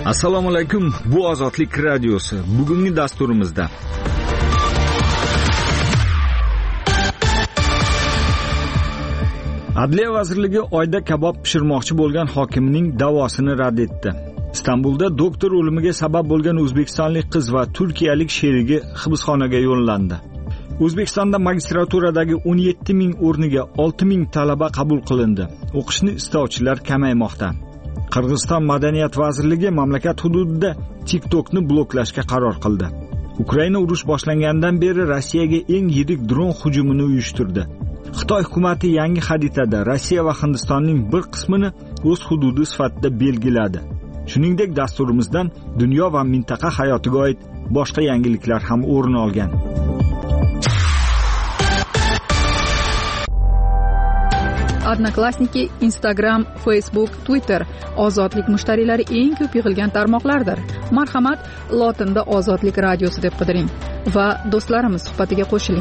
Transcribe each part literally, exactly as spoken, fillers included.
Assalomu alaykum, bu Ozodlik radiosi. Bugungi dasturimizda Adliya vazirligi oyda kabob pishirmoqchi bo'lgan hokimning da'vosini rad etdi. Istanbulda doktor o'limiga sabab bo'lgan o'zbekistonlik qiz va turkiyalik sherigi hibsxonaga yo'llandi. O'zbekistonda magistraturadagi o'n yetti ming o'rniga olti ming talaba qabul qilindi. O'qishni istovchilar kamaymoqda. Qirg'iziston Madaniyat vazirligi mamlakat hududida TikTokni bloklashga qaror qildi. Ukraina urush boshlangandan beri Rossiyaga eng yirik dron hujumini uyushtirdi. Xitoy hukumatı yangi xaritada Rossiya va Hindistonning bir qismini o'z hududi sifatida belgiladi. Shuningdek, dasturimizdan dunyo va mintaqa hayotiga oid boshqa yangiliklar ham o'rin olgan. Odnoklassniki, Instagram, Facebook, Twitter ozodlik mushtariylari eng ko'p yig'ilgan tarmoqlardir. Marhamat, lotinda Ozodlik radiosi deb qidiring va do'stlarimiz suhbatiga qo'shiling.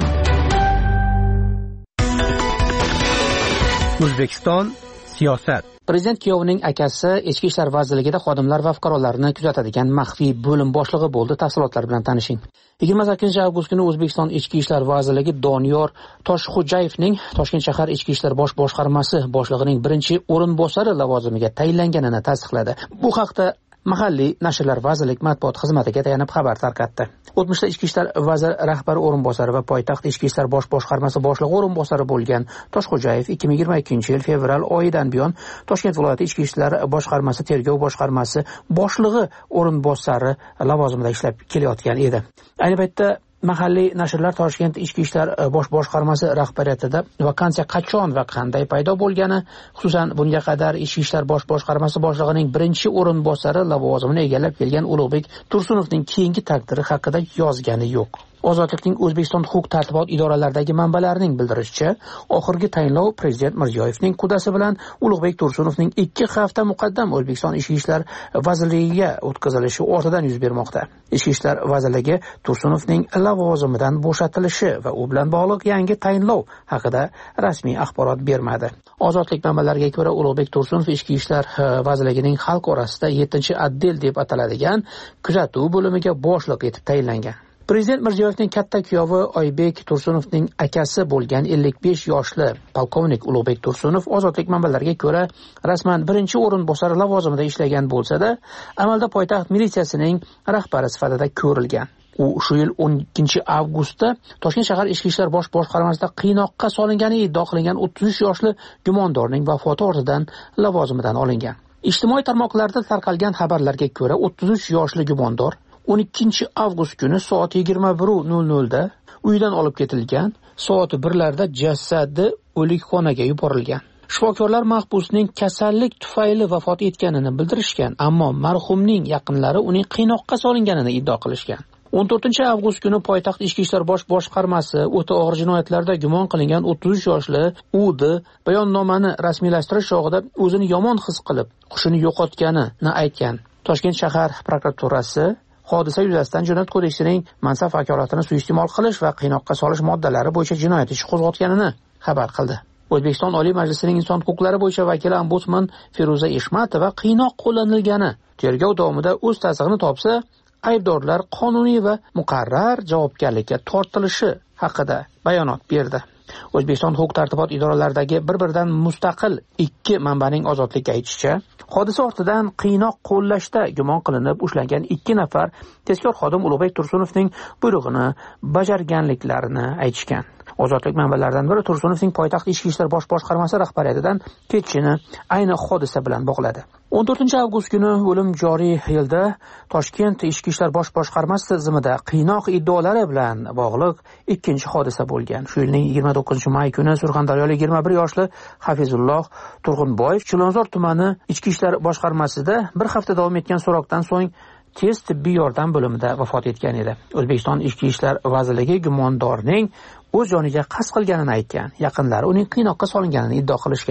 O'zbekiston siyosat. Prezident kuyovining akasi Ichki ishlar vazirligida xodimlar va fuqarolarni kuzatadigan maxfiy bo'lim boshlig'i bo'ldi. Tafsilotlar bilan tanishing. yigirma sakkizinchi avgust kuni O'zbekiston Ichki ishlar vazirligi Doniyor Toshxo'jayevning Toshkent shahar Ichki ishlar bosh boshqarmasi boshlig'ining birinchi o'rinbosari lavozimiga tayinlanganini tasdiqladi. Bu haqda mahalliy nashrlar vazirlik matbuot xizmatiga tayanib xabar tarqatdi. O'tmishda Ichki ishlar vaziri rahbari o'rinbosari va poytaxt Ichki ishlar bosh boshqarmasi boshlig'i o'rinbosari bo'lgan Toshxo'jayev ikki ming yigirma ikkinchi yil fevral oyidan buyon Toshkent viloyati Ichki ishlar boshqarmasi tergov boshqarmasi boshlig'i o'rinbosari lavozimida ishlab kelayotgan edi. Ayni paytda mahalliy nashrlar Toshkent Ichki ishlar bosh boshqarmasi rahbariyatida vakansiya qachon va qanday paydo bo'lgani, xususan bunga qadar Ichki ishlar bosh boshqarmasi boshlig'ining birinchi o'rinbosari lavozimini egallab kelgan Ulug'bek Tursunovning keyingi taqdiri haqida yozgani yo'q. Ozodlikning O'zbekiston huquq-tartibot idoralaridagi manbalarining bildirishicha, oxirgi tayinlov Prezident Mirziyoyevning qudasi bilan Ulug'bek Tursunovning ikki hafta muqaddam O'zbekiston Ichki ishlar vazirligiga o'tkazilishi ortidan yuz bermoqda. Ichki ishlar vazirligi Tursunovning lavozimidan bo'shatilishi va u bilan bog'liq yangi tayinlov haqida rasmiy axborot bermadi. Ozodlik manbalariga ko'ra, Ulug'bek Tursunov Ichki ishlar vazirligining xalq orasida yettinchi otdel deb ataladigan kuzatuv bo'limiga boshliq etib tayinlangan. Prezident Mirziyoyevning katta kuyovi Oybek Tursunovning akasi bo'lgan ellik besh yoshli polkovnik Ulug'bek Tursunov Ozodlik manbalariga ko'ra rasman birinchi o'rinbosar lavozimida ishlagan bo'lsa-da, amalda poytaxt militsiyasining rahbari sifatida ko'rilgan. U shu yil o'n ikkinchi avgustda Toshkent shahar Ichki ishlar bosh boshqarmasida qiynoqqa solingani iddia qilingan o'ttiz uch yoshli gumondorning vafoti ortidan lavozimidan olingan. Ijtimoiy tarmoqlarda tarqalgan xabarlarga ko'ra, o'ttiz uch yoshli gumondor o'n ikkinchi avgust kuni soat yigirma bir nol nol da uydan olib ketilgan, soat birlarda jasadi o'likxonaga yuborilgan. Shifokorlar mahbusning kasallik tufayli vafot etganini bildirishgan, ammo marhumning yaqinlari uning qiynoqqa solinganini iddio qilishgan. o'n to'rtinchi avgust kuni poytaxt Ichki ishlar bosh boshqarmasi o'ta og'ir jinoyatlarda gumon qilingan o'ttiz uch yoshli U D bayonnomani rasmiylashtirish chog'ida o'zini yomon his qilib, hushini yo'qotganini aytgan. Toshkent shahar prokuraturasi hodisa yuzasidan Jinoyat kodeksining mansab vakolatini suiiste'mol qilish va qiynoqqa solish moddalari bo'yicha jinoyat ishi qo'zg'atganini xabar qildi. O'zbekiston Oliy Majlisining inson huquqlari bo'yicha vakili ombudsman Feruza Eshmatova qiynoq qo'llanilgani tergov davomida o'z tasdig'ini topsa, aybdorlar qonuniy va muqarrar javobgarlikka tortilishi haqida bayonot berdi. O'zbekiston huquq-tartibot idoralaridagi bir-biridan mustaqil ikki manbaning Ozodlikka aytishicha, hodisa ortidan qiynoq qo'llashda gumon qilinib ushlangan ikki nafar tezkor xodim Ulug'bek Tursunovning buyrug'ini bajarganliklarini aytishgan. Ozodlik manbalaridan biri Tursunovning poytaxt Ichki ishlar bosh boshqarmasi rahbariyatidan ketishini ayni hodisa bilan bog'ladi. o'n to'rtinchi avgust kuni o'lim joriy yilda Toshkent Ichki ishlar bosh boshqarmasi tizimida qiynoq iddaolari bilan bog'liq ikkinchi hodisa bo'lgan. Shu yilning yigirma to'qqizinchi may kuni Surxondaryolik yigirma bir yoshli Hafizulloh Turg'unboyev Chilonzor tumani Ichki ishlar boshqarmasida bir hafta davom etgan so'roqdan so'ng tez tibbiy yordam bo'limida vafot etgan edi. O'zbekiston Ichki ishlar vazirligi gumondorning o'z joniga qasd qilganini aytgan. Yaqinlari uning qiynoqqa solinganini iddio qilishgan.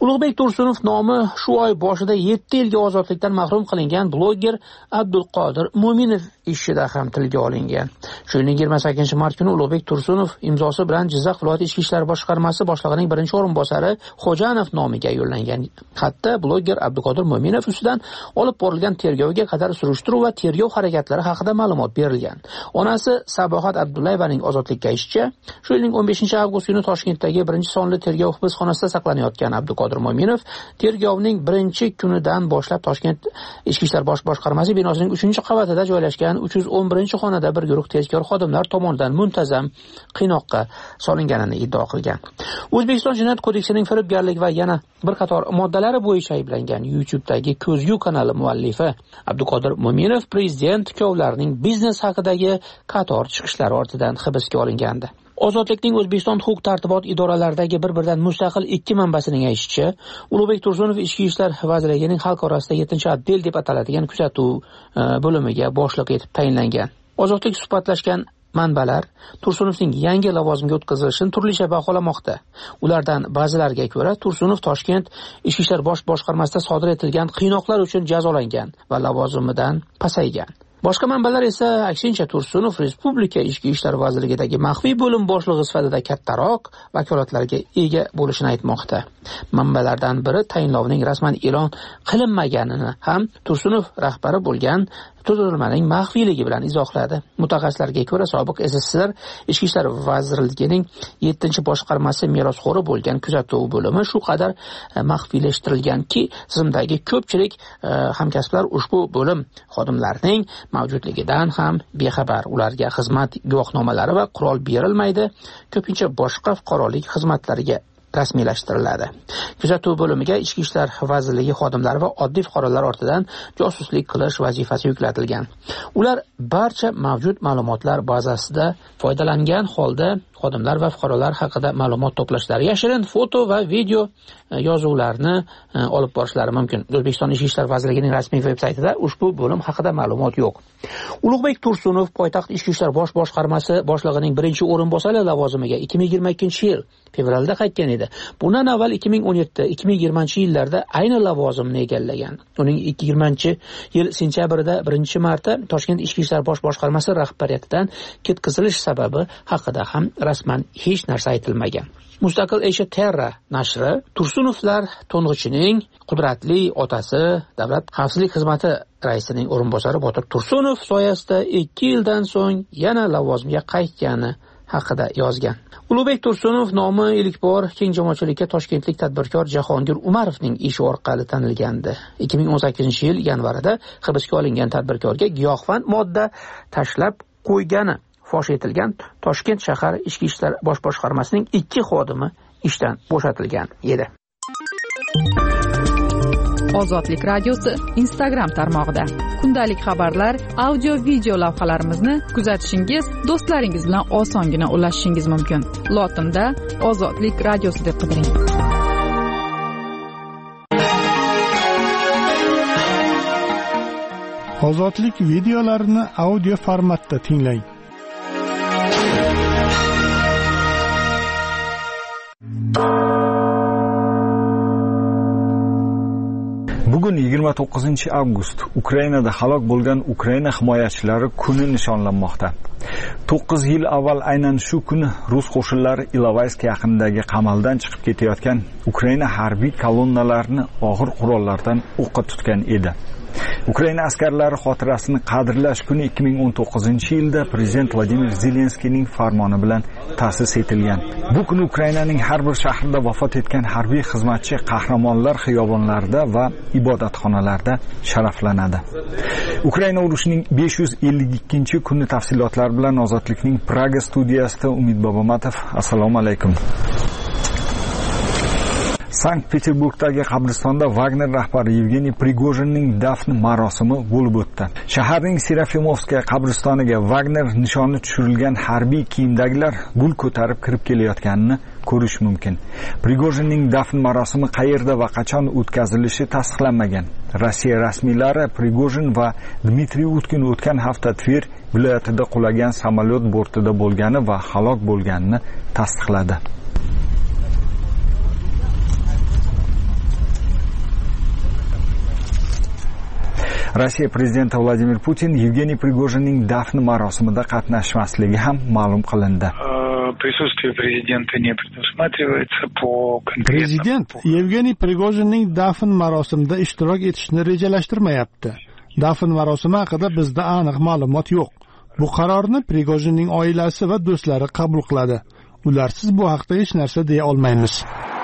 Ulug'bek Tursunov nomi shu oy boshida yetti yilga ozodlikdan mahrum qilingan bloger Abdulqodir Mo'minov ishida ham tilga olingan. Shuning yigirma sakkizinchi mart kuni Ulug'bek Tursunov imzosi bilan Jizzax viloyat ichki ishlar boshqarmasi boshlig'ining birinchi o'rinbosari Xo'janov nomiga yo'llangan xatda bloger Abdulqodir Mo'minov ustidan olib borilgan tergovga qadar surishtiruv va tergov harakatlari haqida ma'lumot berilgan. Onasi Sabohat Abdullayevaning ozodlikka aytishicha, shu yilning o'n beshinchi avgust kuni Toshkentdagi birinchi sonli tergov hibsxonasida saqlanayotgan Abdulqodir Mo'minov tergovning birinchi kunidan boshlab Toshkent ichki ishlar bosh boshqarmasi binosining uchinchi qavatida joylashgan uch yuz o'n birinchi xonada bir guruh tezkor xodimlar tomonidan muntazam qiynoqqa solinganini iddao qilgan. O'zbekiston Jinoyat kodeksining firibgarlik va yana bir qator moddalari bo'yicha ayblangan YouTube'dagi Ko'zgu kanali muallifi Abdulqodir Mo'minov prezident kuyovlarining biznes haqidagi qator chiqishlari ortidan hibsga olingandi. Ozodlikning O'zbekiston huquq-tartibot idoralaridagi bir-biridan mustaqil ikki manbasining aytishicha, Ulug'bek Tursunov ichki ishlar vazirligining xalq orasida yettinchi otdel deb ataladigan kuzatuv bo'limiga boshliq etib tayinlangan. Ozodlik suhbatlashgan manbalar Tursunovning yangi lavozimga o'tkazilishini turlicha baholamoqda. Ulardan ba'zilariga ko'ra, Tursunov Toshkent ichki ishlar bosh boshqarmasida sodir etilgan qiynoqlar uchun jazolangan va lavozimidan pasaygan. Boshqa manbalar esa aksincha Tursunov Respublika ichki ishlar vazirligidagi maxfiy bo'lim boshlig'i sifatida kattaroq vakolatlarga ega bo'lishini aytmoqda. Manbalardan biri tayinlovning rasman e'lon qilinmaganini ham Tursunov rahbari bo'lgan tuzilmaning maxfiyligi bilan izohladi. Mutaxassislarga ko'ra, sobiq S S S R ichki ishlar vazirligining yettinchi boshqarmasi merosxo'ri bo'lgan kuzatuv bo'limi shu qadar maxfiylashtirilganki, tizimdagi ko'pchilik hamkasblar ushbu bo'lim xodimlarining mavjudligidan ham bexabar. Ularga xizmat guvohnomalari va qurol berilmaydi. Ko'pincha boshqa fuqarolik xizmatlariga rasmiylashtiriladi. Kuzatuv bo'limiga ichki ishlar vazirligi xodimlari va oddiy fuqarolar ortidan josuslik qilish vazifasi yuklatilgan. Ular barcha mavjud ma'lumotlar bazasida foydalangan holda xodimlar va fuqarolar haqida ma'lumot to'plashlari, yashirin foto va video yozuvlarni olib borishlari mumkin. O'zbekiston Ichki ishlar vazirligining rasmiy veb-saytida ushbu bo'lim haqida ma'lumot yo'q. Ulug'bek Tursunov poytaxt ichki ishlar bosh boshqarmasi boshlig'ining birinchi o'rinbosari lavozimiga ikki ming yigirma ikkinchi yil fevralda qaytgan edi. Bundan avval ikki ming o'n yetti ikki ming yigirmanchi yillarda ayni lavozimni egallagan. Uning ikki ming yigirmanchi yil sentyabrida birinchi marta Toshkent ichki ishlar bosh boshqarmasi rahbariyatidan ketkazilish sababi haqida ham rasman hech narsa aytilmagan. Mustaqil Asia Terra nashri Tursunovlar to'ng'ichining qudratli otasi Davlat xavfsizlik xizmati raisining o'rinbosari Botir Tursunov soyasida ikki yildan so'ng yana lavozimga qaytgani haqida yozgan. Ulug'bek Tursunov nomi ilk bor keng jamoatchilikka toshkentlik tadbirkor Jahongir Umarovning ishi orqali tanilgandi. ikki ming o'n sakkizinchi yil yanvarida hibsga olingan tadbirkorga giyohvand modda tashlab qo'ygani fosh etilgan Toshkent shahar ichki ishlar bosh boshqarmasining ikki xodimi ishdan bo'shatilgan edi. Ozodlik radiosi Instagram tarmog'ida kundalik xabarlar, audio video lavhalarimizni kuzatishingiz, do'stlaringiz bilan osongina ulashishingiz mumkin. Lotinda Ozodlik radiosi deb qidiring. Ozodlik videolarini audio formatda tinglang. Bugun yigirma to'qqizinchi avgust Ukrainada halok bo'lgan Ukraina himoyachilari kuni nishonlanmoqda. to'qqiz yil avval aynan shu kuni rus qo'shinlari Ilovaysk yaqinidagi qamaldan chiqib ketayotgan Ukraina harbiy kolonnalarini og'ir qurollardan o'qqa tutgan edi. Ukraina askarlari xotirasini qadrlash kuni ikki ming o'n to'qqizinchi yilda prezident Vladimir Zelenskiyning farmoni bilan ta'sis etilgan. Bu kuni Ukrainaning har bir shahrida vafot etgan harbiy xizmatchi qahramonlar xiyobonlarida va ibodatxonalarda sharaflanadi. Ukraina urushining besh yuz ellik ikkinchi kuni tafsilotlari bilan Ozodlikning Praga studiyasida Umid Bobomatov. Assalomu alaykum. Sankt-Peterburgdagi qabristonda Wagner rahbari Yevgeniy Prigojinning dafn marosimi bo'lib o'tdi. Shaharning Serafimovskaya qabristoniga Wagner nishoni tushirilgan harbiy kiyimdagilar gul ko'tarib kirib kelayotganini ko'rish mumkin. Prigojinning dafn marosimi qayerda va qachon o'tkazilishi tasdiqlanmagan. Rossiya rasmiylari Prigojin va Dmitriy Utkin o'tgan hafta Tver viloyatida qulagan samolyot bortida bo'lgani va halok bo'lganini tasdiqladi. Rossiya prezidenti Vladimir Putin Yevgeniy Prigojinning dafn marosimida qatnashmasligi ham ma'lum qilindi. Присутствие президента не предусматривается по Prezident Yevgeniy Prigojinning dafn marosimida ishtirok etishni rejalashtirmayapti. Dafn marosimi haqida bizda aniq ma'lumot yo'q. Bu qarorni Prigojinning oilasi va do'stlari qabul qiladi. Ularsiz bu haqda hech narsa deya olmaymiz.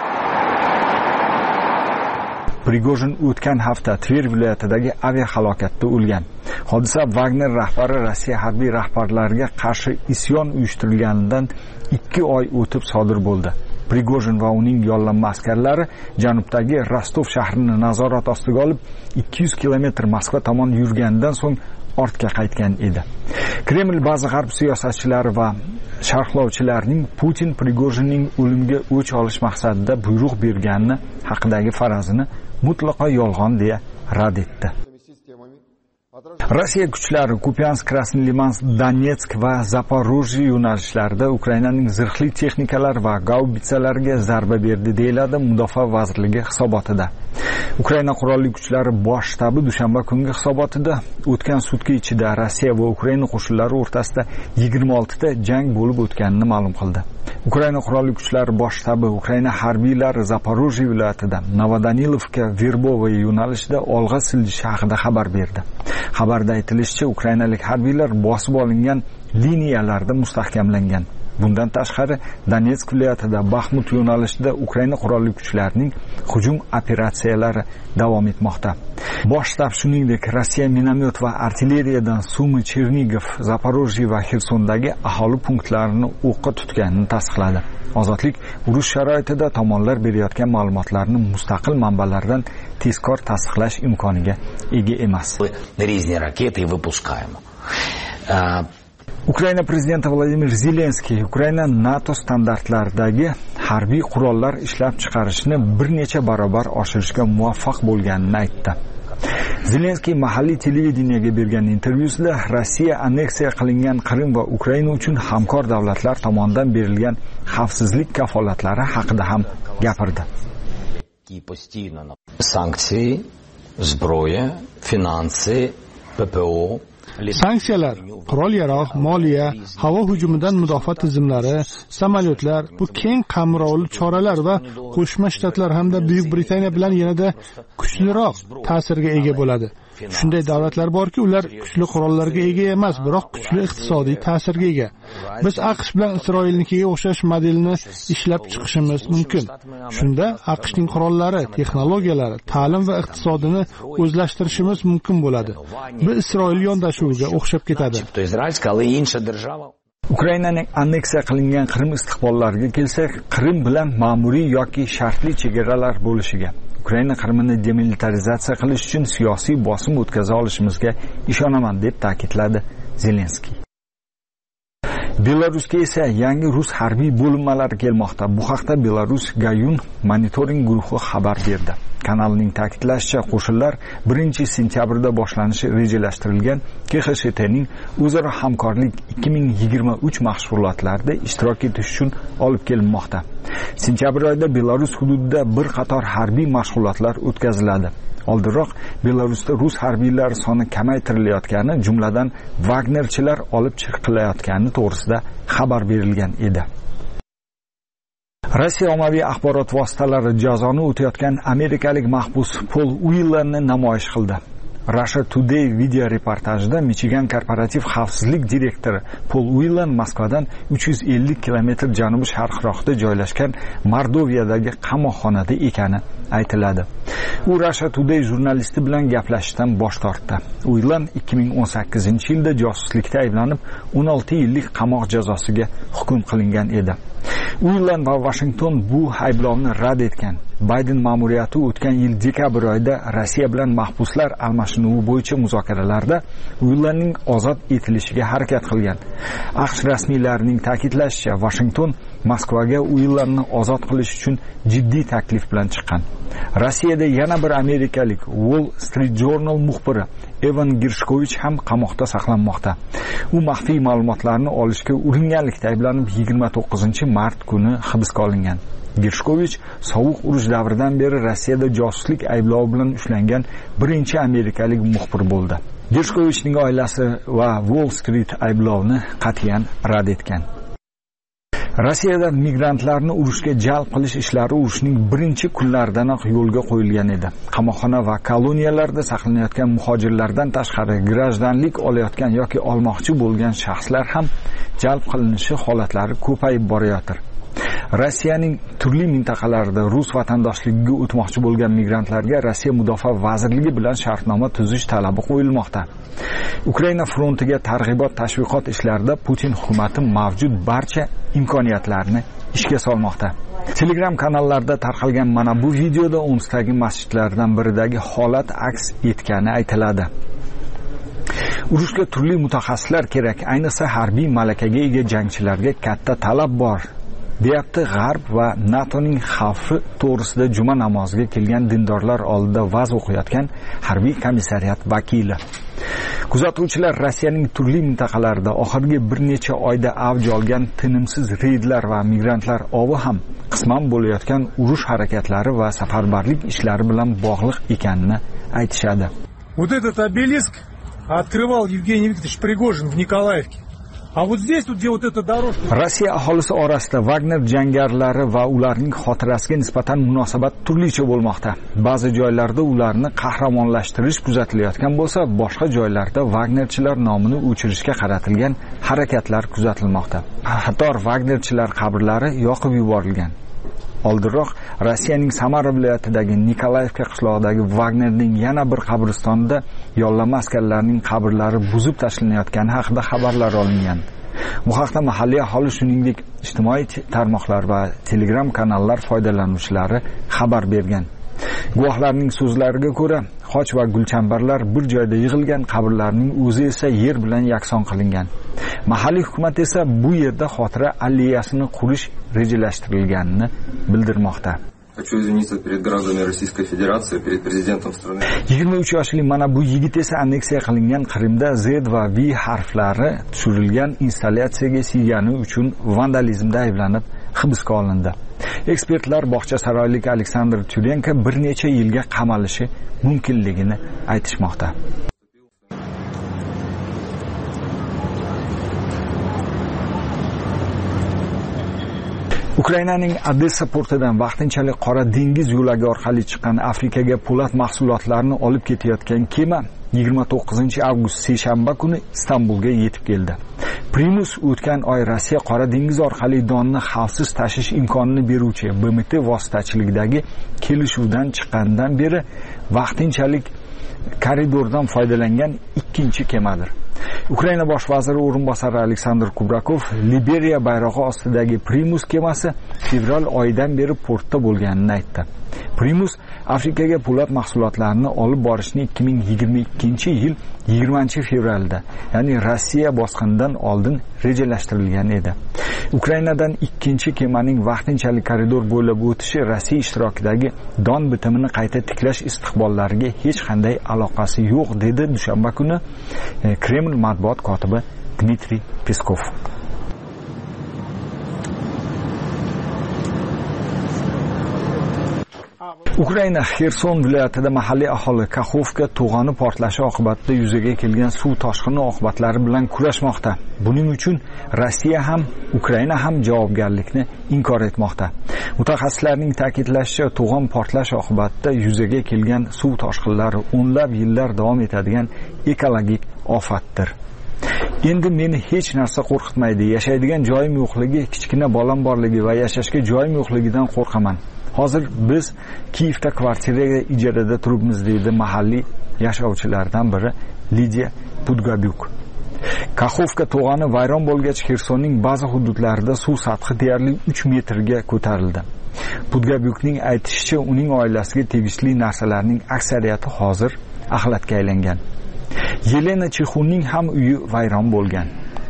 Prigojin o'tgan hafta Tver viloyatidagi aviahalokatda o'lgan. Hodisa Wagner rahbari Rossiya harbiy rahbarlariga qarshi isyon uyushtirilganidan ikki oy o'tib sodir bo'ldi. Prigojin va uning yollanma askarlari janubdagi Rostov shahrini nazorat ostiga olib ikki yuz kilometr Moskva tomon yurgandan so'ng ortga qaytgan edi. Kreml ba'zi g'arb siyosatchilari va sharhlovchilarning Putin Prigojinning o'limiga o'ch olish maqsadida buyruq bergani haqidagi farazini mutlaqo yolg'on deya rad etdi. Rossiya kuchlari Kupiansk, Krasnoyarsk, Donetsk va Zaporojye yo'nalishlarida Ukrainaning zirhli texnikalar va gaubitsalariga zarba berdi deyiladi Mudofaa vazirligi hisobotida. Ukraina qurolli kuchlari bosh shtabi dushanba kungi hisobotida o'tgan sutka ichida Rossiya va Ukraina qo'shinlari o'rtasida yigirma olti ta jang bo'lib o'tganini ma'lum qildi. Ukraina qurolli kuchlari bosh shtabi Ukraina harbiylari Zaporojye viloyatida Novodanilovka, Verbovo yo'nalishida olg'a siljishi haqida xabar berdi. Xabarda aytilishicha, ukrainalik harbiylar bosib olingan liniyalarda mustahkamlangan. Bundan tashqari, Donetsk viloyatida Baxmut yo'nalishida Ukraina qurolli kuchlarining hujum operatsiyalari davom etmoqda. Bosh shtab shuningdek Rossiya minomyot va artilleriyadan Sumy, Chernigov, Zaporojye va Xersondagi aholi punktlarini o'qqa tutganini tasdiqladi. Ozodlik urush sharoitida tomonlar berayotgan ma'lumotlarni mustaqil manbalardan tezkor tasdiqlash imkoniga ega emas. Ukraina prezidenti Vladimir Zelenskiy Ukraina NATO standartlaridagi harbiy qurollar ishlab chiqarishni bir necha barobar oshirishga muvaffaq bo'lganini aytdi. Zelenskiy mahalliy televideniyaga bergan intervyusida Rossiya anneksiya qilingan Qrim va Ukraina uchun hamkor davlatlar tomonidan berilgan xavfsizlik kafolatlari haqida ham gapirdi. Sanksiya, zbroya, finansiya, P P O Sanksiyalar, qurol-yarog', moliya, havo hujumidan mudofaa tizimlari, samolyotlar, bu keng qamrovli choralar va Qo'shma Shtatlar hamda Buyuk Britaniya bilan yanada kuchliroq ta'sirga ega bo'ladi. Shunday davlatlar borki, ular kuchli qurollarga ega emas, biroq kuchli iqtisodiy ta'sirga ega. Biz AQSh bilan Isroilnikiga o'xshash modelni ishlab chiqishimiz mumkin. Shunda AQShning qurollari, texnologiyalari, ta'lim va iqtisodini o'zlashtirishimiz mumkin bo'ladi. Bu Isroil yondashuviga o'xshab ketadi. Ukrainaning anneksiya qilingan Qrim istiqbollariga kelsak, Qrim bilan ma'muriy yoki shartli chegaralar bo'lishiga, Ukraina Qrimini demilitarizatsiya qilish uchun siyosiy bosim o'tkaza olishimizga ishonaman deb ta'kidladi Zelenskiy. Belarusga esa yangi rus harbiy bo'linmalari kelmoqda. Bu haqda Belarus Gayun monitoring guruhi xabar berdi. Kanalning ta'kidlashicha, qo'shinlar birinchi sentyabrda boshlanishi rejalashtirilgan K X S T'ning o'zaro hamkorlik ikki ming yigirma uch mashg'ulotlarida ishtirok etish uchun olib kelinmoqda. Sentyabr oyida Belarus hududida bir qator harbiy mashg'ulotlar o'tkaziladi. Oldinroq Belarusda rus harbiylari soni kamaytirilayotgani, jumladan Wagnerchilar olib chiqilayotgani to'g'risida xabar berilgan edi. Rossiya ommaviy axborot vositalari jazoni o'tayotgan amerikalik mahbus Paul Whelanni namoyish qildi. Russia Today video reportajida Michigan korporativ xavfsizlik direktori Paul Whelan Moskvadan uch yuz ellik kilometr janubi sharqroqda joylashgan Mordoviyadagi qamoqxonada ekani aytiladi. U Russia Today jurnalisti bilan gaplashishdan bosh tortdi. Whelan ikki ming o'n sakkizinchi yilda josuslikda ayblanib o'n olti yillik qamoq jazosiga hukm qilingan edi. Whelan va Washington bu ayblovni rad etgan. Biden ma'muriyati o'tgan yil dekabr oyida Rossiya bilan mahbuslar almashinuvi bo'yicha muzokaralarda Whelanning ozod etilishiga harakat qilgan. AQSh rasmiylarining ta'kidlashicha, Washington Moskvaga Whelanni ozod qilish uchun jiddiy taklif bilan chiqqan. Rossiyada yana bir amerikalik Wall Street Journal muxbiri Evan Gershkovich ham qamoqda saqlanmoqda. U maxfiy ma'lumotlarni olishga uringanlikda ayblanib yigirma to'qqizinchi mart kuni hibsga olingan. Gershkovich sovuq urush davridan beri Rossiyada josuslik ayblovi bilan ushlangan birinchi amerikalik muxbir bo'ldi. Gershkovichning oilasi va Wall Street ayblovni qat'iyan rad etgan. Rossiyada migrantlarni urushga jalb qilish ishlari urushning birinchi kunlaridanoq yo'lga qo'yilgan edi. Qamoqxona va koloniyalarda saqlanayotgan muhojirlardan tashqari grajdanlik olayotgan yoki olmoqchi bo'lgan shaxslar ham jalb qilinishi holatlari ko'payib borayotir. Rossiyaning turli mintaqalarida rus vatandoshligiga o'tmoqchi bo'lgan migrantlarga Rossiya mudofaa vazirligi bilan shartnoma tuzish talabi qo'yilmoqda. Ukraina frontiga targ'ibot tashviqot ishlarida Putin hukumati mavjud barcha imkoniyatlarni ishga solmoqda. Telegram kanallarda tarqalgan mana bu videoda Omskdagi masjidlardan biridagi holat aks etgani aytiladi. Urushga turli mutaxassislar kerak, ayniqsa harbiy malakaga ega jangchilarga katta talab bor, deyapti G'arb va NATOning xavfi to'g'risida juma namoziga kelgan dindorlar oldida va'z o'qiyotgan harbiy komissariyat vakili. Kuzatuvchilar Rossiyaning turli mintaqalarida oxirgi bir necha oyda avj olgan tinimsiz reydlar va migrantlar ovi ham qisman bo'layotgan urush harakatlari va safarbarlik ishlari bilan bog'liq ekanini aytishadi. Вот этот обелиск открывал Евгений Викторович Пригожин в Николаевке. А вот здесь вот где вот эта дорожка. Rossiya aholisi orasida Wagner jangarilari va ularning xotirasiga nisbatan munosabat turlicha bo'lmoqda. Ba'zi joylarda ularni qahramonlashtirish kuzatilayotgan bo'lsa, boshqa joylarda Wagnerchilar nomini o'chirishga qaratilgan harakatlar kuzatilmoqda. Hatto Wagnerchilar qabrlari yoqib yuborilgan. Oldinroq Rossiyaning Samara viloyatidagi Nikolaevka qishlog'idagi Wagnerning yana bir qabristonida yollama askarlarning qabrlari buzib tashlanayotgani haqida xabarlar olingan. Bu haqda mahalliy aholi shuningdek ijtimoiy tarmoqlar va Telegram kanallar foydalanuvchilari xabar bergan. Guvohlarning so'zlariga ko'ra, xoch va gulchambarlar bir joyda yig'ilgan, qabrlarning o'zi esa yer bilan yakson qilingan. Mahalliy hukumat esa bu yerda xotira alleyasini qurish rejalashtirilganini bildirmoqda. Хочу извиниться перед гражданами Российской Федерации, перед президентом страны. yigirma uch yoshli mana bu yigit esa anneksiya qilingan Qrimda Z va V harflari tushirilgan installyatsiyaga siygani uchun vandalizmda ayblanib hibsga olindi. Ekspertlar bog'cha saroylik Aleksandr Tyurenko bir necha yilga qamalishi mumkinligini aytishmoqda. Ukrainaning Odessa portidan vaqtinchalik Qora dengiz yo'lagi orqali chiqqan Afrikaga po'lat mahsulotlarni olib ketayotgan kema yigirma to'qqizinchi avgust seshanba kuni Istanbulga yetib keldi. Primus o'tgan oy Rossiya Qora dengiz orqali donni xavfsiz tashish imkonini beruvchi B M T vositachiligidagi kelishuvdan chiqqandan beri vaqtinchalik koridordan foydalangan ikkinchi kemadir. Ukraina bosh vaziri o'rinbosari Aleksandr Kubrakov Liberiya bayrog'i ostidagi Primus kemasi fevral oyidan beri portda bo'lganini aytdi. Primus Afrikaga po'lat mahsulotlarni olib borishni ikki ming yigirma ikkinchi yil yigirmanchi fevralda, ya'ni Rossiya bosqinidan oldin rejalashtirilgan edi. Ukrainadan ikkinchi kemaning vaqtinchalik koridor bo'ylab o'tishi Rossiya ishtirokidagi don bitimini qayta tiklash istiqbollariga hech qanday aloqasi yo'q, dedi dushanba kuni Kreml matbuot kotibi Dmitriy Peskov. Ukraina Xerson viloyatida mahalliy aholi Kakhovka to'g'oni portlashi oqibatida yuzaga kelgan suv toshqini oqibatlari bilan kurashmoqda. Buning uchun Rossiya ham, Ukraina ham javobgarlikni inkor etmoqda. Mutaxassislarning ta'kidlashicha, to'g'on portlash oqibatida yuzaga kelgan suv toshqinlari o'nlab yillar davom etadigan ekologik ofatdir. Endi meni hech narsa qo'rqitmaydi. Yashaydigan joyim yo'qligi, kichkina bolam borligi va yashashga joyim yo'qligidan qo'rqaman. Hozir biz Kiyevda kvartiraga ijarada turibmiz, deydi mahalliy yashovchilardan biri Lidiya Pudgabyuk. Kakhovka to'g'oni vayron bo'lgach, Xersonning ba'zi hududlarida suv sathi deyarli uch metrga ko'tarildi. Pudgabyukning aytishicha, uning oilasiga tegishli narsalarning aksariyati hozir axlatga aylangan. Yelena Chexunning ham uyi vayron bo'lgan.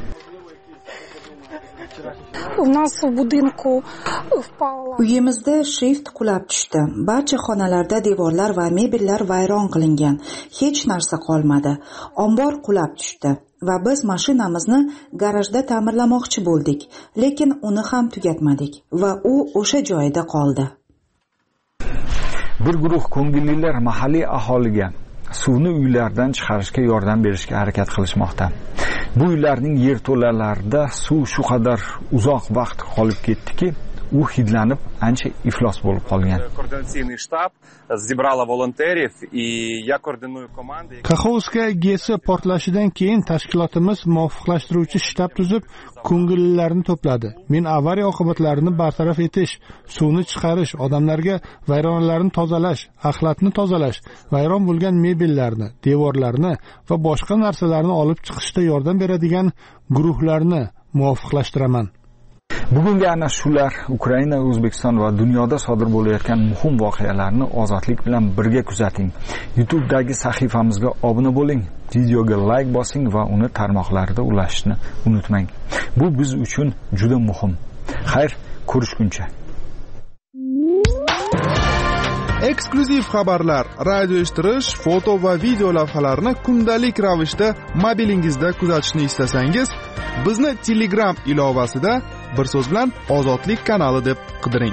Uyimizda shift qulab tushdi. Barcha xonalarda devorlar va mebellar vayron qilingan. Hech narsa qolmadi. Ombor qulab tushdi. va biz mashinamizni garajda ta'mirlamoqchi bo'ldik, lekin uni ham tugatmadik va u o'sha joyida qoldi. Bir guruh ko'ngillilar mahalliy aholiga suvni uylardan chiqarishga yordam berishga harakat qilishmoqda. Bu uylarning yerto'lalarida suv shu qadar uzoq vaqt qolib ketdiki, u hidlanib ancha iflos bo'lib qolgan. Koordinatsiyaviy shtab zebrala volonterov и я координую команды. Kaxovska gesi portlashidan keyin tashkilotimiz muvofiqlashtiruvchi shtab tuzib, ko'ngillilarni to'pladi. Men avariya oqibatlarini bartaraf etish, suvni chiqarish, odamlarga vayronalarni tozalash, axlatni tozalash, vayron bo'lgan mebellarni, devorlarni va boshqa narsalarni olib chiqishda yordam beradigan guruhlarni muvofiqlashtiraman. Bugungi ana shular Ukraina, O'zbekiston va dunyoda sodir bo'layotgan muhim voqealarni ozodlik bilan birga kuzating. YouTube'dagi sahifamizga obuna bo'ling, videoga like bosing va uni tarmoqlarda ulashishni unutmang. Bu biz uchun juda muhim. Xayr, ko'rishguncha. Eksklyuziv xabarlar, radio eshittirish, foto va video lavhalarni kundalik ravishda mobilingizda kuzatishni istasangiz, bizni Telegram ilovasida bir so'z bilan Ozodlik kanali deb qidiring.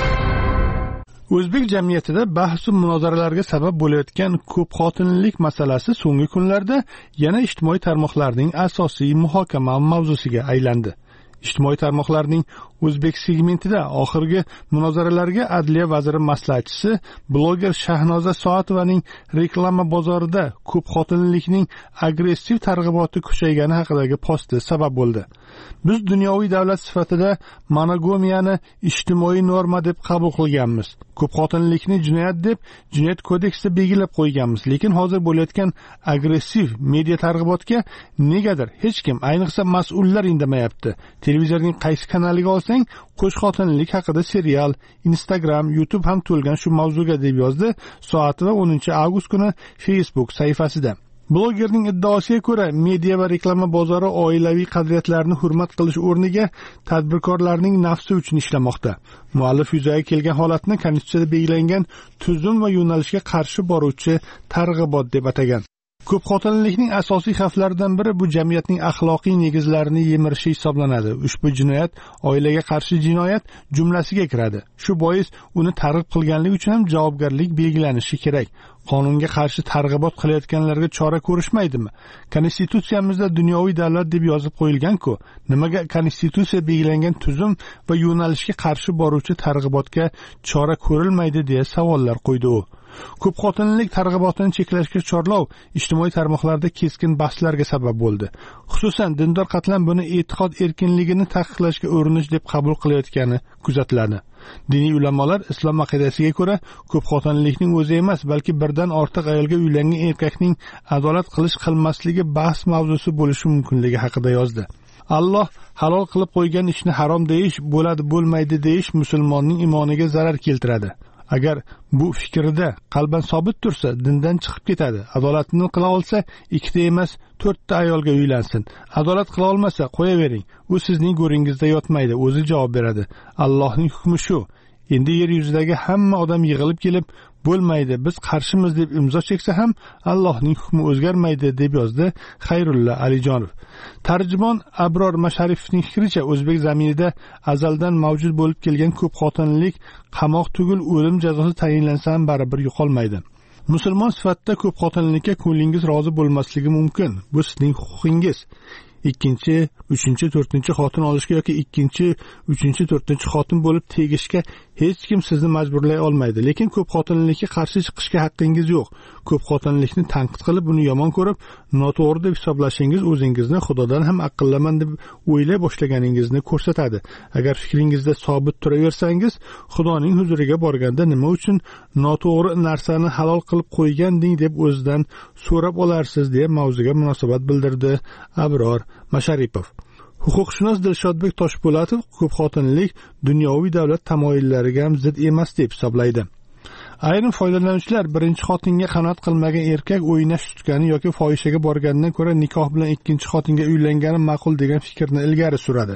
O'zbek jamiyatida bahs va munozaralarga sabab bo'layotgan ko'p xotinlilik masalasi so'nggi kunlarda yana ijtimoiy tarmoqlarning asosiy muhokama mavzusiga aylandi. Ijtimoiy tarmoqlarning O'zbek segmentida oxirgi munozaralarga Adliya vaziri maslahatchisi bloger Shahnoza Soatovaning reklama bozorida ko'p xotinlilikning agressiv targ'iboti kuchaygani haqidagi posti sabab bo'ldi. Biz dunyoviy davlat sifatida monogamiyani ijtimoiy norma deb qabul qilganmiz. Ko'p xotinlilikni jinoyat deb Jinoyat kodeksida belgilab qo'yganmiz, lekin hozir bo'layotgan agressiv media targ'ibotga negadir hech kim, ayniqsa mas'ullar indamayapti. Televizorning qaysi kanaliga olsang, qo'shxotinlik haqida serial, Instagram, YouTube ham to'lgan shu mavzuga, deb yozdi Soatova o'ninchi avgust kuni Facebook sahifasida. Blogerning iddaosiga ko'ra, media va reklama bozori oilaviy qadriyatlarni hurmat qilish o'rniga tadbirkorlarning nafsi uchun ishlamoqda. Muallif yuzaga kelgan holatni Konstitutsiyada belgilangan tuzum va yo'nalishga qarshi boruvchi targ'ibot deb atagan. Ko'p xotinlikning asosiy xavflaridan biri bu jamiyatning axloqiy negizlarini yemirishi hisoblanadi. Ushbu jinoyat oilaga qarshi jinoyat jumlasiga kiradi. Shu bois uni targ'ib qilganlik uchun ham javobgarlik belgilanishi kerak. Qonunga qarshi targ'ibot qilayotganlarga chora ko'rishmaydimi? Konstitutsiyamizda dunyoviy davlat deb yozib qo'yilgan-ku. Nimaga Konstitutsiya belgilangan tuzum va yo'nalishga qarshi boruvchi targ'ibotga chora ko'rilmaydi deya savollar qo'ydi u. Ko'p xotinlik targ'ibotini cheklashga chorlov ijtimoiy tarmoqlarda keskin bahslarga sabab bo'ldi. Xususan, dindor qatlam buni e'tiqod erkinligini taqiqlashga urinish deb qabul qilayotgani kuzatiladi. Diniy ulamolar islom aqidasiga ko'ra ko'p xotinlikning o'zi emas, balki birdan ortiq ayolga uylangan erkakning adolat qilish qilmasligi bahs mavzusi bo'lishi mumkinligi haqida yozdi. Alloh halol qilib qo'ygan ishni harom deyish, bo'ladi bo'lmaydi deyish musulmonning imoniga zarar keltiradi. Agar bu fikrida qalban sobit tursa, dindan chiqib ketadi. Adolatni qila olsa, ikkita emas, to'rtta ayolga uylansin. Adolat qila olmasa, qo'yavering. U sizning go'ringizda yotmaydi, o'zi javob beradi. Allohning hukmi shu. Endi yer yuzidagi hamma odam yig'ilib kelib, bo'lmaydi, biz qarshimiz deb imzo cheksa ham Allohning hukmi o'zgarmaydi, deb yozdi Xayrulla Alijonov. Tarjimon Abror Masharifning fikricha, o'zbek zaminida azaldan mavjud bo'lib kelgan ko'p xotinlik qamoq tugul o'lim jazosi tayinlansa ham baribir yo'qolmaydi. Musulmon sifatida ko'p xotinlikka ko'nglingiz rozi bo'lmasligi mumkin. Bu sizning huquqingiz. ikkinchi, uchinchi, to'rtinchi xotin olishga yoki ikkinchi, uchinchi, to'rtinchi xotin bo'lib tegishga hech kim sizni majburlay olmaydi. Lekin ko'p xotinlikka qarshi chiqishga haqqingiz yo'q. Ko'p xotinlikni tanqid qilib, uni yomon ko'rib, noto'g'ri deb hisoblashingiz o'zingizni Xudodan ham aqllaman deb o'ylay boshlaganingizni ko'rsatadi. Agar fikringizda sobit turaversangiz, Xudoning huzuriga borganda nima uchun noto'g'ri narsani halol qilib qo'yganding deb o'zidan so'rab olarsiz, deya mavzuga munosabat bildirdi Abror Masharipov. Huquqshunos Dilshodbek Toshpo'latov ko'p xotinlik dunyoviy davlat tamoyillariga ham zid emas deb hisoblaydi. Ayrim foydalanuvchilar birinchi xotinga qanoat qilmagan erkak o'ynash tutgani yoki fohishaga borgandan ko'ra nikoh bilan ikkinchi xotinga uylangani ma'qul degan fikrni ilgari suradi.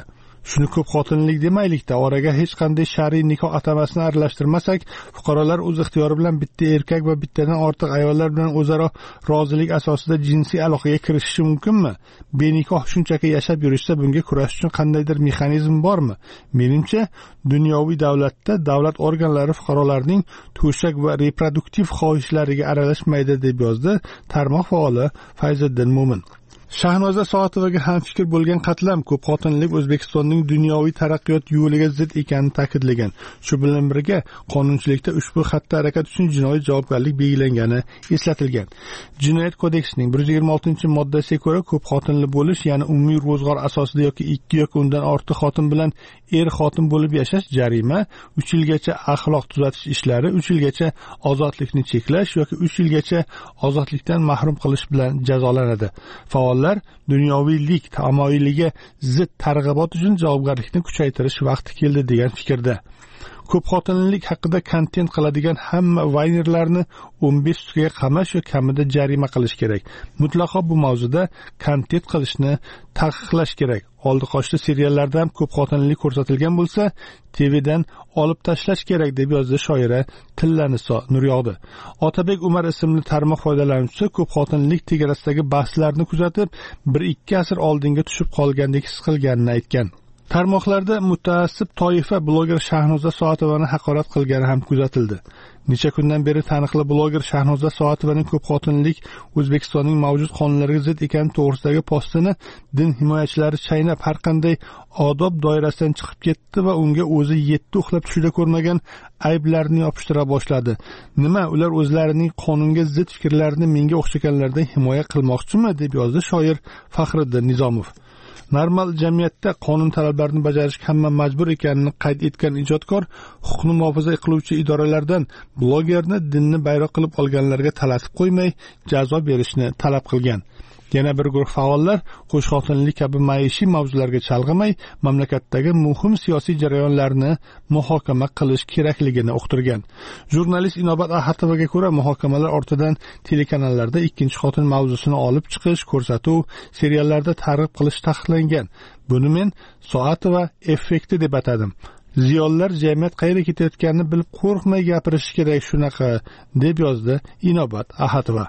Shuni ko'p xotinlik demaylikda, oraga hech qanday shar'iy nikoh atamasini aralashtirmasak, fuqarolar o'z ixtiyori bilan bitta erkak va bittadan ortiq ayollar bilan o'zaro rozilik asosida jinsiy aloqaga kirishishi mumkinmi? Benikoh shunchaki yashab yurishsa, bunga kurash uchun qandaydir mexanizm bormi? Menimcha, dunyoviy davlatda davlat organlari fuqarolarning to'shak va reproduktiv xohishlariga aralashmaydi, deb yozdi tarmoq faoli Fayziddin Mo'min. Shahnoza Soatovaga ham fikr bo'lgan qatlam ko'p xotinlik O'zbekistonning dunyoviy taraqqiyot yo'liga zid ekanini ta'kidlagan. Shu bilan birga qonunchilikda ushbu xatti harakat uchun jinoiy javobgarlik belgilangani eslatilgan. Jinoyat kodeksining bir yuz yigirma oltinchi moddasiga ko'ra, ko'p xotinli bo'lish, ya'ni umumiy ro'zg'or asosida yoki ikki yoki undan ortiq xotin bilan er xotin bo'lib yashash jarima, uch yilgacha axloq tuzatish ishlari, uch yilgacha ozodlikni cheklash yoki uch yilgacha ozodlikdan mahrum qilish bilan jazolanadi. Faollar dunyoviylik tamoyiliga zid targ'ibot uchun javobgarlikni kuchaytirish vaqti keldi degan fikrda. Ko'p xotinlik haqida kontent qiladigan hamma vaynerlarni o'n besh sutkaga qamash yoki kamida jarima qilish kerak. Mutlaqo bu mavzuda kontent qilishni taqiqlash kerak. Oldi qochdi seriallarda ham ko'p xotinlik ko'rsatilgan bo'lsa, T Vdan olib tashlash kerak, deb yozdi shoira Tillaniso Nuryog'di. Otabek Umar ismli tarmoq foydalanuvchisi ko'p xotinlik tegarasidagi bahslarni kuzatib, bir ikki asr oldinga tushib qolgandek his qilganini aytgan. Tarmoqlarda mutaassib toifa bloger Shahnoza Soatovani haqorat qilgani ham kuzatildi. Necha kundan beri taniqli bloger Shahnoza Soatovaning ko'p xotinlik O'zbekistonning mavjud qonunlariga zid ekani to'g'risidagi postini din himoyachilari chaynab, har qanday odob doirasidan chiqib ketdi va unga o'zi yetti uxlab tushida ko'rmagan ayblarni yopishtira boshladi. Nima, ular o'zlarining qonunga zid fikrlarini menga o'xshaganlardan himoya qilmoqchimi, deb yozdi shoir Faxriddin Nizomov. Normal jamiyatda qonun talablarini bajarishga hamma majbur ekanini qayd etgan ijodkor, huquqni muhofaza qiluvchi idoralardan blogerni dinni bayroq qilib olganlarga talatib qo'ymay, jazo berishni talab qilgan. Yana bir guruh faollar qo'shxotinlik kabi maishiy mavzularga chalg'imay, mamlakatdagi muhim siyosiy jarayonlarni muhokama qilish kerakligini uqtirgan. Jurnalist Inobat Ahatovaga ko'ra, muhokamalar ortidan telekanallarda ikkinchi xotin mavzusini olib chiqish, ko'rsatuv, seriallarda targ'ib qilish taqiqlangan. Buni men Soatova effekti deb atadim. Ziyolilar jamiyat qayerga ketayotganini bilib qo'rqmay gapirish kerak shunaqa, deb yozdi Inobat Ahatova.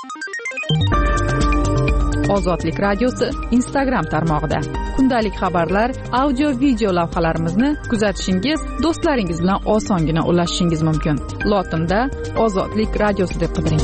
Ozodlik radiosi Instagram tarmog'ida kundalik xabarlar, audio video lavhalarimizni kuzatishingiz, do'stlaringiz bilan osongina ulashishingiz mumkin. Lotinda Ozodlik radiosi deb qidiring.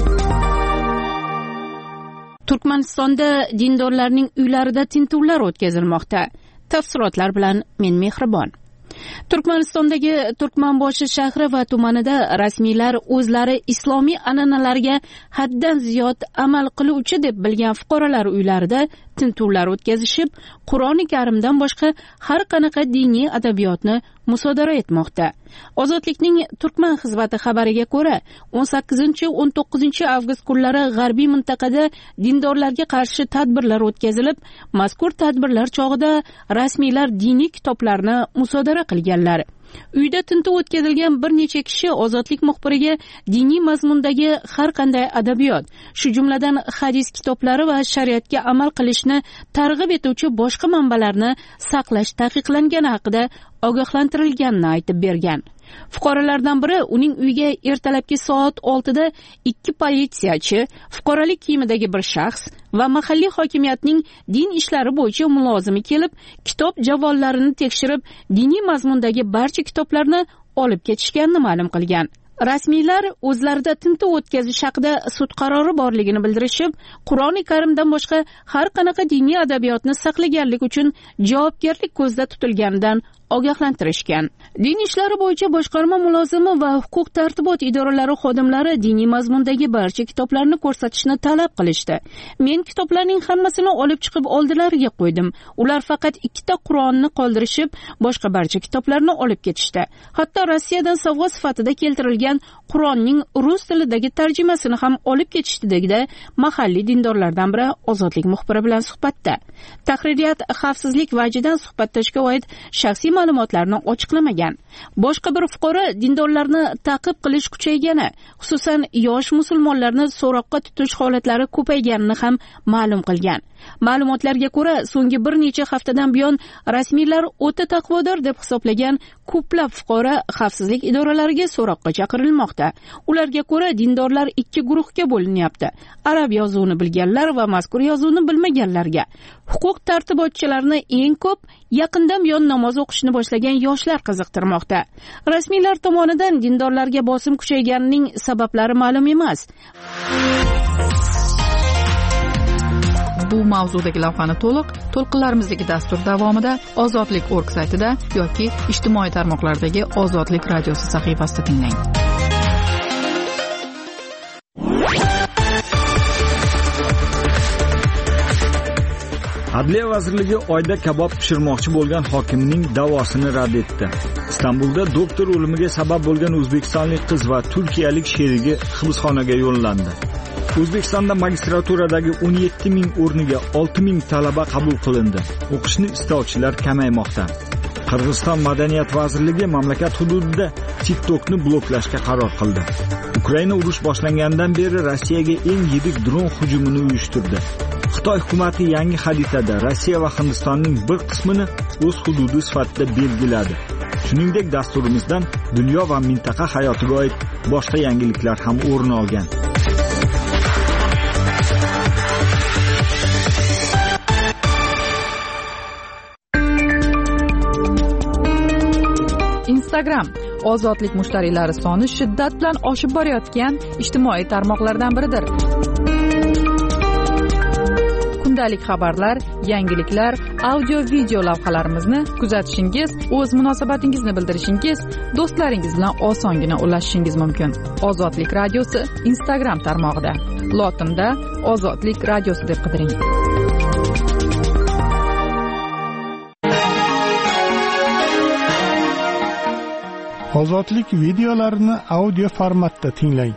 Turkmanistonda dindorlarning uylarida tintuvlar o'tkazilmoqda. Tafsilotlar bilan men Mehribon. Turkmanistondagi Turkmanboshi shahri va tumanida rasmiylar o'zlari islomiy an'analarga haddan ziyod amal qiluvchi deb bilgan fuqarolar uylarida tintuvlar o'tkazishib, Qur'oni Karimdan boshqa har qanaqa diniy adabiyotni musodara etmoqda. Ozodlikning Turkman xizmati xabariga ko'ra, o'n sakkizinchi o'n to'qqizinchi avgust kunlari g'arbiy mintaqada dindorlarga qarshi tadbirlar o'tkazilib, mazkur tadbirlar chog'ida rasmiylar diniy kitoblarni musodara qilganlar. Uyda tintuv o'tkazilgan bir necha kishi Ozodlik muxbiriga diniy mazmundagi har qanday adabiyot, shu jumladan hadis kitoblari va shariatga amal qilishni targ'ib etuvchi boshqa manbalarni saqlash taqiqlangani haqida ogohlantirilganini aytib bergan. Fuqarolardan biri uning uyiga ertalabki soat oltida ikki politsiyachi, fuqarolik kiyimidagi bir shaxs va mahalliy hokimiyatning din ishlari bo'yicha mulozimi kelib, kitob javollarini tekshirib, diniy mazmundagi barcha kitoblarni olib ketishganini ma'lum qilgan. Rasmiylar o'zlarida tintuv o'tkazish haqida sud qarori borligini bildirishib, Qur'oni Karimdan boshqa har qanaqa diniy adabiyotni saqlaganlik uchun javobgarlik ko'zda tutilganidan ogohlantirishgan. Din ishlari bo'yicha boshqarma mulozimi va huquq tartibot idoralari xodimlari diniy mazmundagi barcha kitoblarni ko'rsatishni talab qilishdi. Men kitoblarning hammasini olib chiqib oldilariga qo'ydim. Ular faqat ikkita Qur'onni qoldirishib, boshqa barcha kitoblarni olib ketishdi. Hatto Rossiyadan sovg'a sifatida keltirilgan Qur'onning rus tilidagi tarjimasini ham olib ketishdi, dedi mahalliy dindorlardan biri Ozodlik muxbiri bilan suhbatda. Tahririyat xavfsizlik vajidan suhbatdashga oid shaxsiy ma'lumotlarni ochiqlamagan. Boshqa bir fuqaro dindorlarni ta'qib qilish kuchaygani, xususan yosh musulmonlarni so'roqqa tutish holatlari ko'payganini ham ma'lum qilgan. Ma'lumotlarga ko'ra, so'nggi bir necha haftadan buyon rasmiylar o'ta taqvodor deb hisoblagan ko'plab fuqaro xavfsizlik idoralariga so'roqqa chaqirilmoqda. Ularga ko'ra, dindorlar ikki guruhga bo'linyapti. Arab yozuvini bilganlar va mazkur yozuvni bilmaganlarga. Huquq tartibotchilarini eng ko'p yaqindan buyon namoz o'qishni boshlagan yoshlar qiziqtirmoqda. Rasmiylar tomonidan dindorlarga bosim kuchayganining sabablari ma'lum emas. Bu mavzudagi lavhani to'liq to'lqinlarimizdagi dastur davomida ozodlik org saytida yoki ijtimoiy tarmoqlardagi Ozodlik radiosi sahifasida tinglang. Adliya vazirligi oyda kabob pishirmoqchi bo'lgan hokimning da'vosini rad etdi. Istanbulda doktor o'limiga sabab bo'lgan o'zbekistonlik qiz va turkiyalik sherigi hibsxonaga yo'llandi. O'zbekistonda magistraturadagi o'n yetti ming o'rniga olti ming talaba qabul qilindi. O'qishni istovchilar kamaymoqda. Qirg'iziston Madaniyat vazirligi mamlakat hududida TikTokni bloklashga qaror qildi. Ukraina urush boshlangandan beri Rossiyaga eng yirik dron hujumini uyushtirdi. Xitoy hukumati yangi xaritada Rossiya va Hindistonning bir qismini o'z hududi sifatida belgiladi. Shuningdek, dasturimizdan dunyo va mintaqa hayotiga oid boshqa yangiliklar ham o'rin olgan. Instagram ozodlik mushtariylari soni shiddat bilan oshib borayotgan ijtimoiy tarmoqlardan biridir. Kundalik xabarlar, yangiliklar, audio-video lavhalarimizni kuzatishingiz, o'z munosabatingizni bildirishingiz, do'stlaringiz bilan osongina ulashishingiz mumkin. Ozodlik radiosi Instagram tarmog'ida. Lotinda Ozodlik radiosi deb qidiring. Ozodlik videolarini audio formatda tinglang.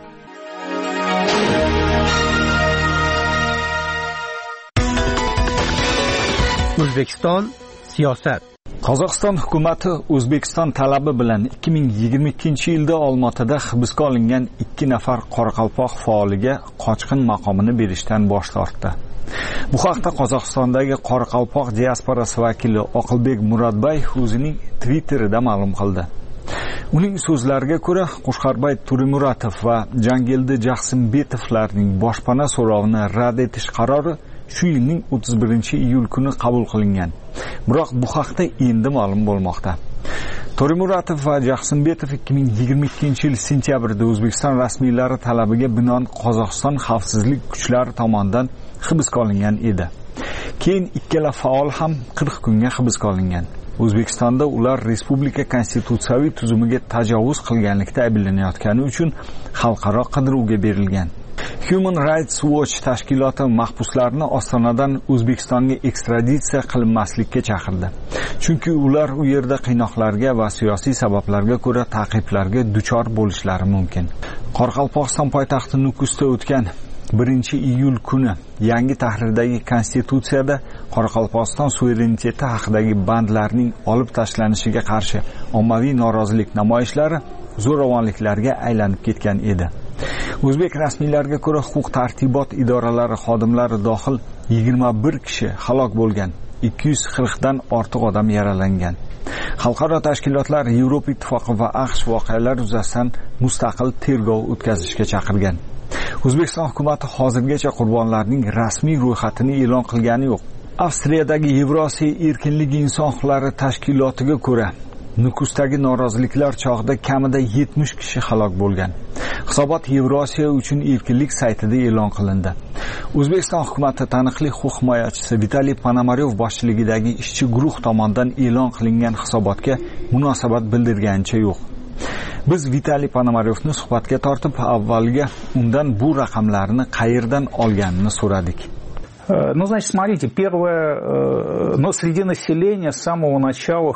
O'zbekiston siyosat. Qozog'iston hukumati O'zbekiston talabi bilan ikki ming yigirma ikkinchi yilda Olmaotada hibsga olingan ikki nafar qoraqalpoq faoliga qochqin maqomini berishdan bosh tortdi. Bu haqda Qozog'istondagi qoraqalpoq diasporasi vakili Oqilbek Murodbay o'zining Twitterida ma'lum qildi. Uning so'zlariga ko'ra, Qo'shqarbay Turimuratov va Jangildi Jaxsimbetovlarning boshpana so'rovini rad etish qarori shu yilning o'ttiz birinchi iyul kuni qabul qilingan. Biroq bu haqda endi ma'lum bo'lmoqda. Turimuratov va Jaxsimbetov ikki ming yigirma ikkinchi yil sentyabrda O'zbekiston rasmiylari talabiga binoan Qozog'iston xavfsizlik kuchlari tomonidan hibsga olingan edi. Keyin ikkala faol ham qirq kunga hibsga olingan. O'zbekistonda ular respublika konstitutsiyaviy tuzumiga tajovuz qilganlikda ayblanayotgani uchun xalqaro qidiruvga berilgan. Human Rights Watch tashkiloti mahbuslarni Ostonadan O'zbekistonga ekstraditsiya qilinmaslikka chaqirdi. Chunki ular u yerda qiynoqlarga va siyosiy sabablarga ko'ra ta'qiblarga duchor bo'lishlari mumkin. Qoraqalpog'iston poytaxti Nukusda o'tgan birinchi iyul kuni yangi tahrirdagi konstitutsiyada Qoraqalpog'iston suvereniteti haqidagi bandlarning olib tashlanishiga qarshi ommaviy norozilik namoyishlari zo'ravonliklarga aylanib ketgan edi. O'zbek rasmiylariga ko'ra, huquq tartibot idoralari xodimlari dohil yigirma bir kishi halok bo'lgan, ikki yuz qirq dan ortiq odam yaralangan. Xalqaro tashkilotlar Yevropa Ittifoqi va AQSh voqealar yuzasidan mustaqil tergov o'tkazishga chaqirgan. O'zbekiston hukumati hozirgacha qurbonlarning rasmiy ro'yxatini e'lon qilgani yo'q. Avstriyadagi Yevrosiyo erkinlik inson huquqlari tashkilotiga ko'ra, Nukusdagi noroziliklar chog'ida kamida yetmish kishi halok bo'lgan. Hisobot Yevrosiyo uchun erkinlik saytida e'lon qilindi. O'zbekiston hukumati taniqli huquq himoyachisi Vitaliy Ponomaryov boshchiligidagi ishchi guruh tomonidan e'lon qilingan hisobotga munosabat bildirganicha yo'q. Biz Vitaliy Ponomaryovni suhbatga tortib, avvaliga undan bu raqamlarni qayerdan olganini so'radik. Ну, значит, смотрите, первое, но среди населения с самого начала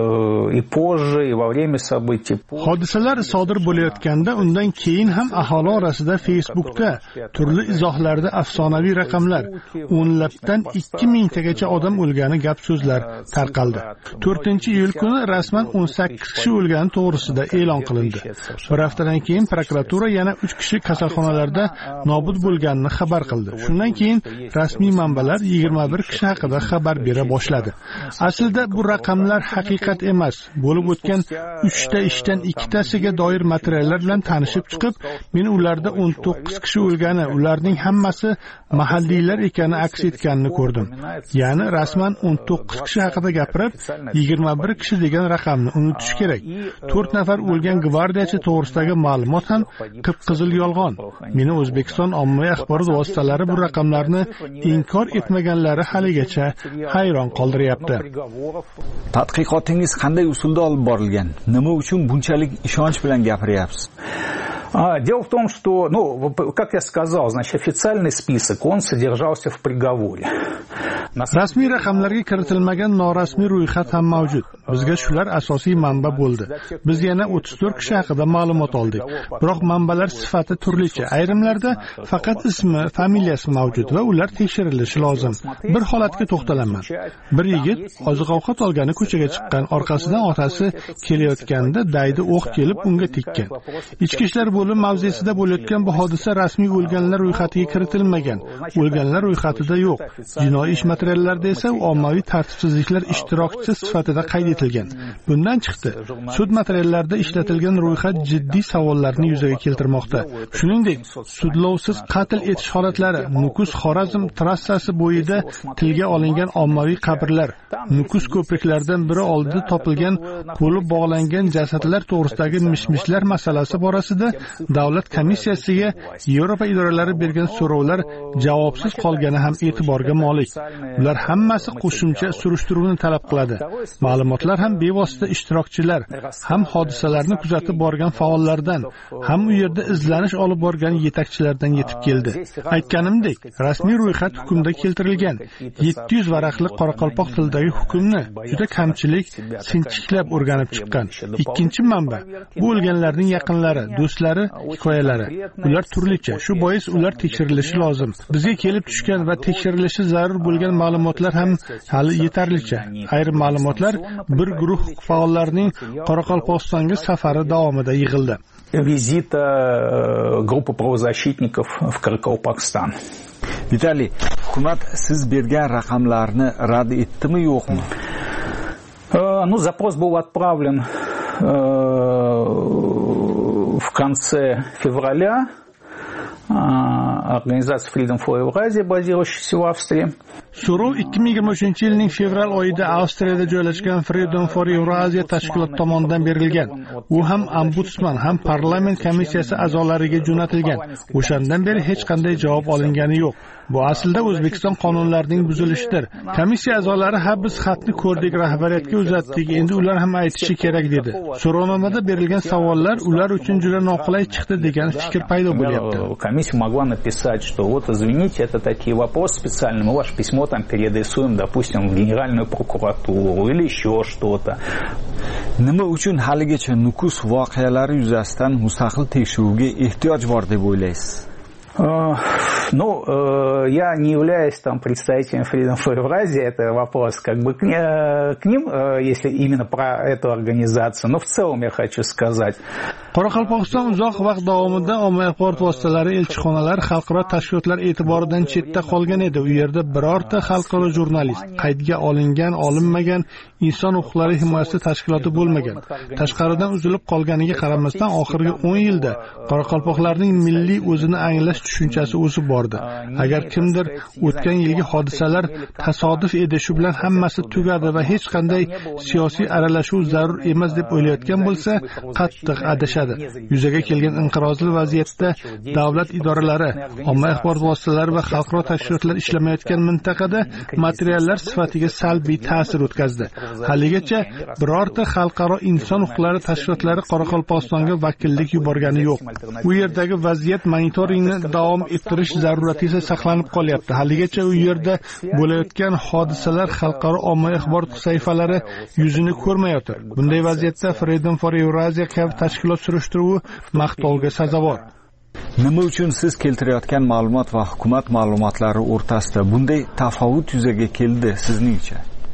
и позже, и во время событий. Hodisalar sodir bo'layotganda undan keyin ham aholi orasida Facebookda turli izohlarda afsonaviy raqamlar, o'nlabdan ikki mingtagacha odam o'lgani gap so'zlar tarqaldi. to'rtinchi iyul kuni rasman o'n sakkiz kishi o'lgani to'g'risida e'lon qilindi. Bir haftadan keyin prokuratura yana uch kishi kasalxonalarda nobud bo'lganini xabar qildi. Shundan keyin rasmiy manbalar yigirma bir kishi haqida xabar bera boshladi. Aslida bu raqamlar haqiqat emas. Bo'lib o'tgan uchta ishdan ikkitasiga doir materiallar bilan tanishib chiqib, men ularda o'n to'qqiz kishi o'lgani, ularning hammasi mahalliylar ekani aks etganini ko'rdim. Ya'ni rasman o'n to'qqiz kishi haqida gapirib, yigirma bir kishi degan raqamni unutish kerak. to'rt nafar o'lgan gvardiyachi to'g'risidagi ma'lumot ham qip-qizil yolg'on. Meni O'zbekiston ommaviy axborot vositalari bu raqamlarni inkor etmaganlari haligacha hayron qoldiryapti. Tadqiqotingiz qanday usulda olib borilgan? Nima uchun bunchalik ishonch bilan gapiryapsiz? Дело в том, что, ну, как я сказал, значит, официальный список, он содержался в приговоре. Rasmiy raqamlarga kiritilmagan norasmiy ro'yxat ham mavjud. Bizga shular asosiy manba bo'ldi. Biz yana o'ttiz to'rt kishi haqida ma'lumot oldik. Biroq manbalar sifati turlicha. Ayrimlarda faqat ismi, familiyasi mavjud va ular tekshirilishi lozim. Bir holatga to'xtalaman. Bir yigit oziq-ovqat olgani ko'chaga chiqqan, orqasidan otasi kelayotganda daydi o'q kelib unga tekkan. Ichki ishlar bo'limi mavzesida bo'layotgan bu hodisa rasmiy o'lganlar ro'yxatiga kiritilmagan. O'lganlar ro'yxatida yo'q. Jinoiy ish materiallarida esa ommaviy tartibsizliklar ishtirokchisi sifatida qayd etilgan. Bundan chiqdi, sud materiallarida ishlatilgan ro'yxat jiddiy savollarni yuzaga keltirmoqda. Shuningdek, sudlovsiz qatl etish holatlari, Nukus Xorazm trassasi bo'yida tilga olingan ommaviy qabrlar, Nukus ko'priklaridan biri oldida topilgan qo'li bog'langan jasadlar to'g'risidagi mishmishlar masalasi borasida davlat komissiyasiga Yevropa idoralari bergan so'rovlar javobsiz qolgani ham e'tiborga molik. Ular hammasi qo'shimcha surishtiruvni talab qiladi. Ma'lumotlar ham bevosita ishtirokchilar, ham hodisalarni kuzatib borgan faollardan, ham u yerda izlanish olib borgan yetakchilardan yetib keldi. Aytganimdek, rasmiy ro'yxat hukmda keltirilgan. yetti yuz varaqli qoraqalpoq tilidagi hukmni juda kamchilik, sinchiklab o'rganib chiqqan. Ikkinchi manba bu o'lganlarning yaqinlari, do'stlari hikoyalari. Ular turlicha, shu bois ular tekshirilishi lozim. Bizga kelib tushgan va tekshirilishi zarur bo'lgan ma'lumotlar ham hali yetarlicha. Ayrim ma'lumotlar bir guruh faollarning Qoraqalpog'istonga safari davomida yig'ildi. Vizita группы правозащитников в Каракалпакстан. Vitaliy, hukumat siz bergan raqamlarni rad etdimi, yo'qmi? Ну, запрос был отправлен в конце февраля. Organizatsiya Freedom for Eurasia, базирующаяся в Австрии. So'rov ikki ming yigirma uchinchi yilning fevral oyida Avstriyada joylashgan Freedom for Eurasia tashkiloti tomonidan berilgan. U ham ombudsman, ham parlament komissiyasi a'zolariga jo'natilgan. O'shandan beri hech qanday javob olingani yo'q. Bu aslida O'zbekiston qonunlarining buzilishidir. Komissiya a'zolari ha biz xatni ko'rdik, rahbariyatga uzatdik, endi ular ham aytishi kerak dedi. So'rovnomada berilgan savollar ular uchun juda noqulay chiqdi degan fikr paydo bo'lyapti. Комиссия могла написать, что вот извините, это такие вопросы специальные, мы ваше письмо там переадресуем, допустим, в Генеральную прокуратуру или еще что-то. Nima uchun haligacha Nukus voqealari yuzasidan mustaqil tekshiruvga ehtiyoj bor deb o'ylaysiz? Ну, я не являюсь там представителем Freedom for Eurasia, это вопрос как бы к, к ним, если именно про эту организацию, но в целом я хочу сказать. Qoraqalpog'iston uzoq vaqt davomida ommaviy axborot vositalari, elchixonalar, xalqaro tashkilotlar e'tiboridan chetda qolgan edi. U yerda birorta xalqaro jurnalist, qaydga olingan, olinmagan inson huquqlari himoyasi tashkiloti bo'lmagan. Tashqaridan uzilib qolganiga qaramasdan oxirgi o'n yilda qoraqalpoqlarning milliy o'zini anglash tushunchasi o'sib bordi. Agar kimdir o'tgan yilgi hodisalar tasodif edi, shu bilan hammasi tugadi va hech qanday siyosiy aralashuv zarur emas deb o'ylayotgan bo'lsa, qattiq adashadi. Yuzaga kelgan inqirozli vaziyatda davlat idoralari, ommaviy axborot vositalari va xalqaro tashkilotlar ishlamayotgan mintaqada materiallar sifatiga salbiy ta'sir o'tkazdi. Haligacha birorta xalqaro inson huquqlari tashkilotlari Qoraqalpog'istonga vakillik yuborgani yo'q. U yerdagi vaziyat monitoringni davom ettirish zarurati esa saqlanib qolyapti. Haligacha u yerda bo'layotgan hodisalar xalqaro ommaviy axborot sayfalari yuzini ko'rmayotir. Bunday vaziyatda Freedom for Eurasia kabi tashkilot surishtiruvi maqtovga sazovor. Nima uchun siz keltirayotgan ma'lumot va hukumat ma'lumotlari o'rtasida bunday tafovut yuzaga keldi sizningcha?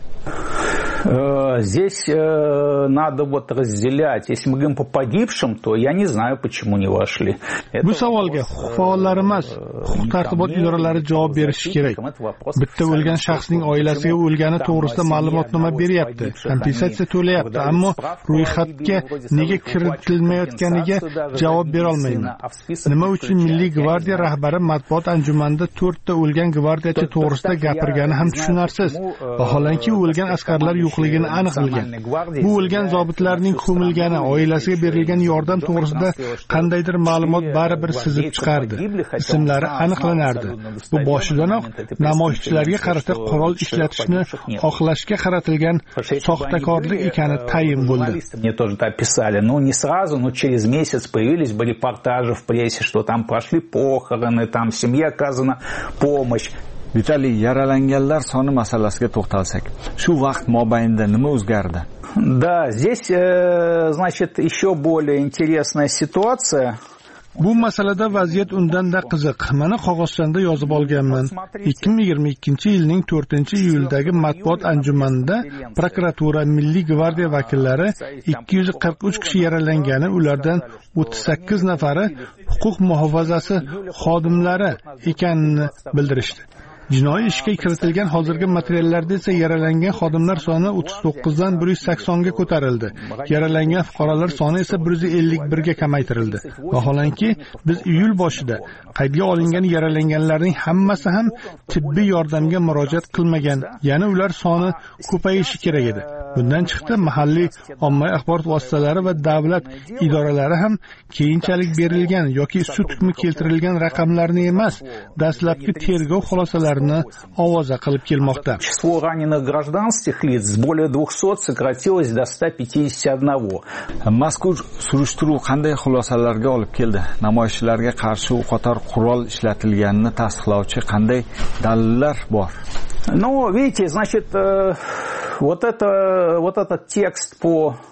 Здесь э, надо вот разделять. Если мы говорим по погибшим, то я не знаю, почему не вошли. Bu savolga huquq faollari emas, huquq tartibot idoralari javob berishi kerak. Bitta o'lgan shaxsning oilasiga o'lgani to'g'risida ma'lumotnoma beryapti, kompensatsiya to'layapti, ammo ro'yxatga nega kiritilmayotganiga javob bera olmayman. Nima uchun Milliy gvardiya rahbari matbuot anjumanida to'rtta o'lgan gvardiyachi to'g'risida gapirgani ham tushunarsiz. Vaholanki o'lgan askarlar yo'qligini aniq bilgan. Bu o'lgan zobitlarning ko'milgani, oilasiga berilgan yordam to'g'risida qandaydir ma'lumot baribir sizib chiqardi. Ismlari aniqlanardi. Bu boshidanoq namoyishchilarga qarata qurol ishlatishni xohlashga qaratilgan soxtakorlik ekani tayin bo'ldi. Мне тоже это описали, но не сразу, но через месяц появились бы репортажи в прессе, что там прошли похороны, там семье оказана помощь. Vitaliy, yaralanganlar soni masalasiga to'xtalsak, shu vaqt mobaynida nima o'zgardi? Да, здесь, э, значит, еще более интересная ситуация. Bu masalada vaziyat undanda qiziq. Mana qog'ozchanda yozib olganman. ikki ming yigirma ikkinchi yilning to'rtinchi iyuldagi matbuot anjumanida prokuratura, Milliy gvardiya vakillari ikki yuz qirq uch kishi yaralangani, ulardan o'ttiz sakkiz nafari huquq muhofazasi xodimlari ekanini bildirishdi. Jinoiy ishga kiritilgan hozirgi materiallarda esa yaralangan xodimlar soni o'ttiz to'qqizdan bir yuz saksonga ko'tarildi. Yaralangan fuqarolar soni esa bir yuz ellik birga kamaytirildi. Vaholanki, biz iyul boshida qaydga olingan yaralanganlarning hammasi ham tibbiy yordamga murojaat qilmagan, ya'ni ular soni ko'payishi kerak edi. Bundan chiqdi, mahalliy ommaviy axborot vositalari va davlat idoralari ham keyinchalik berilgan yoki sud hukmi keltirilgan raqamlarni emas, dastlabki tergov xulosalarini ovoza qilib kelmoqda. Число раненых гражданских лиц с более двухсот сократилось до ста пятидесяти одного. Mazkur surishtiruv qanday xulosalarga olib keldi? Namoyishchilarga qarshi u qator qurol ishlatilganini tasdiqlovchi qanday dalillar bor? Ну, видите, значит, э, вот это вот этот текст по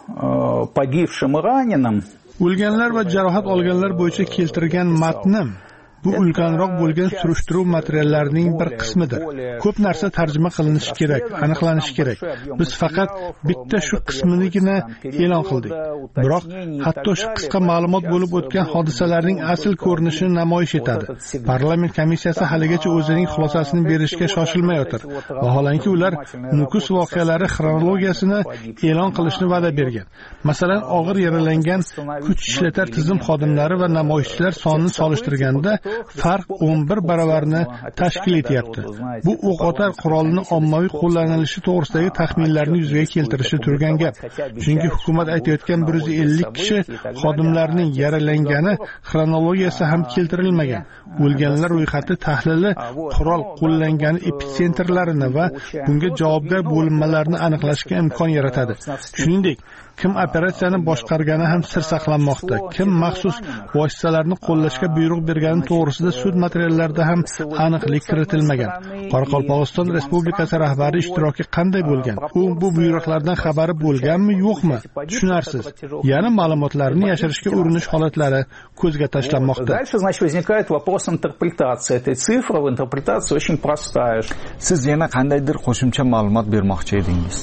э, погибшим и раненым. O'lganlar va jarohat olganlar bo'yicha keltirgan matnim bu ulkanroq bo'lgan surishtiruv materiallarining bir qismidir. Ko'p narsa tarjima qilinishi kerak, aniqlanishi kerak. Biz faqat bitta shu qisminigina e'lon qildik. Biroq hatto shu qisqa ma'lumot bo'lib o'tgan hodisalarning asl ko'rinishini namoyish etadi. Parlament komissiyasi haligacha o'zining xulosasini berishga shoshilmayotir. Vaholanki ular Nukus voqealari xronologiyasini e'lon qilishni va'da bergan. Masalan, og'ir yaralangan kuch ishlatar tizim xodimlari va namoyishchilar sonini solishtirganda farq o'n bir baravarni tashkil etyapti. Bu o'qotar qurolni ommaviy qo'llanilishi to'g'risidagi taxminlarni yuzaga keltirishi turgan gap. Chunki hukumat aytayotgan bir yuz ellik kishi xodimlarning yaralangani xronologiyasi ham keltirilmagan. O'lganlar ro'yxati tahlili qurol qo'llangani epitsentrlarini va bunga javobgar bo'linmalarni aniqlashga imkon yaratadi. Shuningdek, kim operatsiyani boshqargani ham sir saqlanmoqda. Kim maxsus vositalarni qo'llashga buyruq bergani to'g'risida sud materiallarida ham aniqlik kiritilmagan. Qoraqalpog'iston Respublikasi rahbari ishtiroki qanday bo'lgan? U bu buyruqlardan xabari bo'lganmi, yo'qmi? Tushunarsiz. Yana ma'lumotlarni yashirishga urinish holatlari ko'zga tashlanmoqda. Дальше, значит, возникает вопрос интерпретации этой цифры. Интерпретация очень простая. Siz yana qandaydir qo'shimcha ma'lumot bermoqchi edingiz?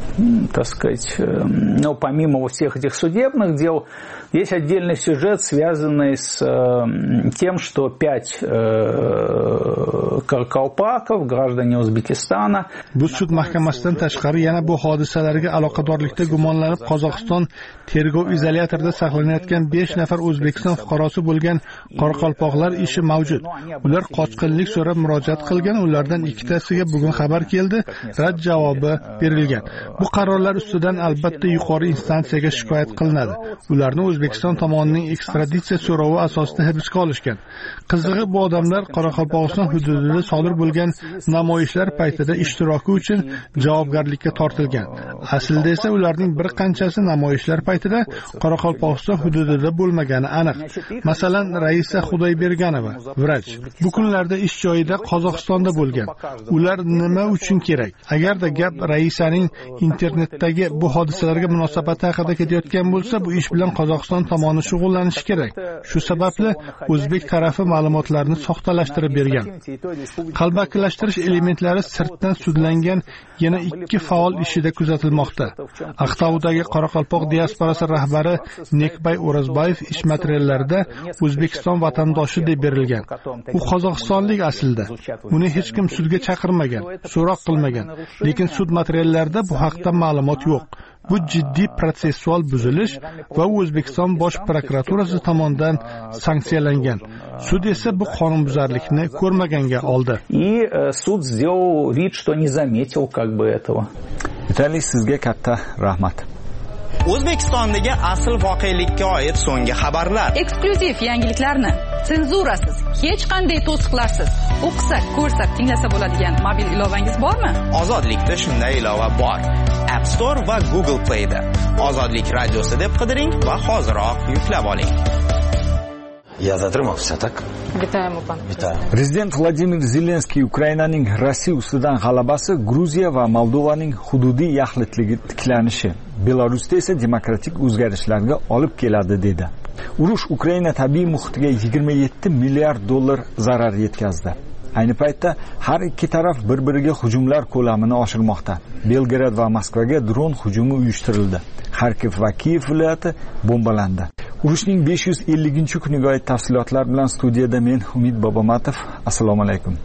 Так сказать, ну, помимо всех этих судебных дел, есть отдельный сюжет, связанный с э, тем, что пять э, каракалпаков, граждане Узбекистана. Bu sud mahkamasidan tashqari yana bu hodisalarga aloqadorlikda gumonlanib Qozog'iston tergov izolyatorida saqlanayotgan besh nafar O'zbekiston fuqarosi bo'lgan qoraqalpoqlar ishi mavjud. Ular qochqinlik so'rab murojaat qilgan, ulardan ikkitasiga bugun xabar keldi, rad javobi berilgan. Bu Bu qarorlar ustidan albatta yuqori instansiyaga shikoyat qilinadi. Ularni O'zbekiston tomonining ekstraditsiya so'rovi asosida hibsga olishgan. Qizig'i, bu odamlar Qoraqalpog'iston hududida sodir bo'lgan namoyishlar paytida ishtiroki uchun javobgarlikka tortilgan. Aslida esa ularning bir qanchasi namoyishlar paytida Qoraqalpog'iston hududida bo'lmagani aniq. Masalan, Raisa Xudoyberganova, vrach, bu kunlarda ish joyida Qozog'istonda bo'lgan. Ular nima uchun kerak? Agarda gap Raisaning internetdagi bu hodisalarga munosabati haqida ketayotgan bo'lsa, bu ish bilan Qozog'iston tomoni shug'ullanishi kerak. Shu sababli o'zbek tarafi ma'lumotlarni soxtalashtirib bergan. Qalbakilashtirish elementlari sirtdan sudlangan yana ikki faol ishida kuzatilmoqda. Aqtoudagi Qoraqalpoq diasporasi rahbari Nekbay O'razbayev ish materiallarida O'zbekiston vatandoshi deb berilgan. U qozog'istonlik aslida. Uni hech kim sudga chaqirmagan, so'roq qilmagan. Lekin sud materiallarida bu haqda ma'lumot yo'q. Bu jiddiy protsessual buzilish va O'zbekiston bosh prokuraturasi tomonidan sanksiyalangan. Sud esa bu qonunbuzarlikni ko'rmaganga oldi. И суд сделал вид, что не заметил как бы этого. Vitaliy, sizga katta rahmat. O'zbekistondagi asl voqelikka oid so'nggi xabarlar. Eksklyuziv yangiliklarni senzurasiz, hech qanday to'siqlarsiz o'qisak, ko'rsak, tinglasa bo'ladigan mobil ilovangiz bormi? Ozodlikda shunday ilova bor. App Store va Google Play da. Ozodlik radiosi deb qidiring va hoziroq yuklab oling. Я затримався, так? Вітаємо, пан. Вітаю. Prezident Vladimir Zelenskiy Ukrainaning Rossiya ustidan g'alabasi Gruziya va Moldovaning hududiy yaxlitligi tiklanishi, Belarusda esa demokratik o'zgarishlarga olib keladi dedi. Urush Ukraina tabiiy muhitiga yigirma yetti milliard dollar zarar yetkazdi. Ayni paytda har ikki taraf bir-biriga hujumlar ko'lamini oshirmoqda. Belgrad va Moskvaga dron hujumi uyushtirildi. Xarkov va Kiyev viloyati bombalandi. Urushning besh yuz ellinchi kuniga oid tafsilotlar bilan studiyada men Umid Bobomatov. Assalomu alaykum.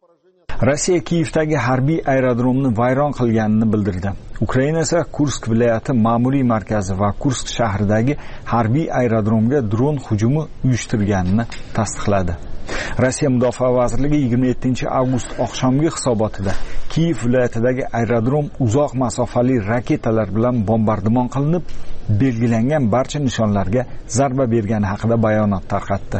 Rossiya Kiyevdagi harbiy aerodromni vayron qilganini bildirdi. Ukraina esa Kursk viloyati ma'muriy markazi va Kursk shahridagi harbiy aerodromga dron hujumi uyushtirganini tasdiqladi. Rossiya Mudofaa vazirligi yigirma yettinchi avgust oqshomgi hisobotida Kiyev viloyatidagi aerodrom uzoq masofali raketalar bilan bombardimon qilinib, belgilangan barcha nishonlarga zarba bergani haqida bayonot tarqatdi.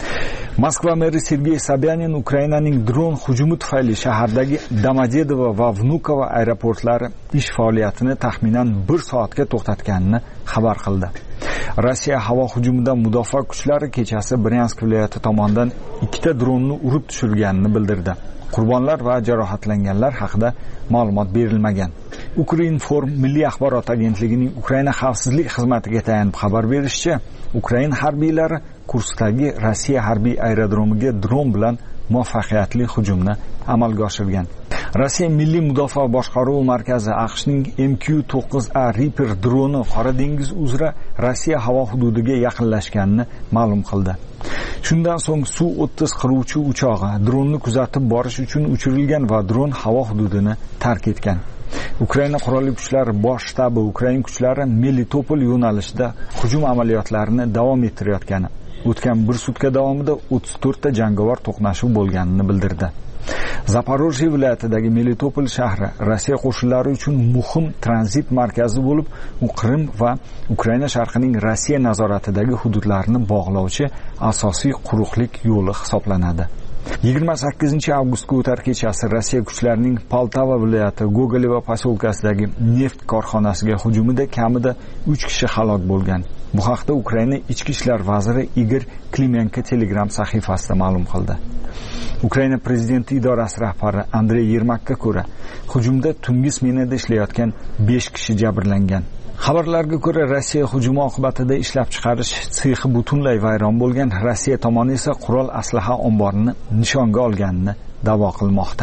Moskva meri Sergey Sobyanin Ukrainaning dron hujumi tufayli shahardagi Domodedovo va Vnukovo aeroportlari ish faoliyatini taxminan bir soatga to'xtatganini xabar qildi. Rossiya havo hujumidan mudofaa kuchlari kechasi Bryansk viloyati tomonidan ikkita dronni urib tushirganini bildirdi. Qurbonlar va jarohatlanganlar haqida ma'lumot berilmagan. Ukrinform milliy axborot agentligining Ukraina xavfsizlik xizmatiga tayanib xabar berishicha, Ukraina harbiylari Kurskdagi Rossiya harbiy aerodromiga dron bilan muvaffaqiyatli hujumni amalga oshirgan. Rossiya Milliy mudofaa boshqaruvi markazi AQShning M Q to'qqiz A Reaper droni Qora dengiz uzra Rossiya havo hududiga yaqinlashganini ma'lum qildi. Shundan so'ng Su o'ttiz qiruvchi uchog'i dronni kuzatib borish uchun uchirilgan va dron havo hududini tark etgan. Ukraina qurolli kuchlari bosh shtabi Ukraina kuchlari Melitopol yo'nalishida hujum amaliyotlarini davom ettirayotgani, o'tgan bir sutka davomida o'ttiz to'rtta jangovar to'qnashuv bo'lganini bildirdi. Zaporojye viloyatidagi Melitopol shahri Rossiya qo'shinlari uchun muhim tranzit markazi bo'lib, u Qrim va Ukraina sharqining Rossiya nazoratidagi hududlarini bog'lovchi asosiy quruqlik yo'li hisoblanadi. yigirma sakkizinchi avgustga o'tar kechasi Rossiya kuchlarining Poltava viloyati Gogolevo posyolkasidagi neft korxonasiga hujumida kamida uch kishi halok bo'lgan. Bu haqda Ukraina ichki ishlar vaziri Igor Klimenko Telegram sahifasida ma'lum qildi. Ukraina prezidenti idorasi rahbari Andrey Yermakka ko'ra, hujumda tungi smenada ishlayotgan besh kishi jabrlangan. Xabarlarga ko'ra, Rossiya hujumi oqibatida ishlab chiqarish sexi butunlay vayron bo'lgan. Rossiya tomoni esa qurol aslaha omborini nishonga olganini da'vo qilmoqda.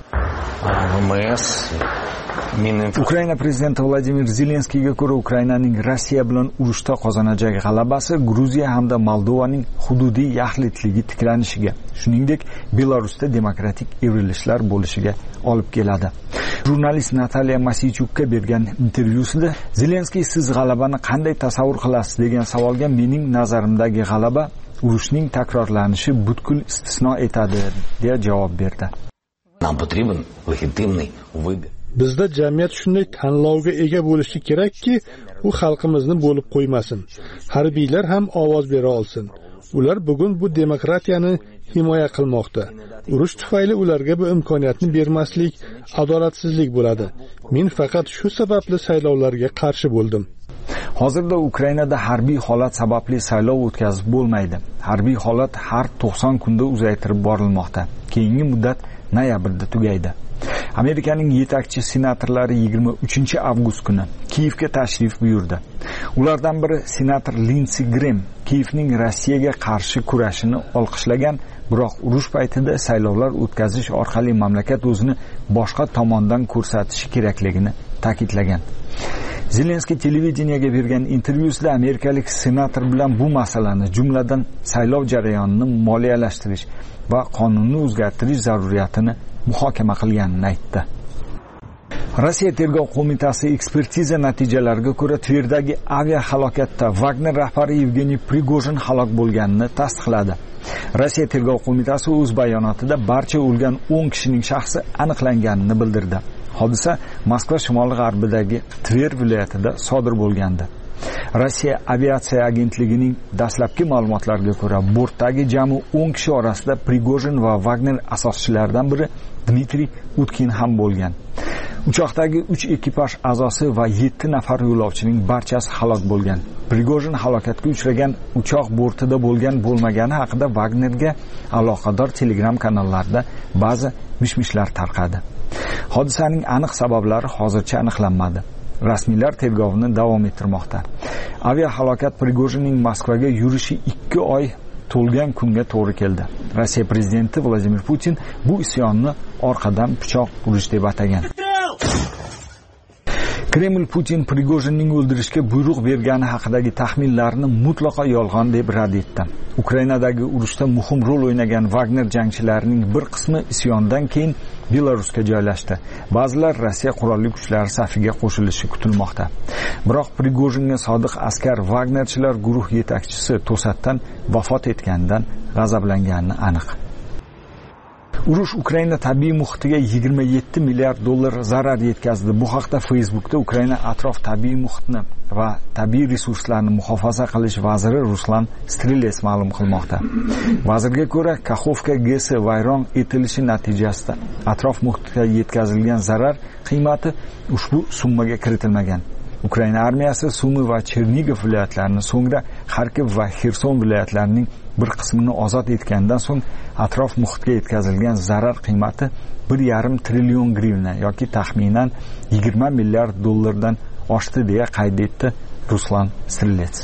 Ukraina prezidenti Vladimir Zelenskiyga ko'ra, Ukrainaning Rossiya bilan urushda qozonajak g'alabasi Gruziya hamda Moldovaning hududiy yaxlitligi tiklanishiga, shuningdek, Belarusda demokratik evrilishlar bo'lishiga olib keladi. Jurnalist Nataliya Masichukka bergan intervyusida Zelenskiy siz g'alabani qanday tasavvur qilasiz degan savolga mening nazarimdagi g'alaba urushning takrorlanishi butkul istisno etadi deya javob berdi. Нам потрібен легітимний вибір. Bizda jamiyat shunday tanlovga ega bo'lishi kerakki, u xalqimizni bo'lib qo'ymasin. Harbiylar ham ovoz bera olsin. Ular bugun bu demokratiyani himoya qilmoqda. Urush tufayli ularga bu imkoniyatni bermaslik adolatsizlik bo'ladi. Men faqat shu sababli saylovlarga qarshi bo'ldim. Hozirda Ukrainada harbiy holat sababli saylov o'tkazib bo'lmaydi. Harbiy holat har to'qson kunda uzaytirib borilmoqda. Keyingi muddat noyabrda tugaydi. Amerikaning yetakchi senatorlari yigirma uchinchi avgust kuni Kiyevga tashrif buyurdi. Ulardan biri senator Lindsey Graham Kiyevning Rossiyaga qarshi kurashini olqishlagan, biroq urush paytida saylovlar o'tkazish orqali mamlakat o'zini boshqa tomondan ko'rsatishi kerakligini ta'kidlagan. Zelenskiy televideniyega bergan intervyusida amerikalik senator bilan bu masalani, jumladan saylov jarayonini moliyalashtirish va qonunni o'zgartirish zaruriyatini muhokama qilganini aytdi. Rossiya tergov qo'mitasi ekspertiza natijalariga ko'ra Tverdagi aviahalokatda Wagner rahbari Yevgeniy Prigojin halok bo'lganini tasdiqladi. Rossiya tergov qo'mitasi o'z bayonotida barcha o'lgan o'n kishining shaxsi aniqlanganini bildirdi. Hodisa Moskva shimoli-g'arbidagi Tver viloyatida sodir bo'lgandi. Rossiya aviatsiya agentligining dastlabki ma'lumotlariga ko'ra, bortdagi jami o'n kishi orasida Prigojin va Wagner asoschilaridan biri Dmitriy Utkin ham bo'lgan. Uchoqdagi uch ekipaj a'zosi va yetti nafar yo'lovchining barchasi halok bo'lgan. Prigojin halokatga uchragan uchoq bortida bo'lgan bo'lmagani haqida Wagnerga aloqador Telegram kanallarida ba'zi mishmishlar tarqadi. Hodisaning aniq sabablari hozircha aniqlanmadi. Rasmiylar tergovni davom ettirmoqda. Aviahalokat Prigojinning Moskvaga yurishi ikki oy to'lgan kunga to'g'ri keldi. Rossiya prezidenti Vladimir Putin bu isyonni orqadan pichoq urish deb atagan. Kreml Putin Prigojinning o'ldirishga buyruq bergani haqidagi taxminlarni mutlaqo yolg'on deb rad etdi. Ukrainadagi urushda muhim rol o'ynagan Wagner jangchilarining bir qismi isyondan keyin Belarusga joylashdi. Ba'zilar Rossiya qurolli kuchlari safiga qo'shilishi kutilmoqda. Biroq Prigojinga sodiq askar Wagnerchilar guruh yetakchisi to'satdan vafot etganidan g'azablangani aniq. Urush Ukraina tabiiy muhitiga yigirma yetti milliard dollar zarar yetkazdi. Bu haqda Facebookda Ukraina atrof tabiiy muhitni va tabiiy resurslarni muhofaza qilish vaziri Ruslan Strelets ma'lum qilmoqda. Vazirga ko'ra, Kakhovka gesi vayron etilishi natijasida atrof muhitga yetkazilgan zarar qiymati ushbu summaga kiritilmagan. Ukraina armiyasi Sumi va Chernigov viloyatlarini, so'ngra Xarkov va Xerson viloyatlarining bir qismini ozod etgandan so'ng atrof muhitga yetkazilgan zarar qiymati bir yarim trillion grivna yoki taxminan yigirma milliard dollardan oshdi deya qayd etdi Ruslan Strelets.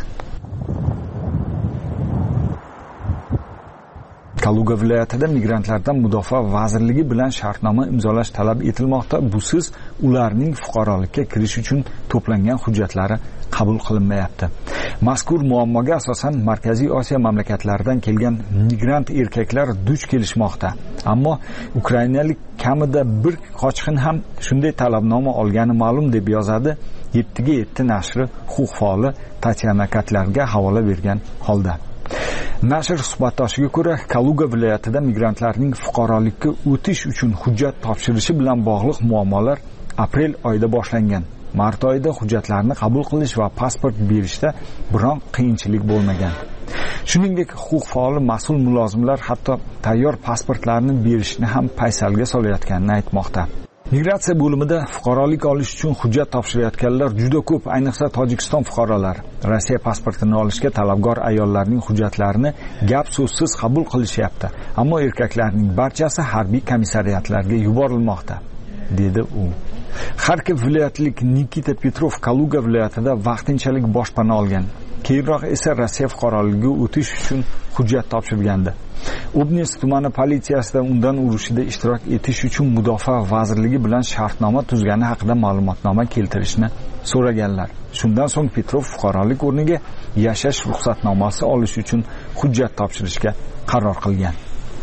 Kaluga viloyatida migrantlardan mudofaa vazirligi bilan shartnoma imzolash talab etilmoqda. Busiz ularning fuqarolikka kirish uchun to'plangan hujjatlari qabul qilinmayapti. Mazkur muammoga asosan Markaziy Osiyo mamlakatlaridan kelgan migrant erkaklar duch kelishmoqda. Ammo ukrainalik kamida bir qochqin ham shunday talabnoma olgani ma'lum deb yozadi yetti ga yetti nashri huquq faoli Tatyana Katlarga havola bergan holda. Nashr suhbatdoshiga ko'ra, Kaluga viloyatida migrantlarning fuqarolikka o'tish uchun hujjat topshirishi bilan bog'liq muammolar aprel oyida boshlangan. Mart oyida hujjatlarni qabul qilish va pasport berishda biron qiyinchilik bo'lmagan. Shuningdek, huquq faoli mas'ul mulozimlar hatto tayyor pasportlarni berishni ham paysalga solayotganini aytmoqda. Migratsiya bo'limida fuqarolik olish uchun hujjat topshirayotganlar juda ko'p, ayniqsa Tojikiston fuqarolari. Rossiya pasportini olishga talabgor ayollarning hujjatlarini gap so'zsiz qabul qilishyapti, ammo erkaklarning barchasi harbiy komissariyatlarga yuborilmoqda, dedi u. Xarkov viloyatlik Nikita Petrov Kaluga viloyatida vaqtinchalik boshpana olgan. Keyinroq esa Rossiya fuqaroligiga o'tish uchun hujjat topshirgandi. Obnetsk tumani politsiyasida undan urushida ishtirok etish uchun mudofaa vazirligi bilan shartnoma tuzgani haqida ma'lumotnoma keltirishni so'raganlar. Shundan so'ng Petrov fuqarolik o'rniga yashash ruxsatnomasi olish uchun hujjat topshirishga qaror qilgan.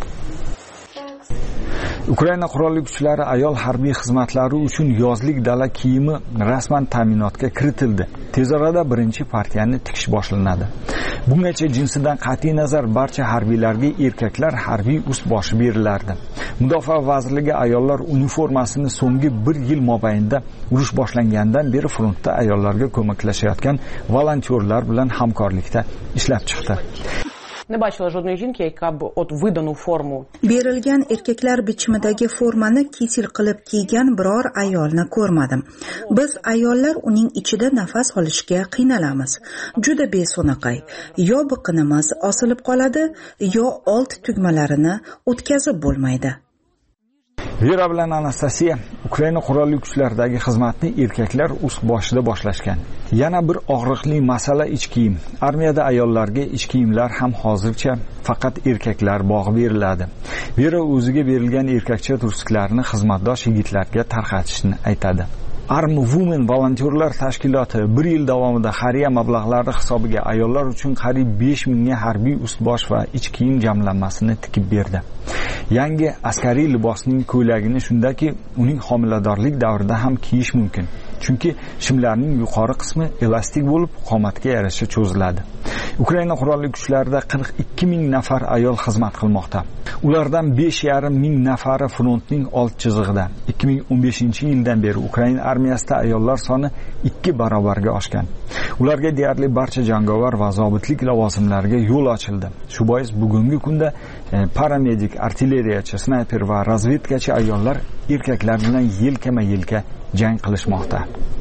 Ukraina qurolli kuchlari ayol harbiy xizmatlari uchun yozlik dala kiyimi rasman ta'minotga kiritildi. Tez orada birinchi partiyani tikish boshlanadi. Bungacha jinsidan qat'iy nazar barcha harbiylarga erkaklar harbiy ust-boshi berilardi. Mudofaa vazirligi ayollar uniformasini so'nggi bir yil mobaynida urush boshlangandan beri frontda ayollarga ko'maklashayotgan volontyorlar bilan hamkorlikda ishlab chiqdi. Не бачила жодної жінки, яка б от видану форму. Berilgan erkaklar bichimidagi formani kisil qilib kiygan biror ayolni ko'rmadim. Biz ayollar uning ichida nafas olishga qiynalamiz. Juda beso'naqay. Yo biqinimiz osilib qoladi, yo old tugmalarini o'tkazib bo'lmaydi. Vera bilan Anastasiya Ukraina qurolli kuchlaridagi xizmatni erkaklar ust boshida boshlashgan. Yana bir og'riqli masala ichki kiyim. Armiyada ayollarga ichki kiyimlar ham hozircha faqat erkaklar bog'i beriladi. Vera o'ziga berilgan erkakcha tursklarni xizmatdosh yigitlarga tarqatishni aytadi. Army Women volontyorlar tashkiloti bir yil davomida xayriya mablag'lari hisobiga ayollar uchun qariyb besh mingga harbiy ust-bosh va ichki kiyim jamlanmasini tikib berdi. Yangi askariy libosning ko'ylagini shundaki, uning homiladorlik davrida ham kiyish mumkin. Chunki shimlarning yuqori qismi elastik bo'lib, qomatga yarasha cho'ziladi. Ukraina qurolli kuchlarida qirq ikki ming nafar ayol xizmat qilmoqda. Ulardan besh yarim ming nafari frontning old chizig'ida. ikki ming o'n beshinchi yildan beri Ukraina armiyasida ayollar soni ikki barobarga oshgan. Ularga deyarli barcha jangovar va zobitlik lavozimlariga yo'l ochildi. Shu bois bugungi kunda e, paramedik, artilleriyachi, snayper va razvedkachi ayollar erkaklar bilan yelkama-yelka jang qilishmoqda.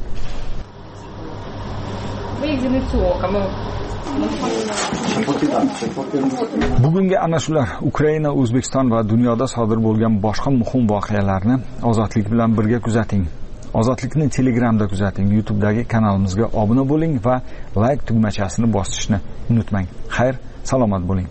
Bugungi ana shular Ukraina, O'zbekiston va dunyoda sodir bo'lgan boshqa muhim voqealarni Ozodlik bilan birga kuzating. Ozodlikni Telegramda kuzating, YouTube'dagi kanalimizga obuna bo'ling va like tugmachasini bosishni unutmang. Xayr, salomat bo'ling.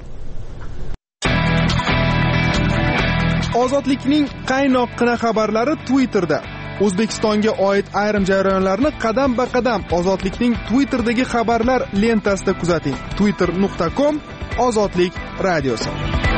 Ozodlikning qaynoqqina xabarlari Twitterda. O'zbekistonga oid ayrim jarayonlarni qadam-ba-qadam Ozodlikning Twitter'dagi xabarlar lentasida kuzating. twitter nuqta com Ozodlik radiosi.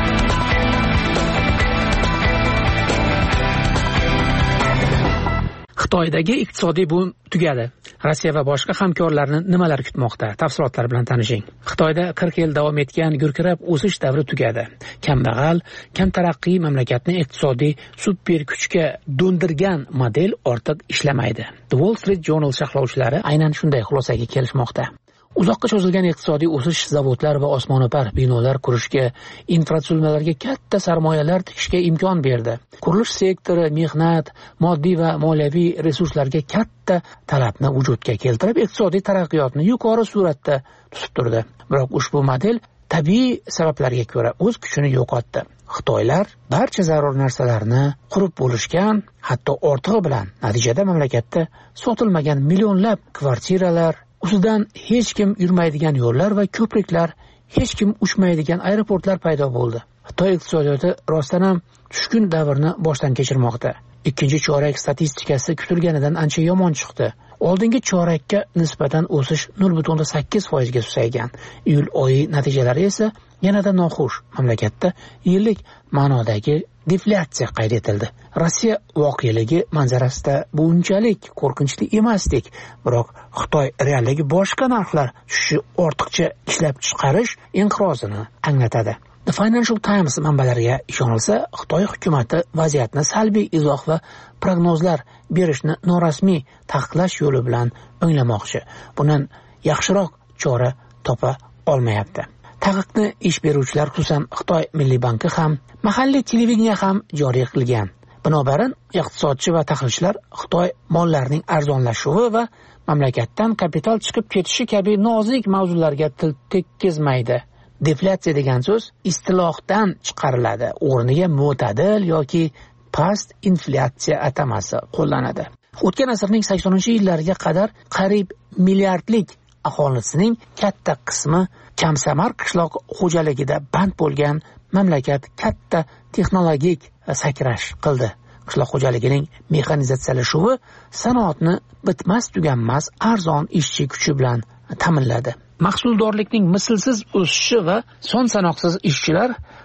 Xitoydagi iqtisodiy boom tugadi. Rossiya va boshqa hamkorlarni nimalar kutmoqda? Tafsilotlar bilan tanishing. Xitoyda qirq yil davom etgan gurkirab o'sish davri tugadi. Kambag'al, kam taraqqiy mamlakatni iqtisodiy super kuchga do'ndirgan model ortiq ishlamaydi. The Wall Street Journal sharhlovchilari aynan shunday xulosaga kelishmoqda. Uzoqqa cho'zilgan iqtisodiy o'sish zavodlar va osmono'par binolar qurishga, infratuzilmalarga katta sarmoyalar tikishga imkon berdi. Qurilish sektori mehnat, moddiy va moliyaviy resurslarga katta talabni vujudga keltirib, iqtisodiy taraqqiyotni yuqori sur'atda tutib turdi. Biroq ushbu model tabiiy sabablarga ko'ra o'z kuchini yo'qotdi. Xitoylar barcha zarur narsalarni qurib bo'lishgan, hatto ortig'i bilan. Natijada mamlakatda sotilmagan millionlab kvartiralar, ustidan hech kim yurmaydigan yo'llar va ko'priklar, hech kim uchmaydigan aeroportlar paydo bo'ldi. Xitoy iqtisodiyoti rostdan ham tushkun davrni boshdan kechirmoqda. Ikkinchi chorak statistikasi kutilganidan ancha yomon chiqdi. Oldingi chorakka nisbatan o'sish nol butun sakkiz foiz ga susaygan. Iyul oyi natijalari esa yanada noxush. Mamlakatda yillik ma'nodagi deflyatsiya qayd etildi. Rossiya voqealigi manzarasida bu unchalik qo'rqinchli emasdik, biroq Xitoy realligi boshqa narxlar tushishi ortiqcha ishlab chiqarish inqirozini anglatadi. The Financial Times manbalariga ishonilsa, Xitoy hukumati vaziyatni salbiy izoh va prognozlar berishni norasmiy taqiqlash yo'li bilan o'nglamoqchi. Bundan yaxshiroq chora topa olmayapti. Taqiqni ish beruvchilar, xususan Xitoy Milliy banki ham, mahalliy televideniya ham joriy qilgan. Binobarin, iqtisodchi va tahlilchilar Xitoy mollarining arzonlashuvi va mamlakatdan kapital chiqib ketishi kabi nozik mavzularga til tekkizmaydi. Deflyatsiya degan so'z istilohdan chiqariladi. O'rniga mo'tadil yoki past inflyatsiya atamasi qo'llanadi. O'tgan asrning saksoninchi yillariga qadar qariyb milliardlik aholisining katta qismi kamsamar qishloq xo'jaligida band bo'lgan mamlakat katta texnologik sakrash qildi. Qishloq xo'jaligining mexanizatsiyalashuvi sanoatni bitmas tuganmas arzon ishchi kuchi bilan ta'minladi. Mahsuldorlikning mislsiz o'sishi va son sanoqsiz ishchilar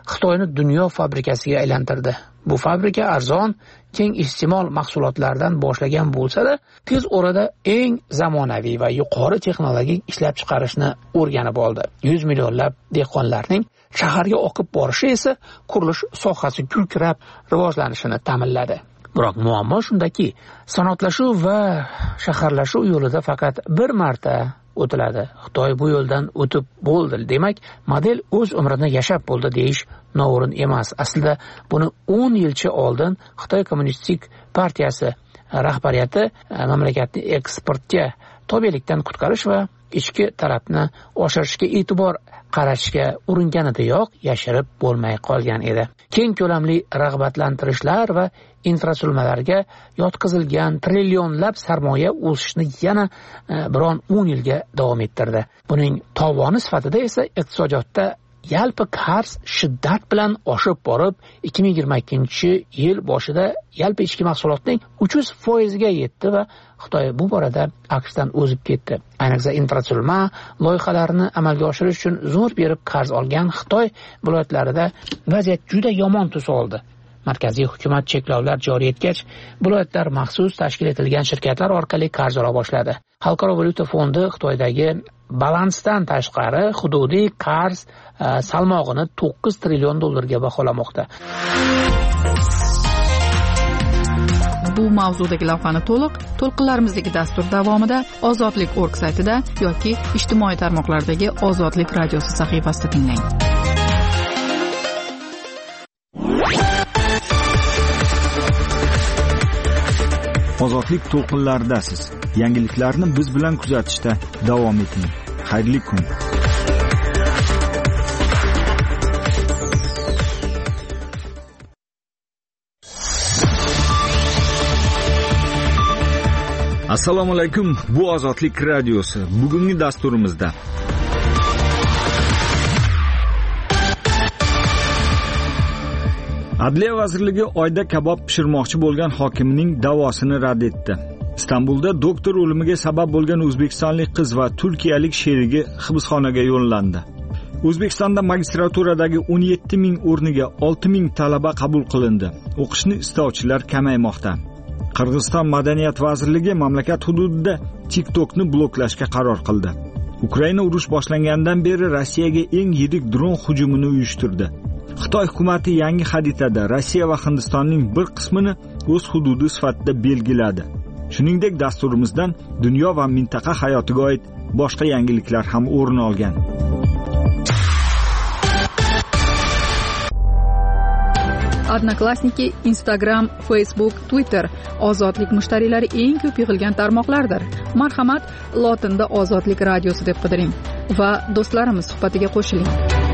Xitoyni dunyo fabrikasiga aylantirdi. Bu fabrika arzon, keng iste'mol mahsulotlardan boshlagan bo'lsa-da, tez orada eng zamonaviy va yuqori texnologik ishlab chiqarishni o'rganib oldi. yuz millionlab dehqonlarning shaharga oqib borishi esa qurilish sohasi gurkirab rivojlanishini ta'minladi. Biroq muammo shundaki, sanoatlashuv va shaharlashuv yo'lida faqat bir marta o'tiladi. Xitoy bu yo'ldan o'tib bo'ldi. Demak, model o'z umrini yashab bo'ldi deyish noo'rin emas. Aslida buni o'n yilcha oldin Xitoy Kommunistik partiyasi rahbariyati mamlakatni eksportga tobelikdan qutqarish va ichki talabni oshirishga e'tibor qarashga uringganidayoq yashirib bo'lmay qolgan edi. Keng ko'lamli rag'batlantirishlar va infratuzilmalarga yotqizilgan trillionlab sarmoya o'sishni yana biron o'n yilga davom ettirdi. Buning tovoni sifatida esa iqtisodiyotda yalpi qarz shiddat bilan oshib borib, ikki ming yigirma ikkinchi yil boshida yalpi ichki mahsulotning uch yuz foizga yetdi va Xitoy bu borada AQShdan o'zib ketdi. Ayniqsa infratuzilma loyihalarini amalga oshirish uchun zo'r berib qarz olgan Xitoy viloyatlarida vaziyat juda yomon tus oldi. Markaziy hukumat cheklovlar joriy etgach, viloyatlar maxsus tashkil etilgan shirkatlar orqali qarz ola boshladi. Xalqaro valyuta fondi Xitoydagi balansdan tashqari hududiy qarz salmog'ini to'qqiz trillion dollarga baholamoqda. Bu mavzudagi lavhani to'liq to'lqinlarimizdagi dastur davomida Ozodlik nokta org saytida yoki ijtimoiy tarmoqlardagi Ozodlik radiosi sahifasida tinglang. Ozodlik to'lqinlaridasiz. Yangiliklarni biz bilan kuzatishda davom eting. Xayrli kun. Assalomu alaykum. Bu Ozodlik radiosi. Bugungi dasturimizda Adliya vazirligi oyda kabob pishirmoqchi bo'lgan hokimning da'vosini rad etdi. Istanbulda doktor o'limiga sabab bo'lgan o'zbekistonlik qiz va turkiyalik sherigi hibsxonaga yo'llandi. O'zbekistonda magistraturadagi o'n yetti ming o'rniga olti ming talaba qabul qilindi. O'qishni istovchilar kamaymoqda. Qirg'iziston Madaniyat vazirligi mamlakat hududida TikTokni bloklashga qaror qildi. Ukraina urush boshlangandan beri Rossiyaga eng yirik dron hujumini uyushtirdi. Xitoy hukumati yangi xaritada Rossiya va Hindistonning bir qismini o'z hududi sifatida belgiladi. Shuningdek, dasturimizdan dunyo va mintaqa hayotiga oid boshqa yangiliklar ham o'rin olgan. Odnoklassniki, Instagram, Facebook, Twitter ozodlik mushtariylari eng ko'p yig'ilgan tarmoqlardir. Marhamat, lotinda Ozodlik radiosi deb qidiring va do'stlarimiz suhbatiga qo'shiling.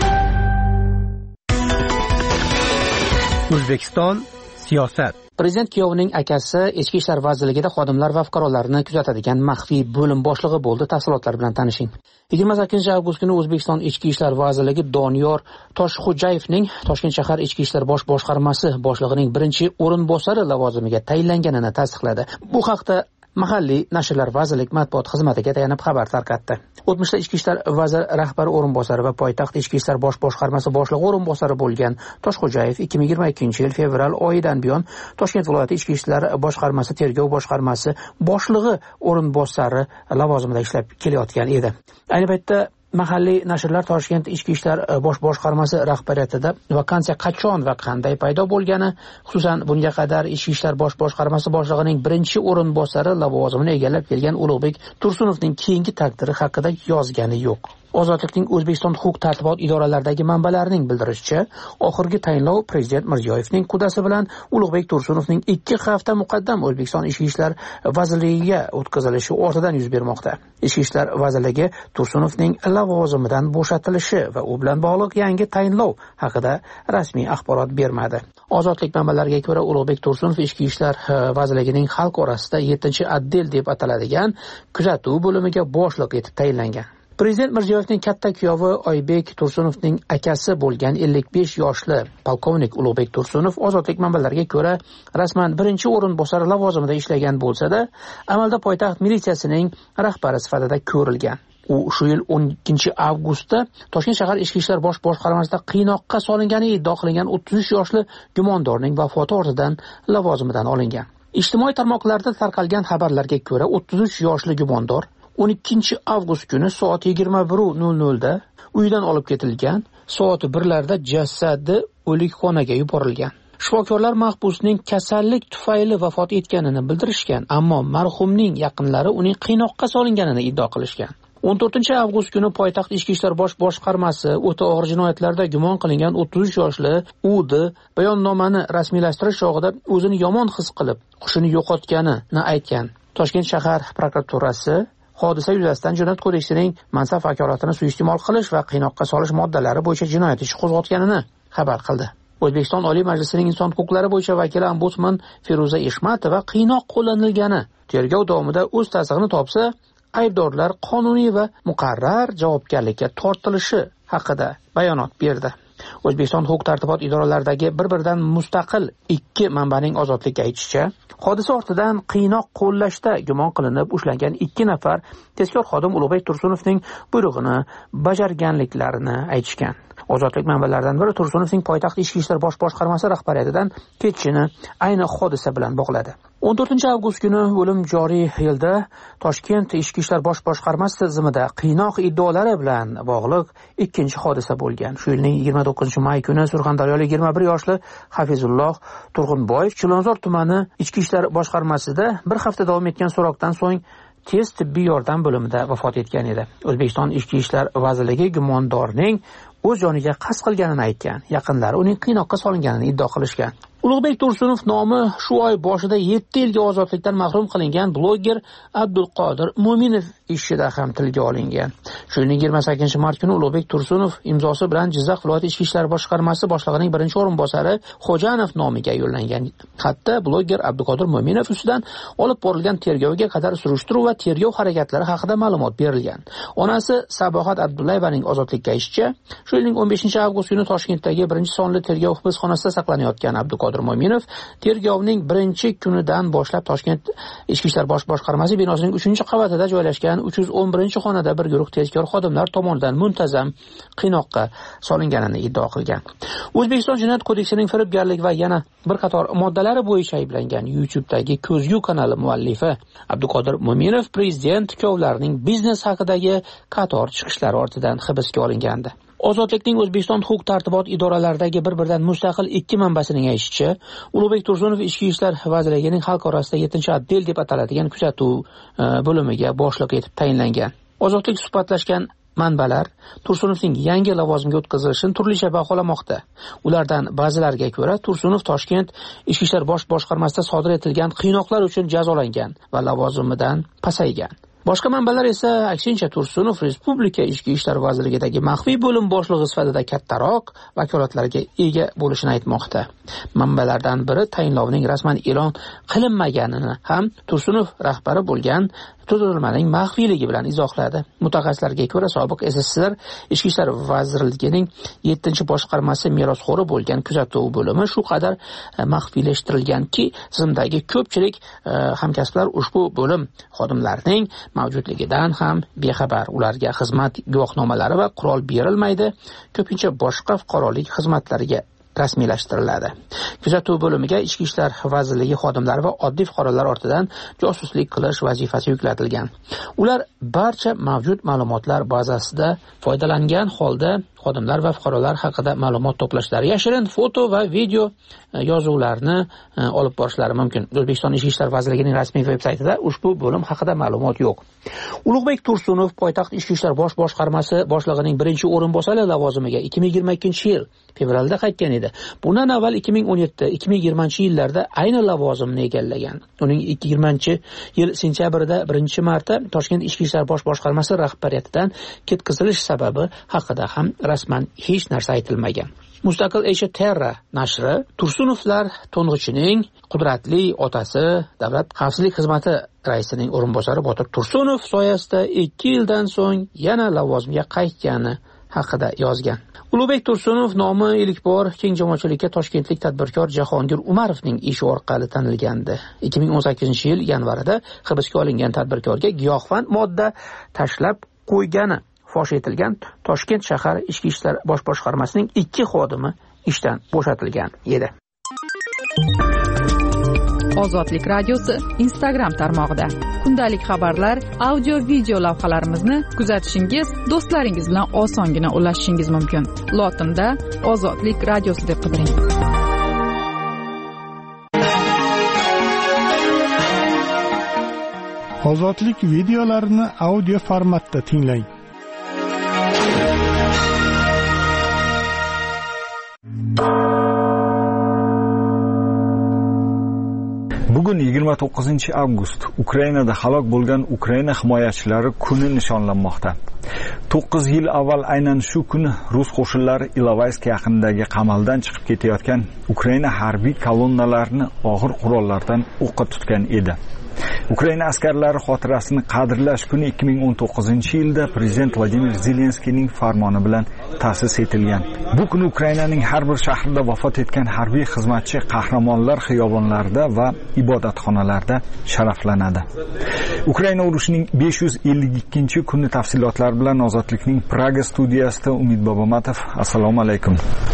O'zbekiston siyosat. Prezident kuyovining akasi Ichki ishlar vazirligida xodimlar va fuqarolarni kuzatadigan maxfiy bo'lim boshlig'i bo'ldi. Tafsilotlar bilan tanishing. yigirma sakkizinchi avgust kuni O'zbekiston Ichki ishlar vazirligi Doniyor Toshxo'jayevning Toshkent shahar Ichki ishlar bosh boshqarmasi boshlig'ining birinchi o'rinbosari lavozimiga tayinlanganini tasdiqladi. Bu haqda mahalliy nashrlar vazirlik matbuot xizmatiga tayanib xabar tarqatdi. O'tmishda Ichki ishlar vaziri rahbari o'rinbosari va poytaxt Ichki ishlar bosh boshqarmasi boshlig'i o'rinbosari bo'lgan Toshxo'jayev ikki ming yigirma ikkinchi yil fevral oyidan buyon Toshkent viloyati Ichki ishlar boshqarmasi tergov boshqarmasi boshlig'i o'rinbosari lavozimida ishlab kelayotgan edi. Ayni paytda mahalliy nashrlar Toshkent Ichki ishlar bosh boshqarmasi rahbariyatida vakansiya qachon va qanday paydo bo'lgani, xususan bunga qadar Ichki ishlar bosh boshqarmasi boshlig'ining birinchi o'rinbosari lavozimini egallab kelgan Ulug'bek Tursunovning keyingi taqdiri haqida yozgani yo'q. Ozodlikning O'zbekiston huquq-tartibot idoralaridagi manbalarining bildirishicha, oxirgi tayinlov Prezident Mirziyoyevning qudasi bilan Ulug'bek Tursunovning ikki hafta muqaddam O'zbekiston Ichki ishlar vazirligiga o'tkazilishi ortidan yuz bermoqda. Ichki ishlar vazirligi Tursunovning lavozimidan bo'shatilishi va u bilan bog'liq yangi tayinlov haqida rasmiy axborot bermadi. Ozodlik manbalariga ko'ra, Ulug'bek Tursunov Ichki ishlar vazirligining xalq orasida yettinchi otdel deb ataladigan kuzatuv bo'limiga boshliq etib tayinlangan. Prezident Mirziyoyevning katta kuyovi Oybek Tursunovning akasi bo'lgan ellik besh yoshli polkovnik Ulug'bek Tursunov ozodlik manbalariga ko'ra rasman birinchi o'rinbosar lavozimida ishlagan bo'lsa-da, amalda poytaxt militsiyasining rahbari sifatida ko'rilgan. u shu yil o'n ikkinchi avgustda Toshkent shahar ichki ishlar bosh boshqarmasida qiynoqqa solingani iddio qilingan o'ttiz uch yoshli gumondorning vafoti ortidan lavozimidan olingan. Ijtimoiy tarmoqlarda tarqalgan xabarlarga ko'ra, o'ttiz uch yoshli gumondor o'n ikkinchi avgust kuni soat yigirma bir nol nol da uydan olib ketilgan, soat birlarda jasadi o'likxonaga yuborilgan. Shifokorlar mahbusning kasallik tufayli vafot etganini bildirishgan, ammo marhumning yaqinlari uning qiynoqqa solinganini iddio qilishgan. o'n to'rtinchi avgust kuni poytaxt ichki ishlar bosh boshqarmasi o'ta og'ir jinoyatlarda gumon qilingan o'ttiz uch yoshli U.D. bayonnomani rasmiylashtirish chog'ida o'zini yomon his qilib, hushini yo'qotganini aytgan. Toshkent shahar prokuraturasi hodisa yuzasidan Jinoyat kodeksining mansab vakolatini suiiste'mol qilish va qiynoqqa solish moddalari bo'yicha jinoyat ishi qo'zg'atganini xabar qildi. O'zbekiston Oliy Majlisining inson huquqlari bo'yicha vakili ombudsman Feruza Eshmatova qiynoq qo'llanilgani tergov davomida o'z tasdig'ini topsa, aybdorlar qonuniy va muqarrar javobgarlikka tortilishi haqida bayonot berdi. O'zbekiston huquq-tartibot idoralaridagi bir-biridan mustaqil ikki manbaning ozodlikka aytishicha, hodisa ortidan qiynoq qo'llashda gumon qilinib ushlangan ikki nafar tezkor xodim Ulug'bek Tursunovning buyrug'ini bajarganliklarini aytishgan. Ozodlik manbalaridan biri Tursunovning poytaxt ichki ishlar bosh boshqarmasi rahbariyatidan ketishini ayni hodisa bilan bog'ladi. o'n to'rtinchi avgust kuni o'lim joriy yilda Toshkent ichki ishlar bosh boshqarmasi tizimida qiynoq iddaolari bilan bog'liq ikkinchi hodisa bo'lgan. Shu yilning yigirma to'qqizinchi may kuni Surxondaryolik yigirma bir yoshli Hafizulloh Turg'unboyev Chilonzor tumani ichki ishlar boshqarmasida bir hafta davom etgan so'roqdan so'ng tez tibbiy yordam bo'limida vafot etgan edi. O'zbekiston Ichki ishlar vazirligi gumondorning o'z joniga qasd qilganini aytgan. Yaqinlari uning qiynoqqa solinganini iddio qilishgan. Ulug'bek Tursunov nomi shu oy boshida yetti yilga ozodlikdan mahrum qilingan bloger Abdulqodir Mo'minov ishida ham tilga olingan. Shu yilning yigirma sakkizinchi mart kuni Ulug'bek Tursunov imzosi bilan Jizzax viloyat ichki ishlar boshqarmasi boshlig'ining birinchi o'rinbosari Xo'janov nomiga yo'llangan xatda bloger Abdulqodir Mo'minov ustidan olib borilgan tergovga qadar surishtiruv va tergov harakatlari haqida ma'lumot berilgan. Onasi Sabohat Abdullayevaning ozodlikka aytishicha, shu yilning o'n beshinchi avgust kuni Toshkentdagi birinchi sonli tergov hibsxonasida saqlanayotgan Abdulqodir Mo'minov tergovning birinchi kunidan boshlab Toshkent ichki ishlar bosh boshqarmasi binosining uchinchi qavatida joylashgan uch yuz o'n birinchi xonada bir guruh tezkor xodimlar tomonidan muntazam qiynoqqa solinganini iddio qilgan. O'zbekiston Jinoyat kodeksining firibgarlik va yana bir qator moddalari bo'yicha ayblangan YouTube'dagi Ko'zgu kanali muallifi Abdulqodir Mo'minov prezident ikkovlarining biznes haqidagi qator chiqishlari ortidan hibsga olingandi. Ozodlikning O'zbekiston huquq-tartibot idoralaridagi bir-biridan mustaqil ikki manbasining aytishicha, Ulug'bek Tursunov Ichki ishlar vazirligining xalq orasida yettinchi otdel deb ataladigan kuzatuv bo'limiga boshliq etib tayinlangan. Ozodlik suhbatlashgan manbalar Tursunovning yangi lavozimga o'tkazilishini turlicha baholamoqda. Ulardan ba'zilariga ko'ra, Tursunov Toshkent ichki ishlar bosh boshqarmasida sodir etilgan qiynoqlar uchun jazolangan va lavozimidan pasaygan. Boshqa manbalar esa aksincha Tursunov Respublika ichki ishlar vazirligidagi maxfiy bo'lim boshlig'i sifatida kattaroq vakolatlarga ega bo'lishini aytmoqda. Manbalardan biri tayinlovning rasman e'lon qilinmaganini ham Tursunov rahbari bo'lgan tuzilmaning maxfiyligi bilan izohladi. Mutaxassislarga ko'ra, sobiq S S S R ichki ishlar vazirligining yettinchi boshqarmasi merosxo'ri bo'lgan kuzatuv bo'limi shu qadar maxfiylashtirilganki, tizimdagi ko'pchilik hamkasblar ushbu bo'lim xodimlarining mavjudligidan ham bexabar. Ularga xizmat guvohnomalari va qurol berilmaydi. Ko'pincha boshqa fuqarolik xizmatlariga rasmiylashtiriladi. Kuzatuv bo'limiga ichki ishlar vazirligi xodimlari va oddiy fuqarolar ortidan josuslik qilish vazifasi yuklatilgan. Ular barcha mavjud ma'lumotlar bazasida foydalangan holda xodimlar va fuqarolar haqida ma'lumot to'plashlari, yashirin foto va video yozuvlarni olib borishlari mumkin. O'zbekiston Ichki ishlar vazirligining rasmiy veb-saytida ushbu bo'lim haqida ma'lumot yo'q. Ulug'bek Tursunov poytaxt ichki ishlar bosh boshqarmasi boshlig'ining birinchi o'rinbosari lavozimiga ikki ming yigirma ikkinchi yil fevralda qaytgan edi. Bundan avval ikki ming o'n yetti ikki ming yigirmanchi yillarda ayni lavozimni egallagan. Uning ikki ming yigirmanchi yil sentyabrida birinchi marta Toshkent ichki ishlar bosh boshqarmasi rahbariyatidan ketkazilish sababi haqida ham rasman hech narsa aytilmagan. Mustaqil Asia Terra nashri Tursunovlar to'ng'ichining qudratli otasi Davlat xavfsizlik xizmati raisining o'rinbosari Botir Tursunov soyasida ikki yildan so'ng yana lavozimga qaytgani haqida yozgan. Ulug'bek Tursunov nomi ilk bor keng jamoatchilikka toshkentlik tadbirkor Jahongir Umarovning ishi orqali tanilgandi. ikki ming o'n sakkizinchi yil yanvarida hibsga olingan tadbirkorga giyohvand modda tashlab qo'ygani fosh etilgan Toshkent shahar ichki ishlar bosh boshqarmasining ikki xodimi ishdan bo'shatilgan edi. Ozodlik radiosi Instagram tarmog'ida kundalik xabarlar, audio video lavhalarimizni kuzatishingiz, do'stlaringiz bilan osongina ulashishingiz mumkin. Lotinda Ozodlik radiosi deb qidiring. Ozodlik videolarini audio formatda tinglang. Bugun yigirma to'qqizinchi avgust Ukrainada halok bo'lgan Ukraina himoyachilari kuni nishonlanmoqda. to'qqiz yil avval aynan shu kuni rus qo'shinlari Ilovaysk yaqinidagi qamaldan chiqib ketayotgan Ukraina harbiy kolonnalarini og'ir qurollardan o'qqa tutgan edi. Ukraina askarlari xotirasini qadrlash kuni ikki ming o'n to'qqizinchi yilda prezident Vladimir Zelenskiyning farmoni bilan ta'sis etilgan. Bu kuni Ukrainaning har bir shahrida vafot etgan harbiy xizmatchi qahramonlar xiyobonlarida va ibodatxonalarda sharaflanadi. Ukraina urushining besh yuz ellik ikkinchi kuni tafsilotlari bilan Ozodlikning Praga studiyasida Umid Bobomatov. Assalomu alaykum.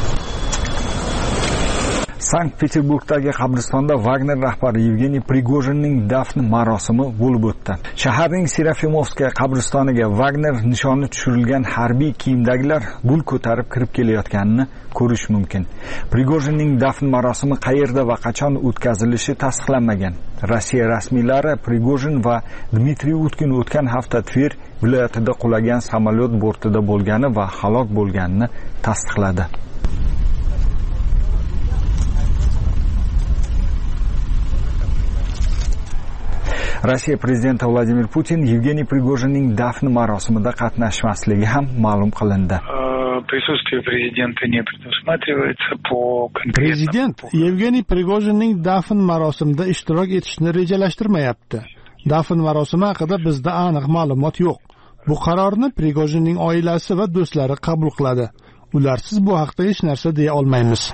Sankt-Peterburgdagi qabristonda Wagner rahbari Yevgeniy Prigojinning dafn marosimi bo'lib o'tdi. Shaharning Serafimovskaya qabristoniga Wagner nishoni tushirilgan harbiy kiyimdagilar gul ko'tarib kirib kelayotganini ko'rish mumkin. Prigojinning dafn marosimi qayerda va qachon o'tkazilishi tasdiqlanmagan. Rossiya rasmiylari Prigojin va Dmitriy Utkin o'tgan hafta Tver viloyatida qulagan samolyot bortida bo'lgani va halok bo'lganini tasdiqladi. Rossiya prezidenti Vladimir Putin Yevgeniy Prigojinning dafn marosimida qatnashmasligi ham ma'lum qilindi. Присутствие президента не предусматривается по Prezident Yevgeniy Prigojinning dafn marosimida ishtirok etishni rejalashtirmayapti. Dafn marosimi haqida bizda aniq ma'lumot yo'q. Bu qarorni Prigojinning oilasi va do'stlari qabul qiladi. Ularsiz bu haqda hech narsa deya olmaymiz.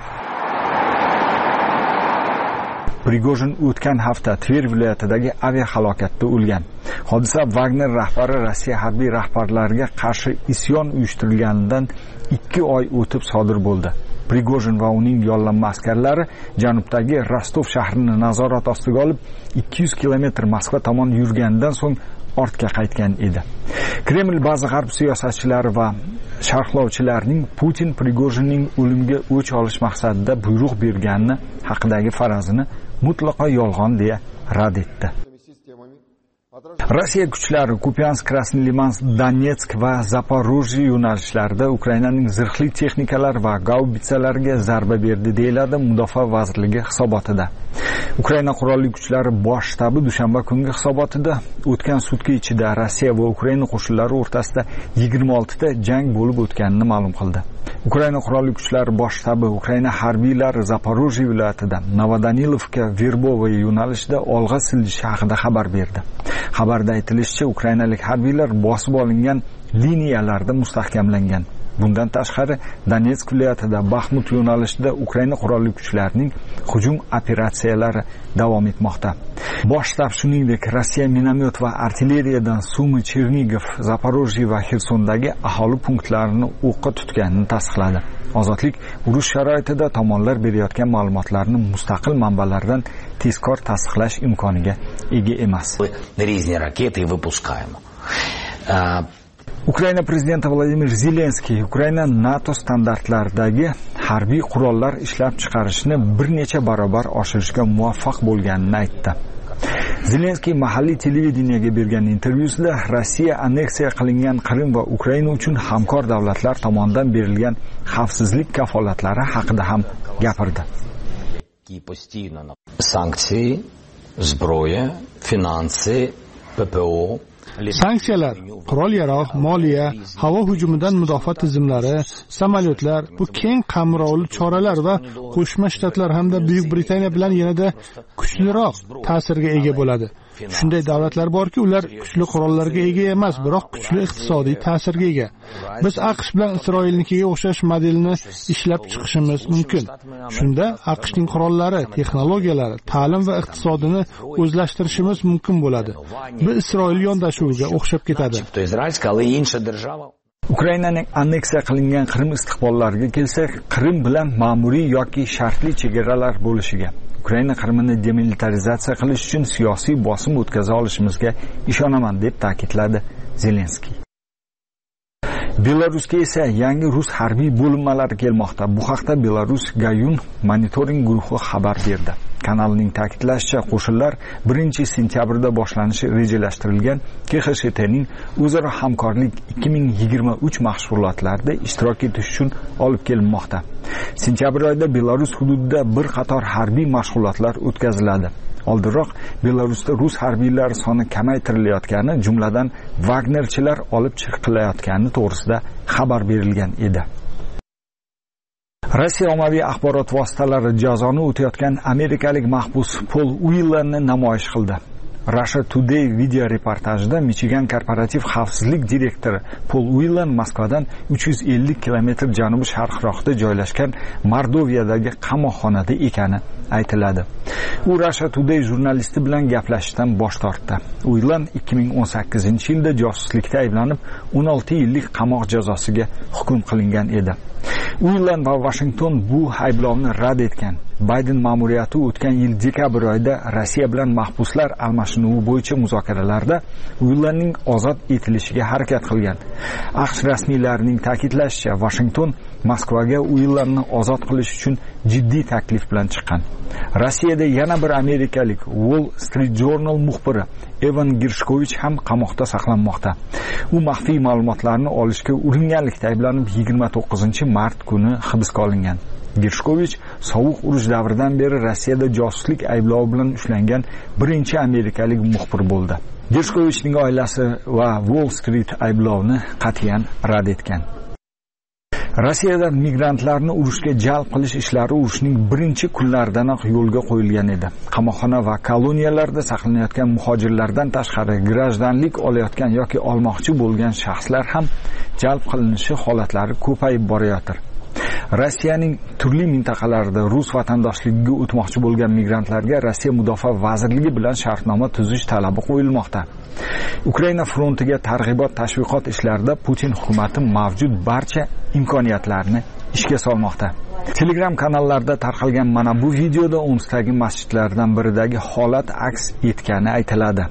Prigojin o'tgan hafta Tver viloyatidagi aviahalokatda o'lgan. Hodisa Wagner rahbari Rossiya harbiy rahbarlariga qarshi isyon uyushtirilganidan ikki oy o'tib sodir bo'ldi. Prigojin va uning yollanma askarlari janubdagi Rostov shahrini nazorat ostiga olib ikki yuz kilometr Moskva tomon yurgandan so'ng ortga qaytgan edi. Kreml ba'zi g'arb siyosatchilari va sharhlovchilarning Putin Prigojinning o'limga o'ch olish maqsadida buyruq bergani haqidagi farazini mutlaqo yolg'on deya rad etdi. Rossiya kuchlari Kupiansk, Krasnoyarsk, Donetsk va Zaporojye yo'nalishlarida Ukrainaning zirhli texnikalar va gaubitsalariga zarba berdi deyiladi Mudofaa vazirligi hisobotida. Ukraina qurolli kuchlari bosh shtabi dushanba kungi hisobotida o'tgan sutka ichida Rossiya va Ukraina qo'shinlari o'rtasida yigirma olti ta jang bo'lib o'tganini ma'lum qildi. Ukraina qurolli kuchlari bosh shtabi Ukraina harbiylari Zaporojye viloyatida Novodanilovka, Verbovo yo'nalishida olg'a siljishi haqida xabar berdi. Xabarda aytilishicha, ukrainalik harbiylar bosib olingan liniyalarda mustahkamlangan. Bundan tashqari, Donetsk viloyatida Baxmut yo'nalishida Ukraina qurolli kuchlarining hujum operatsiyalari davom etmoqda. Bosh shtab shuningdek Rossiya minomyot va artilleriyadan Sumy, Chernigov, Zaporojye va Xersondagi aholi punktlarini o'qqa tutganini tasdiqladi. Ozodlik urush sharoitida tomonlar berayotgan ma'lumotlarni mustaqil manbalardan tezkor tasdiqlash imkoniga ega emas. Ukraina prezidenti Vladimir Zelenskiy Ukraina NATO standartlaridagi harbiy qurollar ishlab chiqarishni bir necha barobar oshirishga muvaffaq bo'lganini aytdi. Zelenskiy mahalliy televideniyaga bergan intervyusida Rossiya anneksiya qilingan Qrim va Ukraina uchun hamkor davlatlar tomonidan berilgan xavfsizlik kafolatlari haqida ham gapirdi. Sanksiya, zbroya, finansi, P P O Sanksiyalar, qurol-yarog', moliya, havo hujumidan mudofaa tizimlari, samolyotlar, bu keng qamrovli choralar va Qo'shma Shtatlar hamda Buyuk Britaniya bilan yanada kuchliroq ta'sirga ega bo'ladi. Shunday davlatlar borki, ular kuchli qurollarga ega emas, biroq kuchli iqtisodiy ta'sirga ega. Biz AQSh bilan Isroilnikiga o'xshash modelni ishlab chiqishimiz mumkin. Shunda AQShning qurollari, texnologiyalari, ta'lim va iqtisodini o'zlashtirishimiz mumkin bo'ladi. Biz Isroil yondosh aralashuviga o'xshab ketadi. Ukrainaning anneksiya qilingan Qrim istiqbollariga kelsak, Qrim bilan ma'muriy yoki shartli chegaralar bo'lishiga, Ukraina Qrimini demilitarizatsiya qilish uchun siyosiy bosim o'tkaza olishimizga ishonaman deb ta'kidladi Zelenskiy. Belarusga esa yangi rus harbiy bo'linmalari kelmoqda. Bu haqda Belarus Gayun monitoring guruhi xabar berdi. Kanalning ta'kidlashicha, qo'shinlar birinchi sentyabrda boshlanishi rejalashtirilgan K X S T'ning o'zaro hamkorlik ikki ming yigirma uch mashg'ulotlarida ishtirok etish uchun olib kelinmoqda. Sentyabr oyida Belarus hududida bir qator harbiy mashg'ulotlar o'tkaziladi. Oldinroq Belarusda rus harbiylari soni kamaytirilayotgani, jumladan Wagnerchilar olib chiqilayotgani to'g'risida xabar berilgan edi. Rossiya ommaviy axborot vositalari jazoni o'tayotgan amerikalik mahbus Pol Whelanni namoyish qildi. Russia Today video reportajida Michigan korporativ xavfsizlik direktori Pol Whelan Moskvadan uch yuz ellik kilometr janubi sharqroqda joylashgan Mordoviyadagi qamoqxonada ekani aytiladi. U Russia Today jurnalisti bilan gaplashishdan bosh tortdi. Whelan ikki ming o'n sakkizinchi yilda josuslikda ayblanib o'n olti yillik qamoq jazosiga hukm qilingan edi. Whelan va Washington bu ayblovni rad etgan. Biden ma'muriyati o'tgan yil dekabr oyida Rossiya bilan mahbuslar almashinuvi bo'yicha muzokaralarda Whelanning ozod etilishiga harakat qilgan. AQSh rasmiylarining ta'kidlashicha, Washington Moskvaga Whelanni ozod qilish uchun jiddiy taklif bilan chiqqan. Rossiyada yana bir amerikalik Wall Street Journal muxbiri Evan Gershkovich ham qamoqda saqlanmoqda. U maxfiy ma'lumotlarni olishga uringanlikda ayblanib yigirma to'qqizinchi mart kuni hibsga olingan. Gershkovich sovuq urush davridan beri Rossiyada josuslik ayblovi bilan ushlangan birinchi amerikalik muxbir bo'ldi. Gershkovichning oilasi va Wall Street ayblovni qat'iyan rad etgan. Rossiyada migrantlarni urushga jalb qilish ishlari urushning birinchi kunlaridanoq yo'lga qo'yilgan edi. Qamoqxona va koloniyalarda saqlanayotgan muhojirlardan tashqari grajdanlik olayotgan yoki olmoqchi bo'lgan shaxslar ham jalb qilinishi holatlari ko'payib borayotir. Rossiyaning turli mintaqalarida rus vatandoshligiga o'tmoqchi bo'lgan migrantlarga Rossiya Mudofaa vazirligi bilan shartnoma tuzish talabi qo'yilmoqda. Ukraina frontiga targ'ibot tashviqot ishlarida Putin hukumati mavjud barcha imkoniyatlarni ishga solmoqda. Telegram kanallarida tarqalgan mana bu videoda Omskdagi masjidlardan biridagi holat aks etgani aytiladi.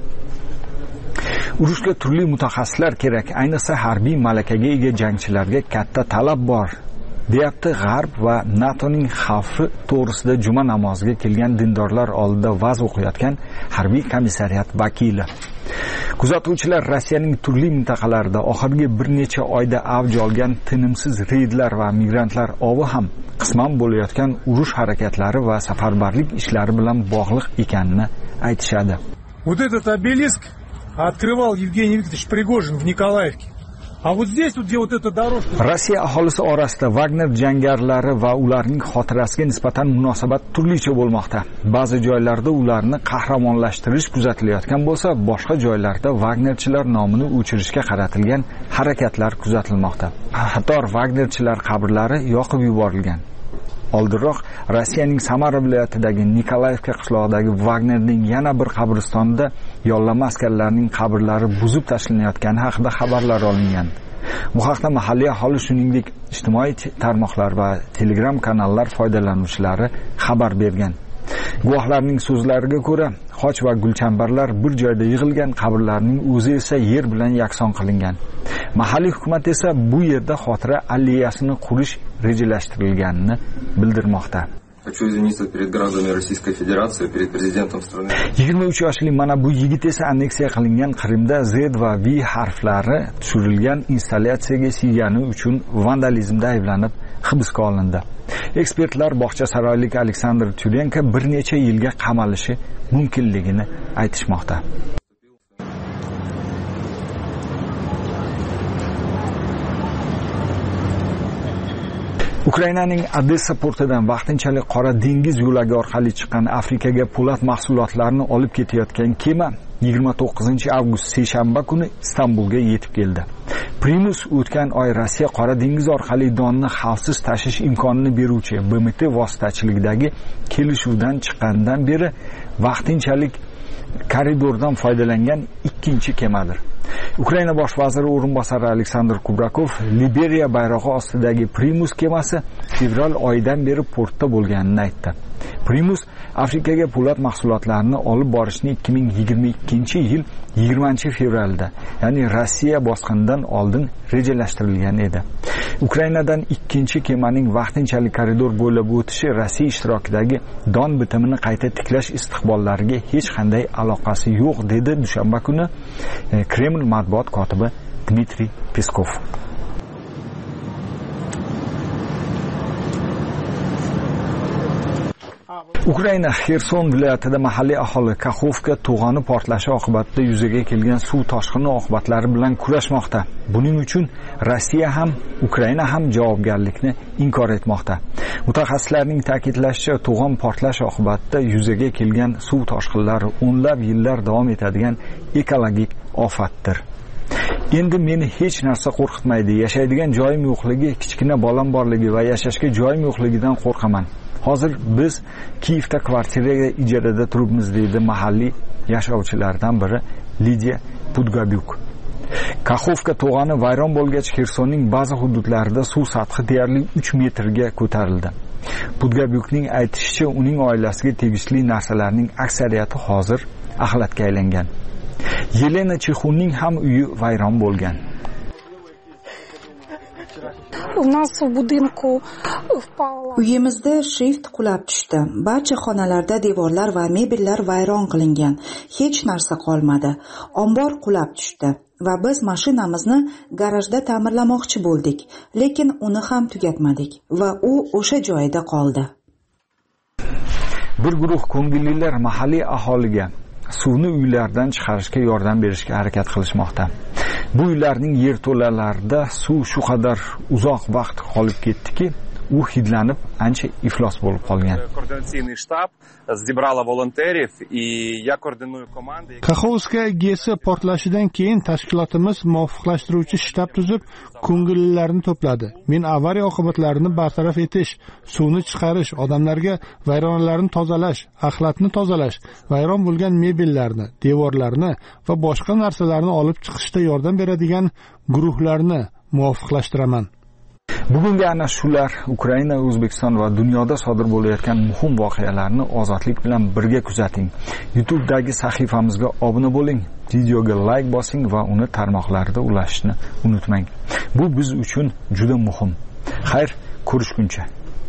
Urushga turli mutaxassislar kerak, ayniqsa harbiy malakaga ega jangchilarga katta talab bor, deyapti G'arb va NATOning xavfi to'g'risida juma namoziga kelgan dindorlar oldida va'z o'qiyotgan harbiy komissariyat vakili. Kuzatuvchilar Rossiyaning turli mintaqalarida oxirgi bir necha oyda avj olgan tinimsiz reydlar va migrantlar ovi ham qisman bo'layotgan urush harakatlari va safarbarlik ishlari bilan bog'liq ekanini aytishadi. Вот этот обелиск открывал Евгений Викторович Пригожин в Николаевке. А вот здесь вот где вот эта дорожка. Rossiya aholisi orasida Wagner jangarilari va ularning xotirasiga nisbatan munosabat turlicha bo'lmoqda. Ba'zi joylarda ularni qahramonlashtirish kuzatilayotgan bo'lsa, boshqa joylarda Wagnerchilar nomini o'chirishga qaratilgan harakatlar kuzatilmoqda. Hatto Wagnerchilar qabrlari yoqib yuborilgan. Oldinroq Rossiyaning Samara viloyatidagi Nikolaevka qishlog'idagi Wagnerning yana bir qabristonida yollama askarlarning qabrlari buzib tashlanayotgani haqida xabarlar olingan. Bu haqda mahalliy aholi, shuningdek ijtimoiy tarmoqlar va Telegram kanallar foydalanuvchilari xabar bergan. Guvohlarning so'zlariga ko'ra, xoch va gulchambarlar bir joyda yig'ilgan, qabrlarning o'zi esa yer bilan yakson qilingan. Mahalliy hukumat esa bu yerda xotira alleyasini qurish rejalashtirilganini bildirmoqda. Хочу извиниться перед гражданами Российской Федерации, перед президентом страны. yigirma uch yoshli mana bu yigit esa anneksiya qilingan Qrimda Z va V harflari tushirilgan installyatsiyaga siygani uchun vandalizmda ayblanib hibsga olindi. Ekspertlar bog'cha saroylik Aleksandr Tyurenko bir necha yilga qamalishi mumkinligini aytishmoqda. Ukrainaning Odessa portidan vaqtinchalik Qora dengiz yo'lagi orqali chiqqan Afrikaga po'lat mahsulotlarni olib ketayotgan kema yigirma to'qqizinchi avgust seshanba kuni Istanbulga yetib keldi. Primus o'tgan oy Rossiya Qora dengiz orqali donni xavfsiz tashish imkonini beruvchi B M T vositachiligidagi kelishuvdan chiqqandan beri vaqtinchalik koridordan foydalangan ikkinchi kemadir. Ukraina bosh vaziri o'rinbosari Aleksandr Kubrakov Liberiya bayrog'i ostidagi Primus kemasi fevral oyidan beri portda bo'lganini aytdi. Primus Afrikaga po'lat mahsulotlarini olib borishni ikki ming yigirma ikkinchi yil yigirmanchi fevralda, ya'ni Rossiya bosqinidan oldin rejalashtirilgan edi. Ukrainadan ikkinchi kemaning vaqtinchalik koridor bo'ylab o'tishi Rossiya ishtirokidagi don bitimini qayta tiklash istiqbollariga hech qanday aloqasi yo'q, dedi dushanba kuni Kreml matbuot kotibi Dmitriy Peskov. Ukraina Xerson viloyatida mahalliy aholi Kaxovka to'g'oni portlashi oqibatida yuzaga kelgan suv toshqini oqibatlari bilan kurashmoqda. Buning uchun Rossiya ham, Ukraina ham javobgarlikni inkor etmoqda. Mutaxassislarning ta'kidlashicha, to'g'on portlash oqibatida yuzaga kelgan suv toshqinlari o'nlab yillar davom etadigan ekologik ofatdir. Endi meni hech narsa qo'rqitmaydi. Yashaydigan joyim yo'qligi, kichkina bolam borligi va yashashga joyim yo'qligidan qo'rqaman. Hozir biz Kiyevda kvartiraga ijarada turibmiz, deydi mahalliy yashovchilardan biri Lidiya Pudgabyuk. Kaxovka to'g'oni vayron bo'lgach, Xersonning ba'zi hududlarida suv sathi deyarli uch metrga ko'tarildi. Pudgabyukning aytishicha, uning oilasiga tegishli narsalarning aksariyati hozir axlatga aylangan. Yelena Chexunning ham uyi vayron bo'lgan. Uyimizda shift qulab tushdi. Barcha xonalarda devorlar va mebellar vayron qilingan. Hech narsa qolmadi. Ombor qulab tushdi va biz mashinamizni garajda ta'mirlamoqchi bo'ldik, lekin uni ham tugatmadik va u o'sha joyida qoldi. Bir guruh ko'ngillilar mahalliy aholiga suvni uylardan chiqarishga yordam berishga harakat qilishmoqda. Bu uylarning yerto'lalarida suv shu qadar uzoq vaqt qolib ketdiki, u hidlanib ancha iflos bo'lib qolgan. Координаційний штаб зібрала волонтерів і я координую команди. Kaxovka gesi portlashidan keyin tashkilotimiz muvofiqlashtiruvchi shtab tuzib, ko'ngillilarni to'pladi. Men avariya oqibatlarini bartaraf etish, suvni chiqarish, odamlarga vayronalarni tozalash, axlatni tozalash, vayron bo'lgan mebellarni, devorlarni va boshqa narsalarni olib chiqishda yordam beradigan guruhlarni muvofiqlashtiraman. Bugungi ana shular Ukraina, O'zbekiston va dunyoda sodir bo'layotgan muhim voqealarni ozodlik bilan birga kuzating. YouTube'dagi sahifamizga obuna bo'ling, videoga like bosing va uni tarmoqlarda ulashishni unutmang. Bu biz uchun juda muhim. Xayr, ko'rishguncha.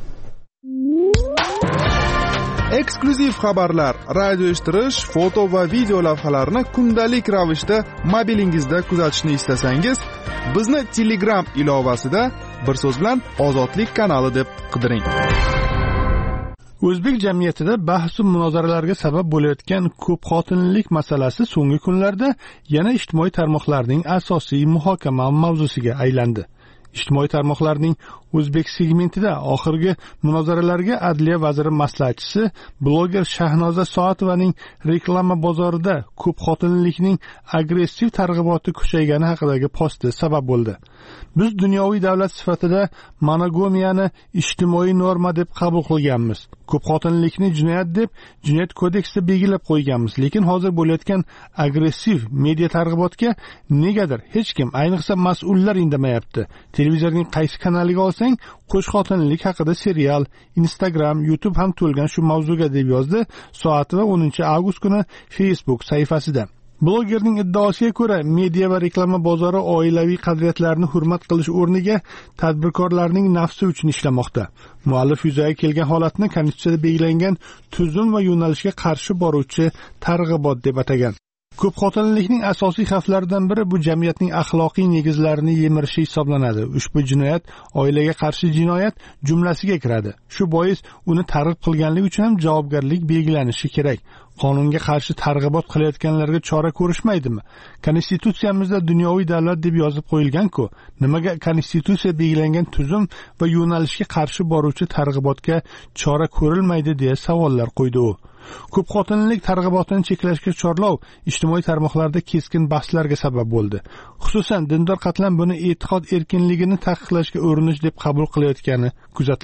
Eksklyuziv xabarlar, radio eshittirish, foto va video lavhalarni kundalik ravishda mobilingizda kuzatishni istasangiz, bizni Telegram ilovasida bir so'z bilan Ozodlik kanali deb qidiring. O'zbek jamiyatida bahs va munozaralarga sabab bo'layotgan ko'p xotinlilik masalasi so'nggi kunlarda yana ijtimoiy tarmoqlarning asosiy muhokama mavzusiga aylandi. Ijtimoiy tarmoqlarning O'zbek segmentida oxirgi munozaralarga Adliya vaziri maslahatchisi bloger Shahnoza Soatovaning reklama bozorida ko'p xotinlilikning agressiv targ'iboti kuchaygani haqidagi posti sabab bo'ldi. Biz dunyoviy davlat sifatida monogamiyani ijtimoiy norma deb qabul qilganmiz. Ko'p xotinlilikni jinoyat deb Jinoyat kodeksida belgilab qo'yganmiz, lekin hozir bo'layotgan agressiv media targ'ibotga negadir hech kim, ayniqsa mas'ullar indamayapti. Televizorning qaysi kanaliga olsang, qo'shxotinlik haqida serial, Instagram, YouTube ham to'lgan shu mavzuga, deb yozdi Soatova o'ninchi avgust kuni Facebook sahifasida. Blogerning iddaosiga ko'ra, media va reklama bozori oilaviy qadriyatlarni hurmat qilish o'rniga tadbirkorlarning nafsi uchun ishlamoqda. Muallif yuzaga kelgan holatni konstitutsiyada belgilangan tuzum va yo'nalishga qarshi boruvchi targ'ibot deb atagan. Ko'p xotinlikning asosiy xavflaridan biri bu jamiyatning axloqiy negizlarini yemirishi hisoblanadi. Ushbu jinoyat oilaga qarshi jinoyat jumlasiga kiradi. Shu bois uni targ'ib qilganlik uchun ham javobgarlik belgilanishi kerak. Qonunga qarshi targ'ibot qilayotganlarga chora ko'rishmaydimi? Konstitutsiyamizda dunyoviy davlat deb yozib qo'yilgan-ku. Nimaga konstitutsiya belgilangan tuzum va yo'nalishga qarshi boruvchi targ'ibotga chora ko'rilmaydi deya savollar qo'ydi u. Ko'p xotinlik targ'ibotini cheklashga chorlov ijtimoiy tarmoqlarda keskin bahslarga sabab bo'ldi. Xususan, dindor qatlam buni e'tiqod erkinligini taqiqlashga urinish deb qabul qilayotgani kuzatiladi.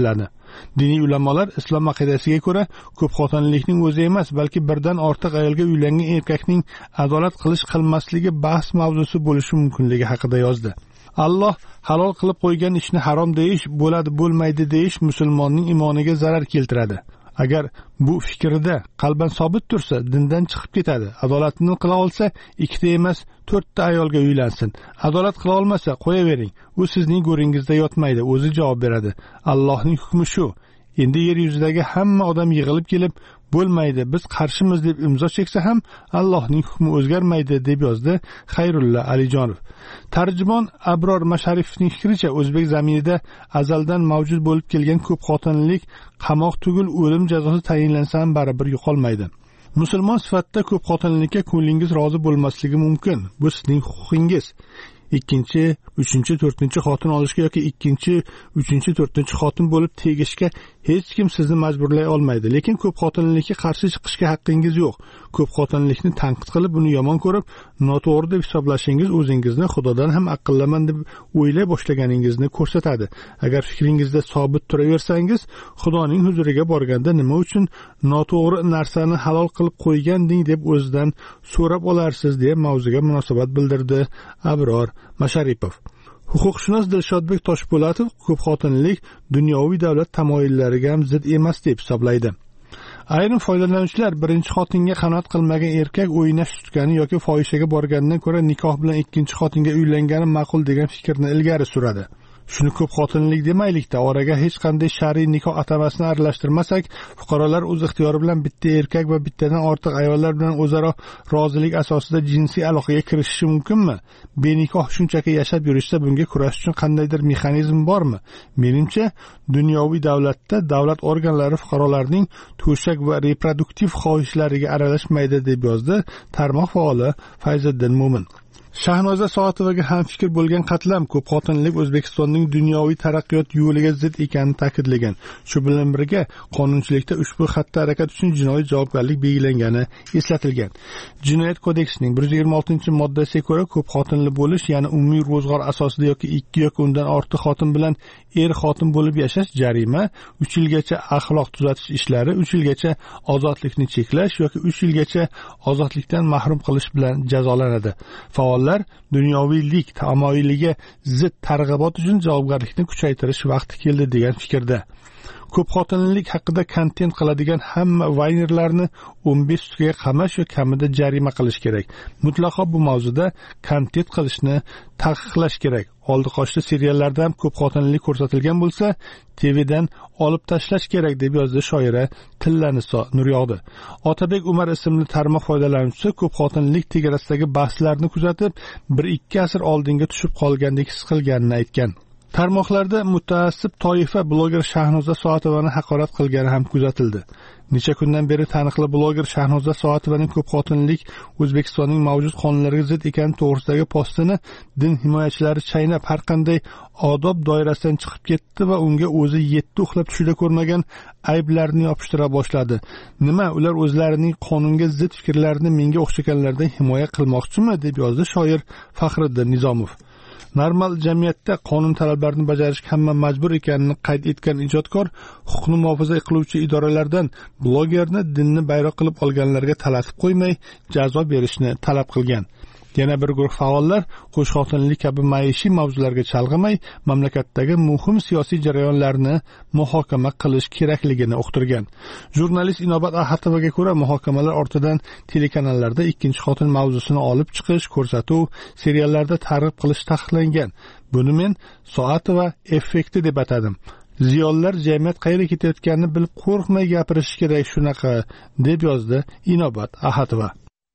Diniy ulamolar islom aqidasiga ko'ra ko'p xotinlilikning o'zi emas, balki birdan ortiq ayolga uylangan erkakning adolat qilish qilmasligi bahs mavzusi bo'lishi mumkinligi haqida yozdi. Alloh halol qilib qo'ygan ishni harom deyish, bo'ladi bo'lmaydi deyish musulmonning iymoniga zarar keltiradi. Agar bu fikrida qalban sobit tursa, dindan chiqib ketadi. Adolatni qila olsa, ikkita emas, to'rtta ayolga uylansin. Adolat qila olmasa, qo'yavering. U sizning go'ringizda yotmaydi, o'zi javob beradi. Allohning hukmi shu. Endi yer yuzidagi hamma odam yig'ilib kelib, bo'lmaydi, biz qarshimiz deb imzo cheksa ham Allohning hukmi o'zgarmaydi deb yozdi Xayrulla Alijonov. Tarjimon Abror Masharifning fikricha, o'zbek zaminida azaldan mavjud bo'lib kelgan ko'p xotinlilik qamoq tugul o'lim jazosi tayinlansa ham baribir yo'qolmaydi. Musulmon sifatida ko'p xotinlilikka ko'nglingiz rozi bo'lmasligi mumkin. Bu sizning huquqingiz. ikkinchi, uchinchi, to'rtinchi xotin olishga yoki ikkinchi, uchinchi, to'rtinchi xotin bo'lib tegishga hech kim sizni majburlay olmaydi. Lekin ko'p xotinlikka qarshi chiqishga haqqingiz yo'q. Ko'p xotinlikni tanqid qilib, uni yomon ko'rib, noto'g'ri deb hisoblashingiz o'zingizni Xudodan ham aqllaman deb o'ylay boshlaganingizni ko'rsatadi. Agar fikringizda sobit turaversangiz, Xudoning huzuriga borganda nima uchun noto'g'ri narsani halol qilib qo'yganding deb o'zidan so'rab olarsiz deya mavzuga munosabat bildirdi Abror Masharipov. Huquqshunos Dilshodbek Toshpo'latov ko'p xotinlik dunyoviy davlat tamoyillariga ham zid emas deb hisoblaydi. Ayrim foydalanuvchilar birinchi xotinga qanoat qilmagan erkak o'ynash tutgani yoki fohishaga borgandan ko'ra nikoh bilan ikkinchi xotinga uylangani ma'qul degan fikrni ilgari suradi. Shuni ko'p xotinlik demaylikda, oraga hech qanday shar'iy nikoh atamasini aralashtirmasak, fuqarolar o'z ixtiyori bilan bitta erkak va bittadan ortiq ayollar bilan o'zaro rozilik asosida jinsiy aloqaga kirishishi mumkinmi? Benikoh shunchaki yashab yurishsa, bunga kurash uchun qandaydir mexanizm bormi? Menimcha, dunyoviy davlatda davlat organlari fuqarolarning to'shak va reproduktiv xohishlariga aralashmaydi deb yozdi tarmoq faoli Fayziddin Mo'min. Shahnoza Soatovaga ham fikr bo'lgan qatlam ko'p xotinlik O'zbekistonning dunyoviy taraqqiyot yo'liga zid ekanini ta'kidlagan. Shu bilan birga qonunchilikda ushbu xatti harakat uchun jinoiy javobgarlik belgilangani eslatilgan. Jinoyat kodeksining bir yuz yigirma oltinchi moddasiga ko'ra ko'p xotinli bo'lish, ya'ni umumiy ro'zg'or asosida yoki ikki yoki undan ortiq xotin bilan er xotin bo'lib yashash jarima, uch yilgacha axloq tuzatish ishlari, uch yilgacha ozodlikni cheklash yoki uch yilgacha ozodlikdan mahrum qilish bilan jazolanadi. Faol dunyoviylik tamoyiliga zid targ'ibot uchun javobgarlikni kuchaytirish vaqti keldi degan fikrda. Ko'p xotinlilik haqida kontent qiladigan hamma vaynerlarni o'n besh sutkaga qamash yoki kamida jarima qilish kerak. Mutlaqo bu mavzuda kontent qilishni taqiqlash kerak. Oldi qochdi seriallarda ham ko'p xotinlilik ko'rsatilgan bo'lsa, T Vdan olib tashlash kerak deb yozdi shoira Tillaniso Nuryog'di. Otabek Umar ismli tarmoq foydalanuvchisi ko'p xotinlilik tegarasidagi bahslarni kuzatib, bir ikki asr oldinga tushib qolgandek his qilganini aytgan. Tarmoqlarda mutaassib toifa bloger Shahnoza Soatovani haqorat qilgani ham kuzatildi. Necha kundan beri taniqli bloger Shahnoza Soatovaning ko'p xotinlik O'zbekistonning mavjud qonunlariga zid ekani to'g'risidagi postini din himoyachilari chaynab har qanday odob doirasidan chiqib ketdi va unga o'zi yetti uxlab tushida ko'rmagan ayblarni yopishtira boshladi. Nima, ular o'zlarining qonunga zid fikrlarini menga o'xshaganlardan himoya qilmoqchimi deb yozdi shoir Faxriddin Nizomov. Normal jamiyatda qonun talablarini bajarishga hamma majbur ekanini qayd etgan ijodkor huquqni muhofaza qiluvchi idoralardan blogerni dinni bayroq qilib olganlarga talatib qo'ymay jazo berishni talab qilgan. Yana bir guruh faollar qo'shxotinlik kabi maishiy mavzularga chalg'imay mamlakatdagi muhim siyosiy jarayonlarni muhokama qilish kerakligini uqtirgan. Jurnalist Inobat Ahatovaga ko'ra, muhokamalar ortidan telekanallarda ikkinchi xotin mavzusini olib chiqish, ko'rsatuv, seriallarda targ'ib qilish taqiqlangan. Buni men Soatova effekti deb atadim. Ziyolilar jamiyat qayerga ketayotganini bilib qo'rqmay gapirish kerak shunaqa deb yozdi Inobat Ahotova.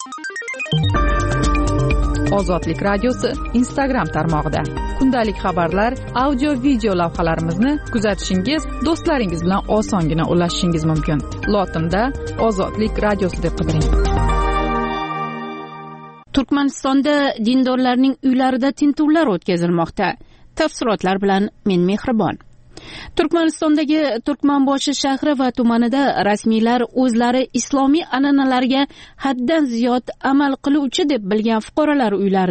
Ozodlik radiosi Instagram tarmog'ida kundalik xabarlar, audio video lavhalarimizni kuzatishingiz, do'stlaringiz bilan osongina ulashishingiz mumkin. Lotinda Ozodlik radiosi deb qidiring. Turkmanistonda dindorlarning uylarida tintuvlar o'tkazilmoqda. Tafsilotlar bilan men Mehribon. Turkmanistondagi Turkmanboshi shahri va tumanida rasmiylar o'zlari islomiy an'analarga haddan ziyod amal qiluvchi deb bilgan fuqarolar uylarida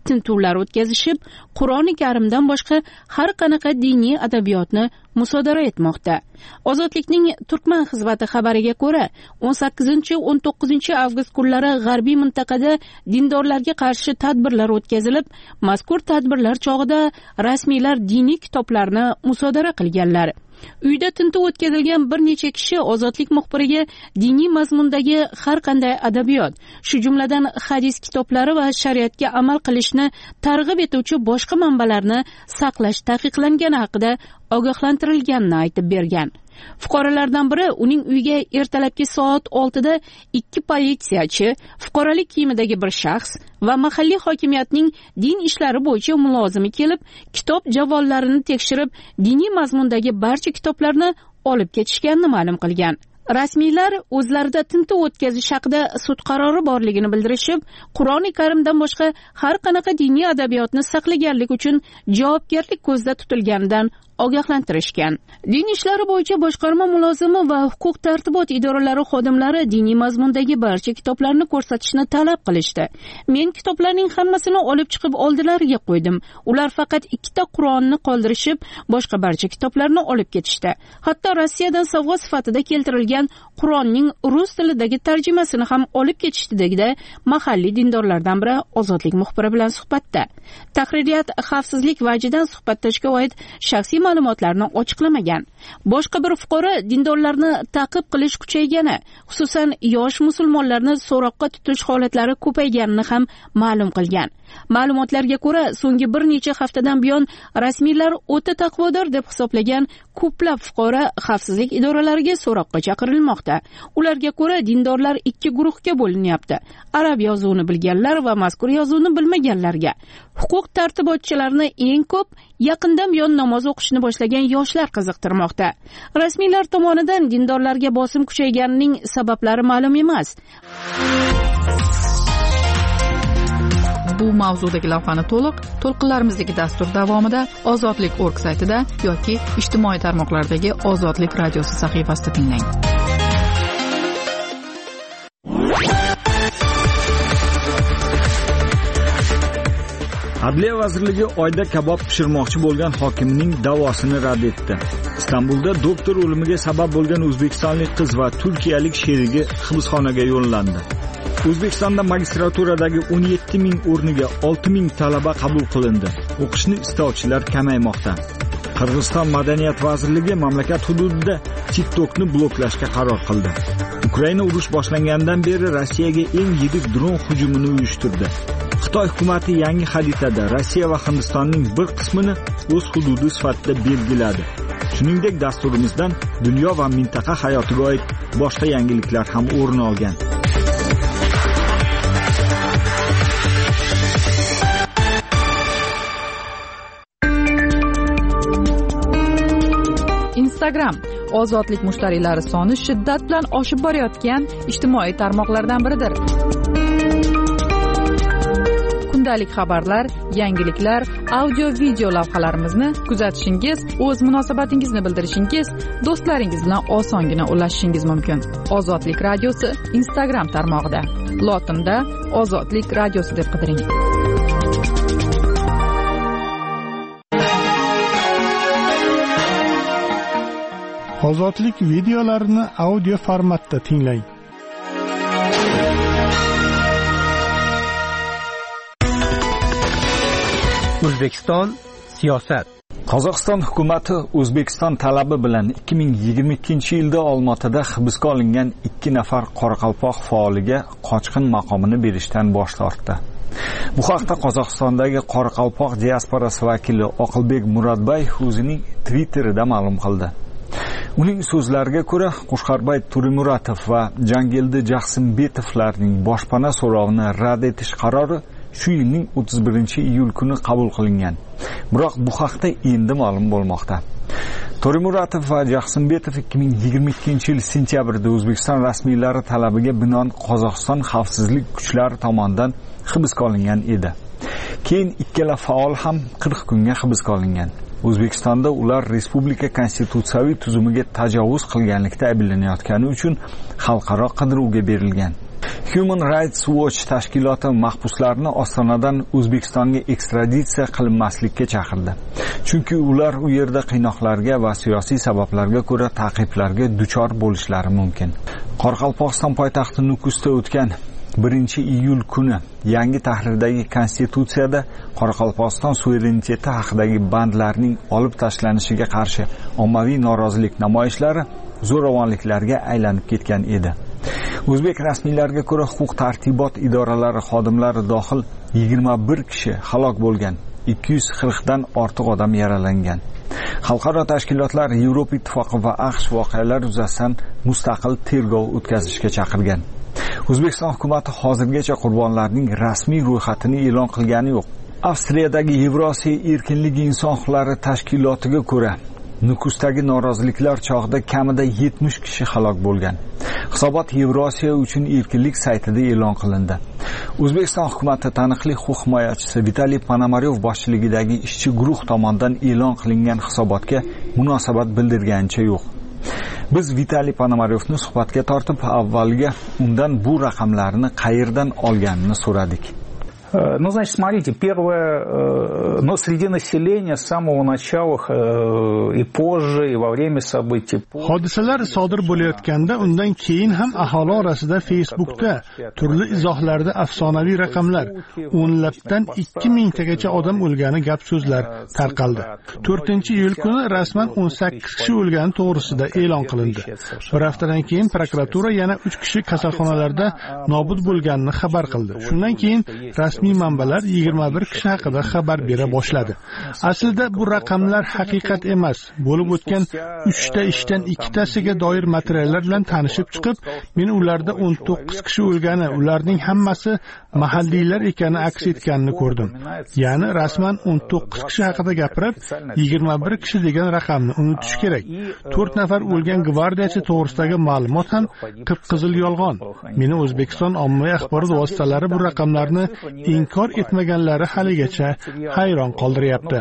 tintuvlar o'tkazishib, Qur'oni Karimdan boshqa har qanaqa diniy adabiyotni musodara etmoqda. Ozodlikning Turkman xizmati xabariga ko'ra, o'n sakkizinchi o'n to'qqizinchi avgust kunlari g'arbiy mintaqada dindorlarga qarshi tadbirlar o'tkazilib, mazkur tadbirlar chog'ida rasmiylar diniy kitoblarni musodara qilganlar. Uyda tintuv o'tkazilgan bir necha kishi ozodlik muxbiriga diniy mazmundagi har qanday adabiyot, shu jumladan hadis kitoblari va shariatga amal qilishni targ'ib etuvchi boshqa manbalarni saqlash taqiqlangani haqida ogohlantirilganini aytib bergan. Fuqarolardan biri uning uyiga ertalabki soat oltida ikki politsiyachi, fuqarolik kiyimidagi bir shaxs va mahalliy hokimiyatning din ishlari bo'yicha mulozimi kelib, kitob javollarini tekshirib, diniy mazmundagi barcha kitoblarni olib ketishganini ma'lum qilgan. Rasmiylar o'zlarida tintuv o'tkazish haqida sud qarori borligini bildirishib, Qur'oni Karimdan boshqa har qanaqa diniy adabiyotni saqlaganlik uchun javobgarlik ko'zda tutilganidan ogohlantirishgan. Din ishlari bo'yicha boshqarma mulozimi va huquq tartibot idoralari xodimlari diniy mazmundagi barcha kitoblarni ko'rsatishni talab qilishdi. Men kitoblarning hammasini olib chiqib oldilariga qo'ydim. Ular faqat ikkita Qur'onni qoldirishib, boshqa barcha kitoblarni olib ketishdi. Hatto Rossiyadan sovg'a sifatida keltirilgan Qur'onning rus tilidagi tarjimasini ham olib ketishdi dedi mahalliy dindorlardan biri Ozodlik muxbiri bilan suhbatda. Tahririyat xavfsizlik vajidan suhbatdashga oid shaxsiy ma'lumotlarni ochiqlamagan. Boshqa bir fuqaro dindorlarni ta'qib qilish kuchaygani, xususan yosh musulmonlarni so'roqqa tutish holatlari ko'payganini ham ma'lum qilgan. Ma'lumotlarga ko'ra, so'nggi bir necha haftadan buyon rasmiylar o'ta taqvodor deb hisoblagan ko'plab fuqaro xavfsizlik idoralariga so'roqqa chaqirilmoqda. Ularga ko'ra, dindorlar ikki guruhga bo'linyapti. Arab yozuvini bilganlar va mazkur yozuvni bilmaganlarga. Huquq tartibotchilarini eng ko'p yaqindan buyon namoz o'qishni boshlagan yoshlar qiziqtirmoqda. Rasmiylar tomonidan dindorlarga bosim kuchayganining sabablari ma'lum emas. Bu mavzudagi lavhani to'liq to'lqinlarimizdagi dastur davomida ozodlik точка org saytida yoki ijtimoiy tarmoqlardagi Ozodlik radiosi sahifasida tinglang. Adliya vazirligi oyda kabob pishirmoqchi bo'lgan hokimning da'vosini rad etdi. Istanbulda doktor o'limiga sabab bo'lgan o'zbekistonlik qiz va turkiyalik sherigi hibsxonaga yo'llandi. O'zbekistonda magistraturadagi o'n yetti ming o'rniga olti ming talaba qabul qilindi. O'qishni istovchilar kamaymoqda. Qirg'iziston Madaniyat vazirligi mamlakat hududida TikTokni bloklashga qaror qildi. Ukraina urush boshlangandan beri Rossiyaga eng yirik dron hujumini uyushtirdi. Xitoy hukumati yangi xaritada Rossiya va Hindistonning bir qismini o'z hududi sifatida belgiladi. Shuningdek, dasturimizdan dunyo va mintaqa hayotiga oid boshqa yangiliklar ham o'rin olgan. Instagram ozodlik mushtariylari soni shiddat bilan oshib borayotgan ijtimoiy tarmoqlardan biridir. Kundalik xabarlar, yangiliklar, audio video lavhalarimizni kuzatishingiz, o'z munosabatingizni bildirishingiz, do'stlaringiz bilan osongina ulashishingiz mumkin. Ozodlik radiosi Instagram tarmog'ida. Lotinda Ozodlik radiosi deb qidiring. Ozodlik videolarini audio formatda tinglang. O'zbekiston siyosat. Qozog'iston hukumati O'zbekiston talabi bilan ikki ming yigirma ikkinchi yilda Olmaotada hibsga olingan ikki nafar qoraqalpoq faoliga qochqin maqomini berishdan bosh tortdi. Bu haqda Qozog'istondagi qoraqalpoq diasporasi vakili Oqilbek Murodboyev o'zining Twitterida ma'lum qildi. Uning so'zlariga ko'ra, Qo'shqarbay Turimuratov va Jangildi Jaxsimbetovlarning boshpana so'rovini rad etish qarori shu yilning o'ttiz birinchi iyul kuni qabul qilingan. Biroq bu haqda endi ma'lum bo'lmoqda. Turimuratov va Jaxsimbetov ikki ming yigirma ikkinchi yil sentyabrda O'zbekiston rasmiylari talabiga binoan Qozog'iston xavfsizlik kuchlari tomonidan hibsga olingan edi. Keyin ikkala faol ham qirq kunga hibsga olingan. O'zbekistonda ular respublika konstitutsiyaviy tuzumiga tajovuz qilganlikda ayblanayotgani uchun xalqaro qidiruvga berilgan. Human Rights Watch tashkiloti mahbuslarni Ostonadan O'zbekistonga ekstraditsiya qilinmaslikka chaqirdi. Chunki ular u yerda qiynoqlarga va siyosiy sabablarga ko'ra ta'qiblarga duchor bo'lishlari mumkin. Qoraqalpog'iston poytaxti Nukusda o'tgan birinchi iyul kuni yangi tahrirdagi konstitutsiyada Qoraqalpog'iston suvereniteti haqidagi bandlarning olib tashlanishiga qarshi ommaviy norozilik namoyishlari zo'ravonliklarga aylanib ketgan edi. O'zbek rasmiylariga ko'ra huquq tartibot idoralari xodimlari dohil yigirma bir kishi halok bo'lgan, ikki yuz qirq dan ortiq odam yaralangan. Xalqaro tashkilotlar Yevropa Ittifoqi va AQSh voqealar yuzasidan mustaqil tergov o'tkazishga chaqirgan. O'zbekiston hukumatı hozirgacha qurbonlarning rasmiy ro'yxatini e'lon qilgani yo'q. Avstriyadagi Yevrosiyo erkinligi inson huquqlari tashkilotiga ko'ra, Nukusdagi noroziliklar chog'ida kamida yetmish kishi halok bo'lgan. Hisobot Yevrosiyo uchun erkinlik saytida e'lon qilindi. O'zbekiston hukumatı taniqli huquq himoyachisi Vitaliy Ponomaryov boshchiligidagi ishchi guruh tomonidan e'lon qilingan hisobotga munosabat bildirganicha yo'q. Biz Vitaliy Ponomaryovni suhbatga tortib, avvaliga undan bu raqamlarni qayerdan olganini so'radik. Ну, значит, смотрите, первое, но среди населения с самого начала и позже, и во время событий. Hodisalar sodir bo'layotganda undan keyin ham aholi orasida Facebookda turli izohlarda afsonaviy raqamlar, o'nlabdan ikki mingtagacha odam o'lgani gap so'zlar tarqaldi. to'rtinchi iyul kuni rasman o'n sakkiz kishi o'lgani to'g'risida e'lon qilindi. Bir haftadan keyin prokuratura yana uch kishi kasalxonalarda nobud bo'lganini xabar qildi. Shundan keyin rasmiy manbalar yigirma bir kishi haqida xabar bera boshladi. Aslida bu raqamlar haqiqat emas. Bo'lib o'tgan uchta ishdan ikkitasiga doir materiallar bilan tanishib chiqib, men ularda o'n to'qqiz kishi o'lgani, ularning hammasi mahalliylar ekani aks etganini ko'rdim. Ya'ni rasman o'n to'qqiz kishi haqida gapirib, yigirma bir kishi degan raqamni unutish kerak. to'rt nafar o'lgan gvardiyachi to'g'risidagi ma'lumot ham qip-qizil yolg'on. Meni O'zbekiston ommaviy axborot vositalari bu raqamlarni inkor etmaganlari haligacha hayron qoldiryapti.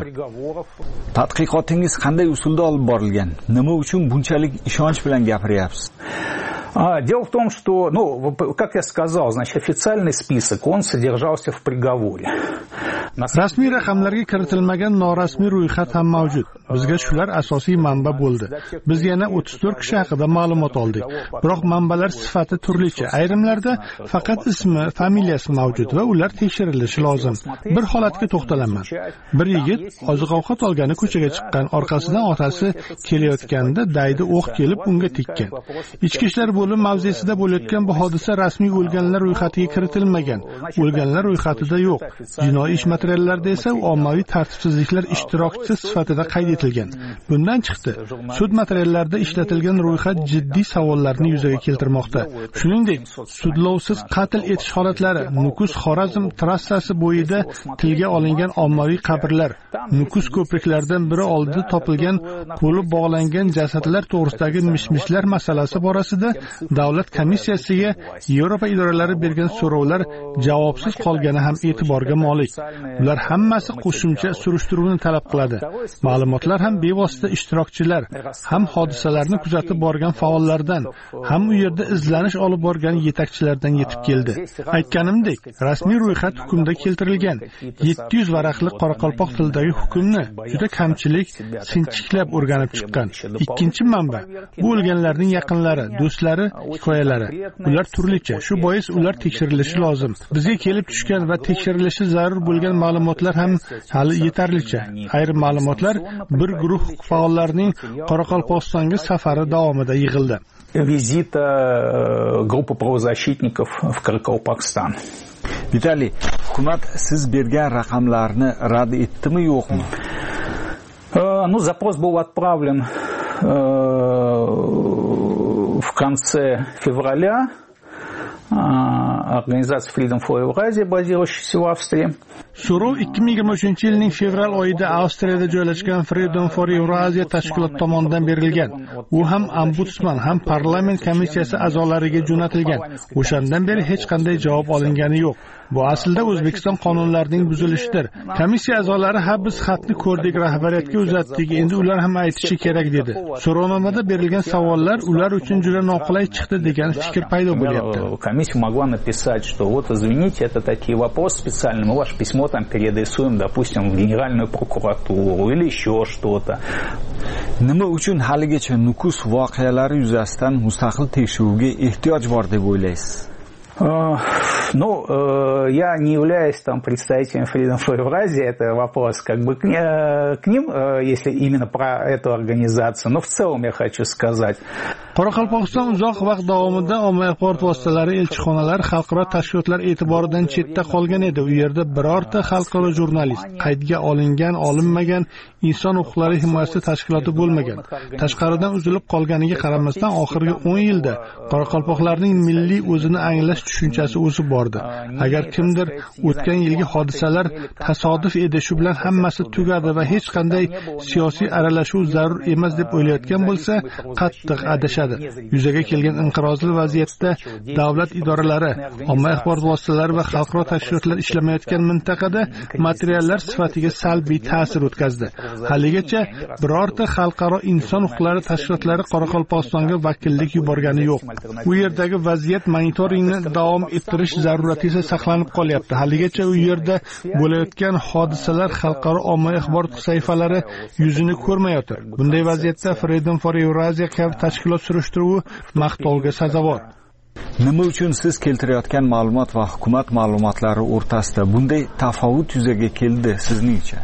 Tadqiqotingiz qanday usulda olib borilgan? Nima uchun bunchalik ishonch bilan gapiryapsiz? Дело в том, что, ну, как я сказал, значит, официальный список, он содержался в приговоре. Rasmiy raqamlarga kiritilmagan norasmiy ro'yxat ham mavjud. Bizga shular asosiy manba bo'ldi. Biz yana o'ttiz to'rt kishi haqida ma'lumot oldik. Biroq manbalar sifati turlicha. Ayrimlarda faqat ismi, familiyasi mavjud va ular tekshirilishi lozim. Bir holatga to'xtalaman. Bir yigit oziq-ovqat olgani ko'chaga chiqqan, orqasidan otasi kelayotganda daydi o'q kelib unga tekkan. Ichki ishlar bo'lim mavzesida bo'layotgan bu hodisa rasmiy o'lganlar ro'yxatiga kiritilmagan. O'lganlar ro'yxatida yo'q. Jinoiy ish materiallarida esa ommaviy tartibsizliklar ishtirokchisi sifatida qayd etilgan. Bundan chiqdi, sud materiallarida ishlatilgan ro'yxat jiddiy savollarni yuzaga keltirmoqda. Shuningdek, sudlovsiz qatl etish holatlari, Nukus-Xorazm trassasi bo'yida tilga olingan ommaviy qabrlar, Nukus ko'priklaridan biri oldida topilgan qo'li bog'langan jasadlar to'g'risidagi mishmishlar masalasi borasida davlat komissiyasiga Yevropa idoralari bergan so'rovlar javobsiz qolgani ham e'tiborga molik. Ular hammasi qo'shimcha surishtiruvni talab qiladi. Ma'lumotlar ham bevosita ishtirokchilar, ham hodisalarni kuzatib borgan faollardan, ham u yerda izlanish olib borgan yetakchilardan yetib keldi. Aytganimdek, rasmiy ro'yxat hukmda keltirilgan. yetti yuz varaqli qoraqalpoq tilidagi hukmni juda kamchilik, sinchiklab o'rganib chiqqan. Ikkinchi manba, bu o'lganlarning yaqinlari, do'stlari hikoyalari. Ular turlicha, shu bois ular tekshirilishi lozim. Bizga kelib tushgan va tekshirilishi zarur bo'lgan ma'lumotlar ham hali yetarlicha. Ayrim ma'lumotlar bir guruh faollarining Qoraqalpog'istonga safari davomida yig'ildi. Vizita группы правозащитников в Каракалпакстан. Vitaliy, hukumat siz bergan raqamlarni rad etdimi yo'qmi? Ну, запрос был отправлен в конце февраля организации Freedom for Eurasia, базирующейся в Австрии. So'rov ikki ming yigirma uchinchi yilning fevral oyida Avstriyada joylashgan Freedom for Eurasia tashkiloti tomonidan berilgan. U ham ombudsman ham parlament komissiyasi a'zolariga jo'natilgan. O'shandan beri hech qanday javob olingani yo'q. Bu aslida O'zbekiston qonunlarining buzilishidir. Komissiya a'zolari ha biz xatni ko'rdik, rahbariyatga uzatdik, endi ular ham aytishi kerak dedi. So'rovnomada berilgan savollar ular uchun juda noqulay chiqdi degan fikr paydo bo'lyapti. Комиссия могла написать, что вот извините, это такие вопросы специальные, мы ваше письмо там переадресуем, допустим, в Генеральную прокуратуру или еще что-то. Nima uchun haligacha Nukus voqealari yuzasidan mustaqil tekshiruvga ehtiyoj bor deb o'ylaysiz? Ну, я не являюсь там представителем Freedom for Eurasia, это вопрос как бы к ним, если именно про эту организацию, но в целом я хочу сказать. Qoraqalpog'iston uzoq vaqt davomida ommaviy axborot vositalari, elchixonalar, xalqaro tashkilotlar e'tiboridan chetda qolgan edi. U yerda birorta xalqaro jurnalist, qaydga olingan, olinmagan inson huquqlari himoyasi tashkiloti bo'lmagan. Tashqaridan uzilib qolganiga qaramasdan oxirgi o'n yilda qoraqalpoqlarning milliy o'zini anglash tushunchasi o'sib bordi. Agar kimdir o'tgan yilgi hodisalar tasodif edi, shu bilan hammasi tugadi va hech qanday siyosiy aralashuv zarur emas deb o'ylayotgan bo'lsa, qattiq adashadi. Yuzaga kelgan inqirozli vaziyatda davlat idoralari, ommaviy axborot vositalari va xalqaro tashkilotlar ishlamayotgan mintaqada materiallar sifatiga salbiy ta'sir o'tkazdi. Haligacha birorta xalqaro inson huquqlari tashkilotlari Qoraqalpog'istonga vakillik yuborgani yo'q. U yerdagi vaziyat monitoringni davom ettirish zarurati esa saqlanib qolyapti. Haligacha u yerda bo'layotgan hodisalar xalqaro ommaviy axborot sayfalari yuzini ko'rmayotir. Bunday vaziyatda Freedom for Eurasia kabi tashkilot surishtiruvi maqtovga sazovor. Nima uchun siz keltirayotgan ma'lumot va hukumat ma'lumotlari o'rtasida bunday tafovut yuzaga keldi sizningcha?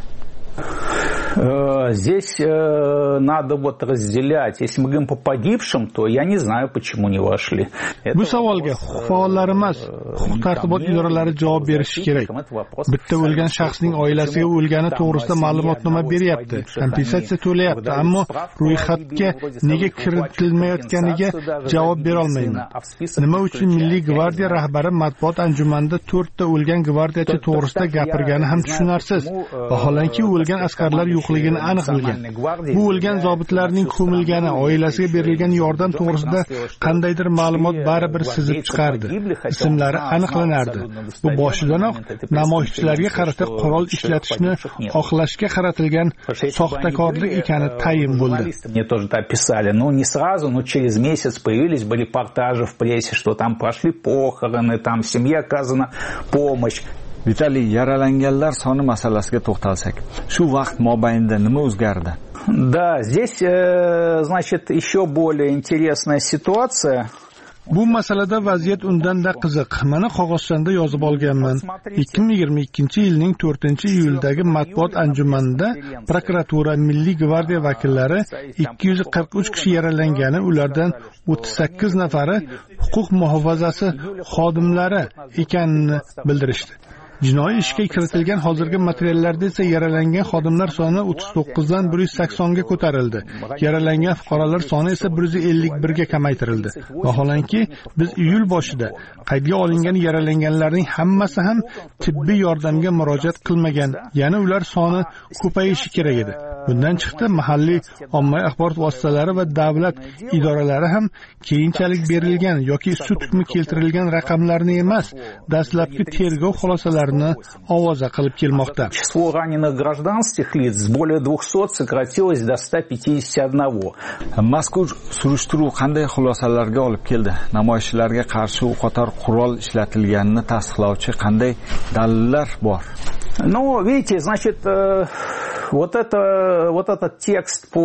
Здесь э, надо вот разделять. Если мы говорим по погибшим, то я не знаю, почему не вошли. Bu savolga huquq faollari emas, huquq tartibot idoralari javob berishi kerak. Bitta o'lgan shaxsning oilasiga o'lgani to'g'risida ma'lumotnoma beryapti, kompensatsiya to'layapti, ammo ro'yxatga nega kiritilmayotganiga javob bera olmayman. Nima uchun Milliy gvardiya rahbari matbuot anjumanida to'rtta o'lgan gvardiyachi to'g'risida gapirgani ham tushunarsiz. Vaholanki o'lgan askarlar yo'qligini aniq bilgan. Bu o'lgan zobitlarning ko'milgani, oilasiga berilgan yordam to'g'risida qandaydir ma'lumot baribir sizib chiqardi. Ismlari aniqlanardi. Bu boshidanoq namoyishchilarga qarata qurol ishlatishni xohlashga qaratilgan soxtakorlik ekani tayin bo'ldi. Мне тоже это описали. Ну, не сразу, но через месяц появились были репортажи в прессе, что там прошли похороны, там семье оказана помощь. Vitaliy, yaralanganlar soni masalasiga to'xtalsak, shu vaqt mobaynida nima o'zgardi? Да, здесь, э, значит, еще более интересная ситуация. Bu masalada vaziyat undanda qiziq. Mana qog'ozchanda yozib olganman. ikki ming yigirma ikkinchi yilning to'rtinchi iyuldagi matbuot anjumanida prokuratura, Milliy gvardiya vakillari ikki yuz qirq uch kishi yaralangani, ulardan o'ttiz sakkiz nafari huquq muhofazasi xodimlari ekanini bildirishdi. Jinoiy ishga kiritilgan hozirgi materiallarda esa yaralangan xodimlar soni o'ttiz to'qqizdan bir yuz saksonga ko'tarildi. Yaralangan fuqarolar soni esa bir yuz ellik birga kamaytirildi. Vaholanki biz iyul boshida qaydga olingan yaralanganlarning hammasi ham tibbiy yordamga murojaat qilmagan, ya'ni ular soni ko'payishi kerak edi. Bundan chiqdi, mahalliy ommaviy axborot vositalari va davlat idoralari ham keyinchalik berilgan yoki sud hukmi keltirilgan raqamlarni emas, dastlabki tergov xulosalarini ovoza qilib kelmoqda. Число раненых гражданских лиц с более двухсот сократилось до ста пятидесяти одного. Mazkur surishtiruv qanday xulosalarga olib keldi? Namoyishchilarga qarshi u qator qurol ishlatilganini tasdiqlovchi qanday dalillar bor? Ну, видите, значит, э, вот это вот этот текст по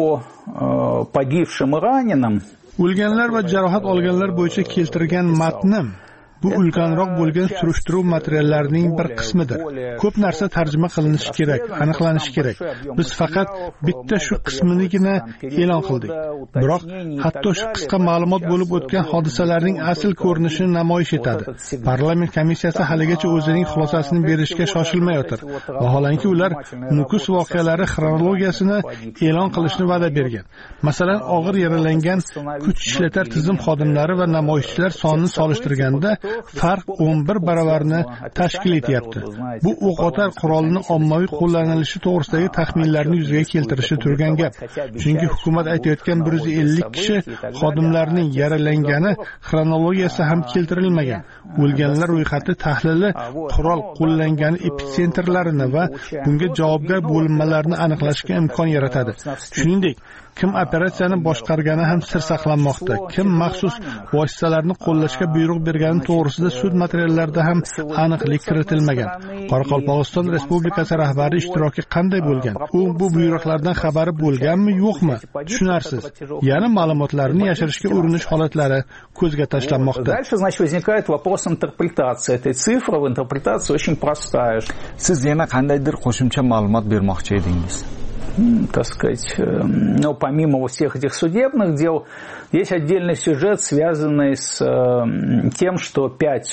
э, погибшим и раненым. O'lganlar va jarohat olganlar bo'yicha keltirgan matnim bu ulkanroq bo'lgan surishtiruv materiallarining bir qismidir. Ko'p narsa tarjima qilinishi kerak, aniqlanishi kerak. Biz faqat bitta shu qisminigina e'lon qildik. Biroq hatto shu qisqa ma'lumot bo'lib o'tgan hodisalarning asl ko'rinishini namoyish etadi. Parlament komissiyasi haligacha o'zining xulosasini berishga shoshilmayotir. Vaholanki ular Nukus voqealari xronologiyasini e'lon qilishni va'da bergan. Masalan, og'ir yaralangan kuch ishlatar tizim xodimlari va namoyishchilar sonini solishtirganda farq o'n bir baravarni tashkil etyapti. Bu o'qotar qurolini ommaviy qo'llanilishi to'g'risidagi taxminlarni yuzaga keltirishi turgan gap. Chunki hukumat aytayotgan bir yuz ellik kishi xodimlarning yaralangani xronologiyasi ham keltirilmagan. O'lganlar ro'yxati tahlili qurol qo'llangani epitsentrlarini va bunga javobgar bo'linmalarni aniqlashga imkon yaratadi. Shuningdek, kim operatsiyani boshqargani ham sir saqlanmoqda. Kim maxsus vositalarni qo'llashga buyruq bergani to'g'risida sud materiallarida ham aniqlik kiritilmagan. Qoraqalpog'iston Respublikasi rahbari ishtiroki qanday bo'lgan? U bu buyruqlardan xabari bo'lganmi, yo'qmi? Tushunarsiz. Yana ma'lumotlarni yashirishga urinish holatlari ko'zga tashlanmoqda. Дальше, значит, возникает вопрос интерпретации этой цифры. Интерпретация очень простая. Siz yana qandaydir qo'shimcha ma'lumot bermoqchi edingiz? Так сказать, но помимо всех этих судебных дел, есть отдельный сюжет, связанный с тем, что пять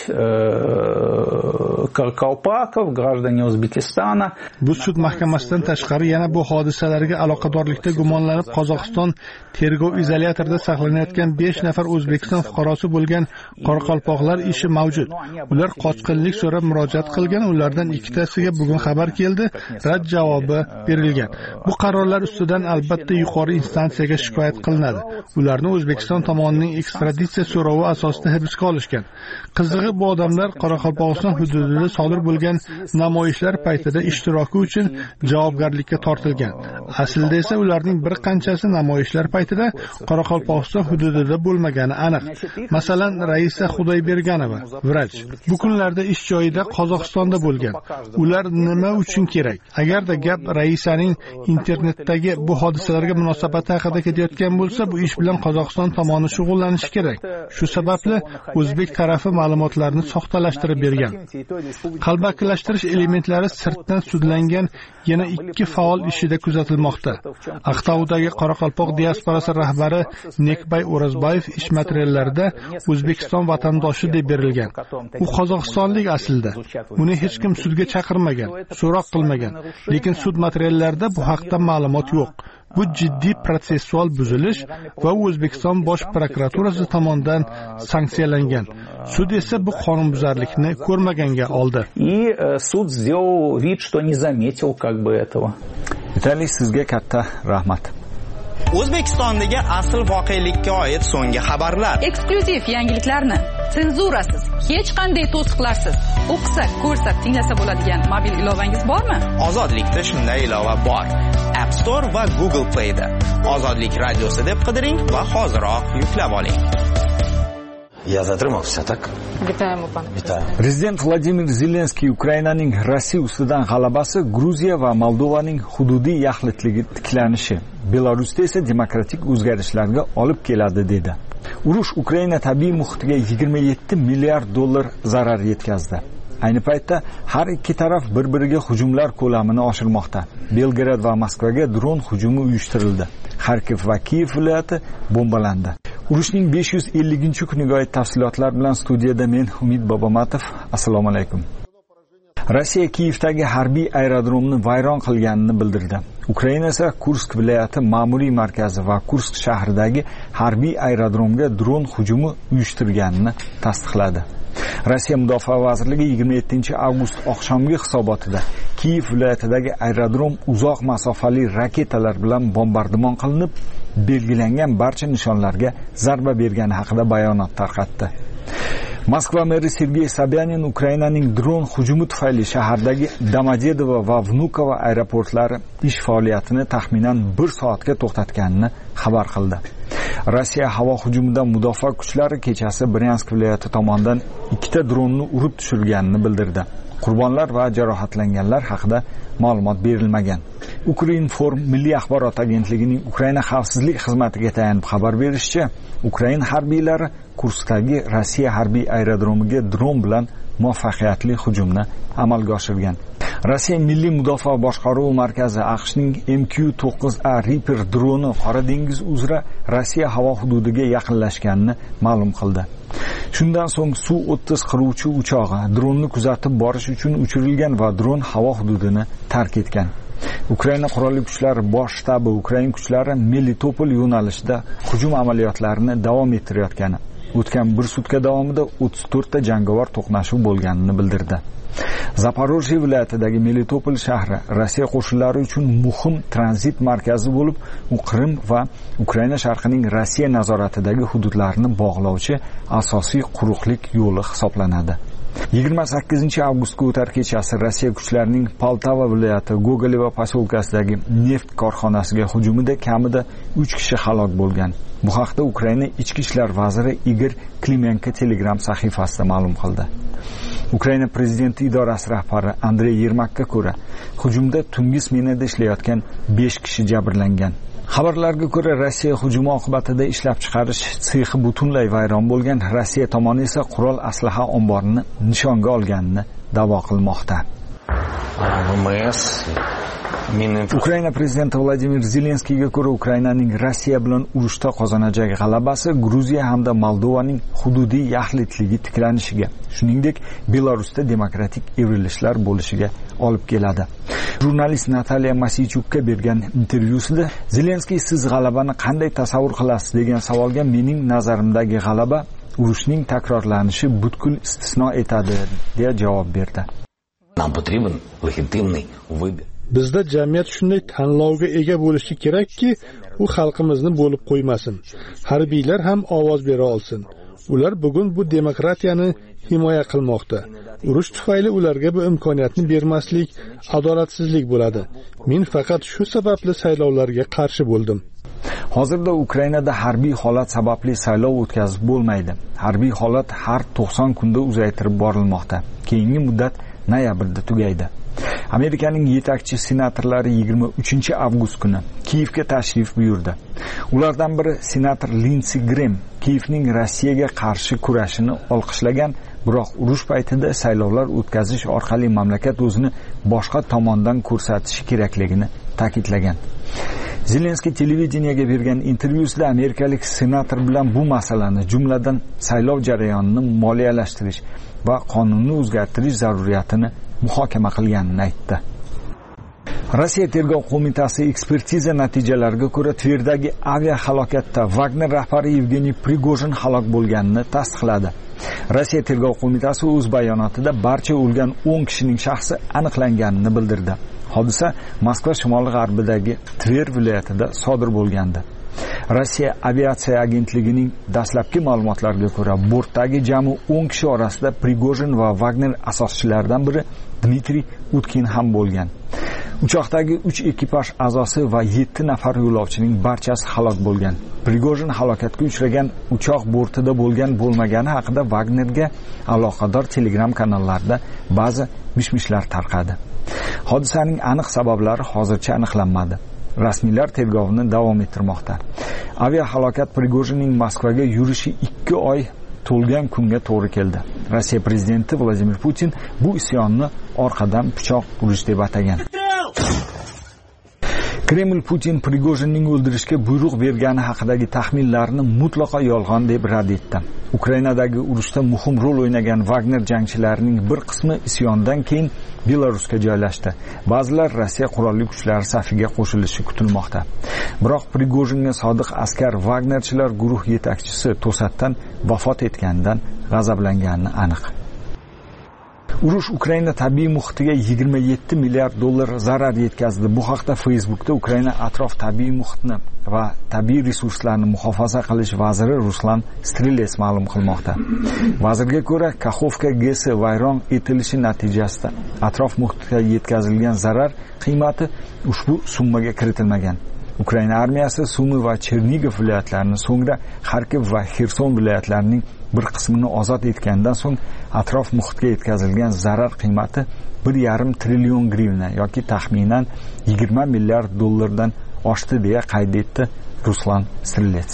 каракалпаков, граждане Узбекистана. Bu sud mahkamasidan tashqari yana bu hodisalarga aloqadorlikda gumonlanib Qozog'iston tergov izolyatorida saqlanayotgan besh nafar O'zbekiston fuqarosi bo'lgan qoraqalpoqlar ishi mavjud. Ular qochqinlik so'rab murojaat qilgan, ulardan ikkitasiga bugun xabar keldi, rad javobi berilgan. Bu qarorlar ustidan albatta yuqori instansiyaga shikoyat qilinadi. Ularni O'zbekiston tomonining ekstraditsiya so'rovi asosida hibsga olishgan. Qizig'i, bu odamlar Qoraqalpog'iston hududida sodir bo'lgan namoyishlar paytida ishtiroki uchun javobgarlikka tortilgan. Aslida esa ularning bir qanchasi namoyishlar paytida Qoraqalpog'iston hududida bo'lmagani aniq. Masalan, Raisa Xudoyberganova, vrach, bu kunlarda ish joyida Qozog'istonda bo'lgan. Ular nima uchun kerak? Agarda gap Raisaning internetdagi bu hodisalarga munosabati haqida ketayotgan bo'lsa, bu ish bilan Qozog'iston tomoni shug'ullanishi kerak. Shu sababli o'zbek tarafi ma'lumotlarni soxtalashtirib bergan. Qalbakilashtirish elementlari sirtdan sudlangan yana ikki faol ishida kuzatilmoqda. Aqtoudagi Qoraqalpoq diasporasi rahbari Nekbay O'razbayev ish materiallarida O'zbekiston vatandoshi deb berilgan. U qozog'istonlik aslida. Uni hech kim sudga chaqirmagan, so'roq qilmagan. Lekin sud materiallarida bu haqda ma'lumot yo'q. Bu jiddiy protsessual buzilish va O'zbekiston bosh prokuraturasi tomonidan sanksiyalangan. Sud esa bu qonunbuzarlikni ko'rmaganga oldi. И суд сделал вид, что не заметил как бы этого. Vitaliy, sizga katta rahmat. O'zbekistondagi asl voqelikka oid so'nggi xabarlar. Eksklyuziv yangiliklarni senzurasiz, hech qanday to'siqlarsiz o'qisa, ko'rsa, tinglasa bo'ladigan mobil ilovangiz bormi? Ozodlikda shunday ilova bor. App Store va Google Play da. Ozodlik radiosi deb qidiring va hoziroq yuklab oling. Я затримався, так? Вітаємо, пане. Вітаю. Prezident Vladimir Zelenskiy Ukrainaning Rossiya ustidan g'alabasi, Gruziya va Moldovaning hududiy yaxlitligi tiklanishi, Belarusda esa demokratik o'zgarishlarga olib keladi dedi. Urush Ukraina tabiiy muhitiga yigirma yetti milliard dollar zarar yetkazdi. Ayni paytda har ikki taraf bir-biriga hujumlar ko'lamini oshirmoqda. Belgrad va Moskvaga dron hujumi uyushtirildi. Xarkov va Kiyev viloyati bombalandi. Urushning besh yuz ellinchi kuniga oid tafsilotlar bilan studiyada men Umid Bobomatov. Assalomu alaykum. Rossiya Kiyevdagi harbiy aerodromni vayron qilganini bildirdi. Ukraina esa Kursk viloyati ma'muriy markazi va Kursk shahridagi harbiy aerodromga dron hujumi uyushtirganini tasdiqladi. Rossiya Mudofaa vazirligi yigirma yettinchi avgust oqshomgi hisobotida Kiyev viloyatidagi aerodrom uzoq masofali raketalar bilan bombardimon qilinib, belgilangan barcha nishonlarga zarba bergani haqida bayonot tarqatdi. Moskva meri Sergey Sobyanin Ukrainaning dron hujumi tufayli shahardagi Domodedovo va Vnukovo aeroportlari ish faoliyatini taxminan bir soatga to'xtatganini xabar qildi. Rossiya havo hujumidan mudofaa kuchlari kechasi Bryansk viloyati tomonidan ikkita dronni urib tushirganini bildirdi. Qurbonlar va jarohatlanganlar haqida ma'lumot berilmagan. Ukrinform milliy axborot agentligining Ukraina xavfsizlik xizmatiga tayanib xabar berishicha, Ukraina harbiylari Kurskdagi Rossiya harbiy aerodromiga dron bilan muvaffaqiyatli hujumni amalga oshirgan. Rossiya Milliy mudofaa boshqaruvi markazi AQShning M Q to'qqiz A Reaper droni Qora dengiz uzra Rossiya havo hududiga yaqinlashganini ma'lum qildi. Shundan so'ng Su o'ttiz qiruvchi uchog'i dronni kuzatib borish uchun uchirilgan va dron havo hududini tark etgan. Ukraina qurolli kuchlari bosh shtabi Ukraina kuchlari Melitopol yo'nalishida hujum amaliyotlarini davom ettirayotgani o'tgan bir sutka davomida o'ttiz to'rtta jangovar to'qnashuv bo'lganini bildirdi. Zaporojye viloyatidagi Melitopol shahri Rossiya qo'shinlari uchun muhim tranzit markazi bo'lib, u Qrim va Ukraina sharqining Rossiya nazoratidagi hududlarini bog'lovchi asosiy quruqlik yo'li hisoblanadi. yigirma sakkizinchi avgustga o'tar kechasi Rossiya kuchlarining Poltava viloyati Gogoleva posyolkasidagi neft korxonasiga hujumida kamida uch kishi halok bo'lgan. Bu haqda Ukraina ichki ishlar vaziri Igor Klimenko Telegram sahifasida ma'lum qildi. Ukraina prezidenti idorasi rahbari Andrey Yermakka ko'ra, hujumda tungi smenada ishlayotgan besh kishi jabrlangan. Xabarlarga ko'ra, Rossiya hujumi oqibatida ishlab chiqarish sexi butunlay vayron bo'lgan. Rossiya tomoni esa qurol aslaha omborini nishonga olganini da'vo qilmoqda. Ukraina prezidenti Vladimir Zelenskiyga ko'ra, Ukrainaning Rossiya bilan urushda qozonajak g'alabasi Gruziya hamda Moldovaning hududiy yaxlitligi tiklanishiga, shuningdek, Belarusda demokratik evrilishlar bo'lishiga olib keladi. Jurnalist Nataliya Masichukka bergan intervyusida Zelenskiy siz g'alabani qanday tasavvur qilasiz degan savolga mening nazarimdagi g'alaba urushning takrorlanishi butkul istisno etadi deya javob berdi. Нам потребен легитимный выбор. Bizda jamiyat shunday tanlovga ega bo'lishi kerakki, u xalqimizni bo'lib qo'ymasin. Harbiylar ham ovoz bera olsin. Ular bugun bu demokratiyani himoya qilmoqda. Urush tufayli ularga bu imkoniyatni bermaslik adolatsizlik bo'ladi. Men faqat shu sababli saylovlarga qarshi bo'ldim. Hozirda Ukrainada harbiy holat sababli saylov o'tkazib bo'lmaydi. Harbiy holat har to'qson kunda uzaytirib borilmoqda. Keyingi muddat noyabrda tugaydi. Amerikaning yetakchi senatorlari yigirma uchinchi avgust kuni Kiyevga tashrif buyurdi. Ulardan biri senator Lindsey Graham Kiyevning Rossiyaga qarshi kurashini olqishlagan, biroq urush paytida saylovlar o'tkazish orqali mamlakat o'zini boshqa tomondan ko'rsatishi kerakligini ta'kidlagan. Zelenskiy televideniyaga bergan intervyusida amerikalik senator bilan bu masalani, jumladan saylov jarayonini moliyalashtirish va qonunni o'zgartirish zaruriyatini muhokama qilganini aytdi. Rossiya tergov qo'mitasi ekspertiza natijalariga ko'ra Tverdagi aviahalokatda Wagner rahbari Yevgeniy Prigojin halok bo'lganini tasdiqladi. Rossiya tergov qo'mitasi o'z bayonotida barcha o'lgan o'n kishining shaxsi aniqlanganini bildirdi. Hodisa Moskva shimoli-g'arbidagi Tver viloyatida sodir bo'lgandi. Rossiya aviatsiya agentligining dastlabki ma'lumotlariga ko'ra, bortdagi jami o'n kishi orasida Prigojin va Wagner asoschilaridan biri Dmitriy Utkin ham bo'lgan. Uchoqdagi uch ekipaj a'zosi va yetti nafar yo'lovchining barchasi halok bo'lgan. Prigojin halokatga uchragan uchoq bortida bo'lgan bo'lmagani haqida Wagnerga aloqador Telegram kanallarida ba'zi mishmishlar tarqadi. Hodisaning aniq sabablari hozircha aniqlanmadi. Rasmiylar tergovini davom ettirmoqda. Aviahalokat Prigojinning Moskvaga yurishi ikki oy to'lgan kunga to'g'ri keldi. Rossiya prezidenti Vladimir Putin bu isyonni orqadan pichoq urish deb atagan. Kreml Putin Prigojinning o'ldirishga buyruq bergani haqidagi taxminlarni mutlaqo yolg'on deb rad etdi. Ukrainadagi urushda muhim rol o'ynagan Wagner jangchilarining bir qismi isyondan keyin Belarusga joylashdi. Ba'zilar Rossiya qurolli kuchlari safiga qo'shilishi kutilmoqda. Biroq Prigojinga sodiq askar Wagnerchilar guruh yetakchisi to'satdan vafot etganidan g'azablangani aniq. Urush Ukraina tabiiy muhitiga yigirma yetti milliard dollar zarar yetkazdi. Bu haqda Facebookda Ukraina atrof tabiiy muhitni va tabiiy resurslarni muhofaza qilish vaziri Ruslan Strelets ma'lum qilmoqda. Vazirga ko'ra, Kaxovka GESi vayron etilishi natijasida atrof muhitga yetkazilgan zarar qiymati ushbu summaga kiritilmagan. Ukraina armiyasi Sumi va Chernigov viloyatlarini, so'ngra Xarkov va Xerson viloyatlarining bir qismini ozod etgandan so'ng atrof muhitga yetkazilgan zarar qiymati bir yarim trillion grivna yoki taxminan yigirma milliard dollardan oshdi deya qayd etdi Ruslan Strelets.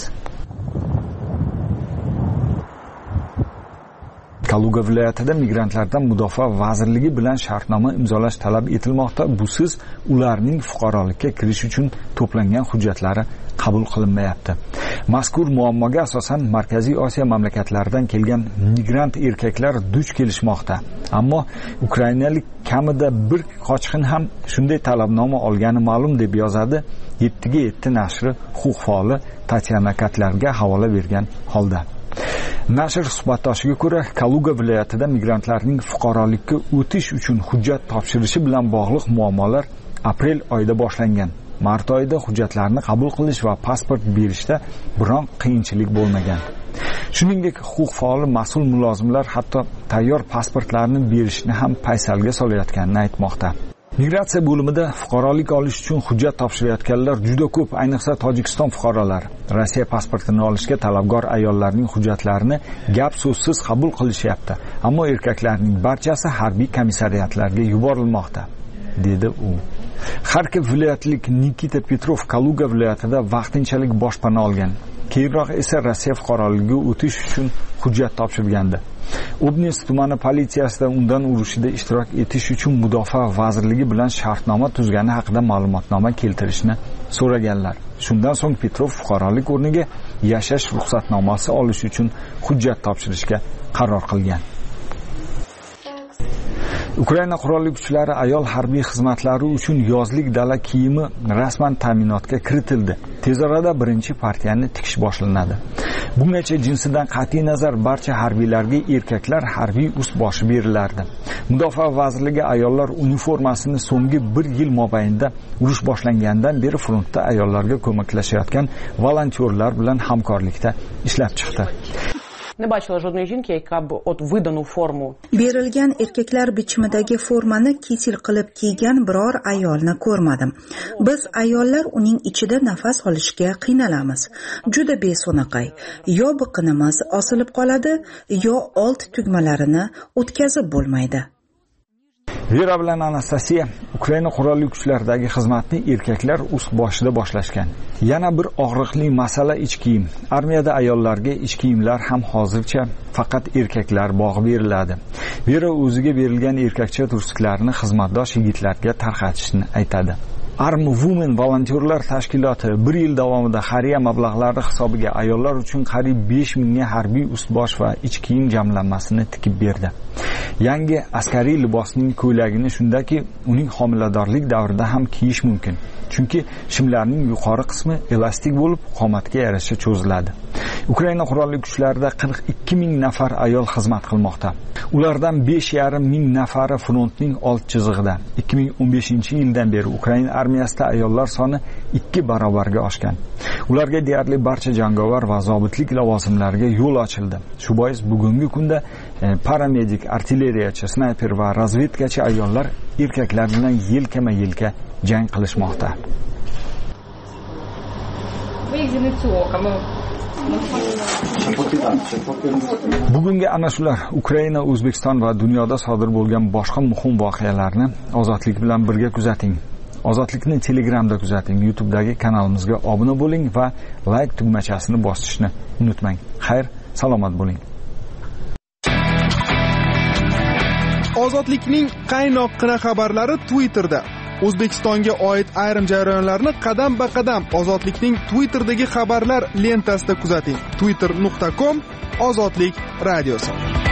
Kaluga viloyatida migrantlardan mudofaa vazirligi bilan shartnoma imzolash talab etilmoqda. Busiz ularning fuqarolikka kirish uchun to'plangan hujjatlari qabul qilinmayapti. Mazkur muammoga asosan Markaziy Osiyo mamlakatlaridan kelgan migrant erkaklar duch kelishmoqda. Ammo ukrainalik kamida bir qochqin ham shunday talabnoma olgani ma'lum deb yozadi yettiga yetti nashri huquq faoli Tatyana Katlarga havola bergan holda. Nashr suhbatdoshiga ko'ra, Kaluga viloyatida migrantlarning fuqarolikka o'tish uchun hujjat topshirishi bilan bog'liq muammolar aprel oyida boshlangan. Mart oyida hujjatlarni qabul qilish va pasport berishda biron qiyinchilik bo'lmagan. Shuningdek, huquq faol mas'ul mulozimlar hatto tayyor pasportlarni berishni ham paysalga solayotganini aytmoqda. Migratsiya bo'limida fuqarolik olish uchun hujjat topshirayotganlar juda ko'p, ayniqsa Tojikiston fuqarolari. Rossiya pasportini olishga talabgor ayollarning hujjatlarini gap so'zsiz qabul qilishyapti, ammo erkaklarning barchasi harbiy komissariyatlarga yuborilmoqda, dedi u. Xarkov viloyatlik Nikita Petrov Kaluga viloyatida vaqtinchalik boshpana olgan. Keyinroq esa Rossiya fuqaroligiga o'tish uchun hujjat topshirgandi. Obnest tumani politsiyasida undan urushida ishtirok etish uchun mudofaa vazirligi bilan shartnoma tuzgani haqida ma'lumotnoma keltirishni so'raganlar. Shundan so'ng Petrov fuqarolik o'rniga yashash ruxsatnomasi olish uchun hujjat topshirishga qaror qilgan. Ukraina qurolli kuchlari ayol harbiy xizmatlari uchun yozlik dala kiyimi rasman ta'minotga kiritildi. Tez orada birinchi partiyani tikish boshlanadi. Bungacha jinsidan qat'iy nazar barcha harbiylarga erkaklar harbiy ust-boshi berilardi. Mudofaa vazirligi ayollar uniformasini so'nggi bir yil mobaynida urush boshlangandan beri frontda ayollarga ko'maklashayotgan volontyorlar bilan hamkorlikda ishlab chiqdi. Не бачила жодної жінки, яка б от видану форму. Berilgan erkaklar bichimidagi formani kisil qilib kiygan biror ayolni ko'rmadim. Biz ayollar uning ichida nafas olishga qiynalamiz. Juda beso'naqay. Yo biqinimiz osilib qoladi, yo old tugmalarini o'tkazib bo'lmaydi. Vera bilan Anastasiya Ukraina qurolli kuchlaridagi xizmatni erkaklar ust boshida boshlashgan. Yana bir og'riqli masala ich kiyim. Armiyada ayollarga ich kiyimlar ham hozircha faqat erkaklar bog'i beriladi. Vera o'ziga berilgan erkakcha tursiklarini xizmatdosh yigitlarga tarqatishni aytadi. Arm Women volontyorlar tashkiloti bir yil davomida xayriya mablag'lari hisobiga ayollar uchun qariyb besh mingga harbiy ust-bosh va ich kiyim jamlanmasini tikib berdi. Yangi askariy libosning ko'ylagini shundaki, uning homiladorlik davrida ham kiyish mumkin. Chunki shimlarning yuqori qismi elastik bo'lib, qomatga yarasha cho'ziladi. Ukraina qurolli kuchlarida qirq ikki ming nafar ayol xizmat qilmoqda. Ulardan besh yarim ming nafari frontning old chizig'ida. ikki ming o'n beshinchi yildan beri Ukraina armiyasida ayollar soni ikki barobarga oshgan. Ularga deyarli barcha jangovar va zobitlik lavozimlariga yo'l ochildi. Shu bois bugungi kunda e, paramedik, artilleriyachi, snayper va razvedkachi ayollar erkaklar bilan yelkama-yelka jang qilishmoqda. Bugungi ana shular Ukraina, O'zbekiston va dunyoda sodir bo'lgan boshqa muhim voqealarni Ozodlik bilan birga kuzating. Ozodlikni Telegramda kuzating, YouTube'dagi kanalimizga obuna bo'ling va like tugmachasini bosishni unutmang. Xayr, salomat bo'ling. Ozodlikning qaynoqqina xabarlari Twitterda. O'zbekistonga oid ayrim jarayonlarni qadam-ba-qadam Ozodlikning Twitter'dagi xabarlar lentasida kuzating. twitter nuqta com Ozodlik radiosi.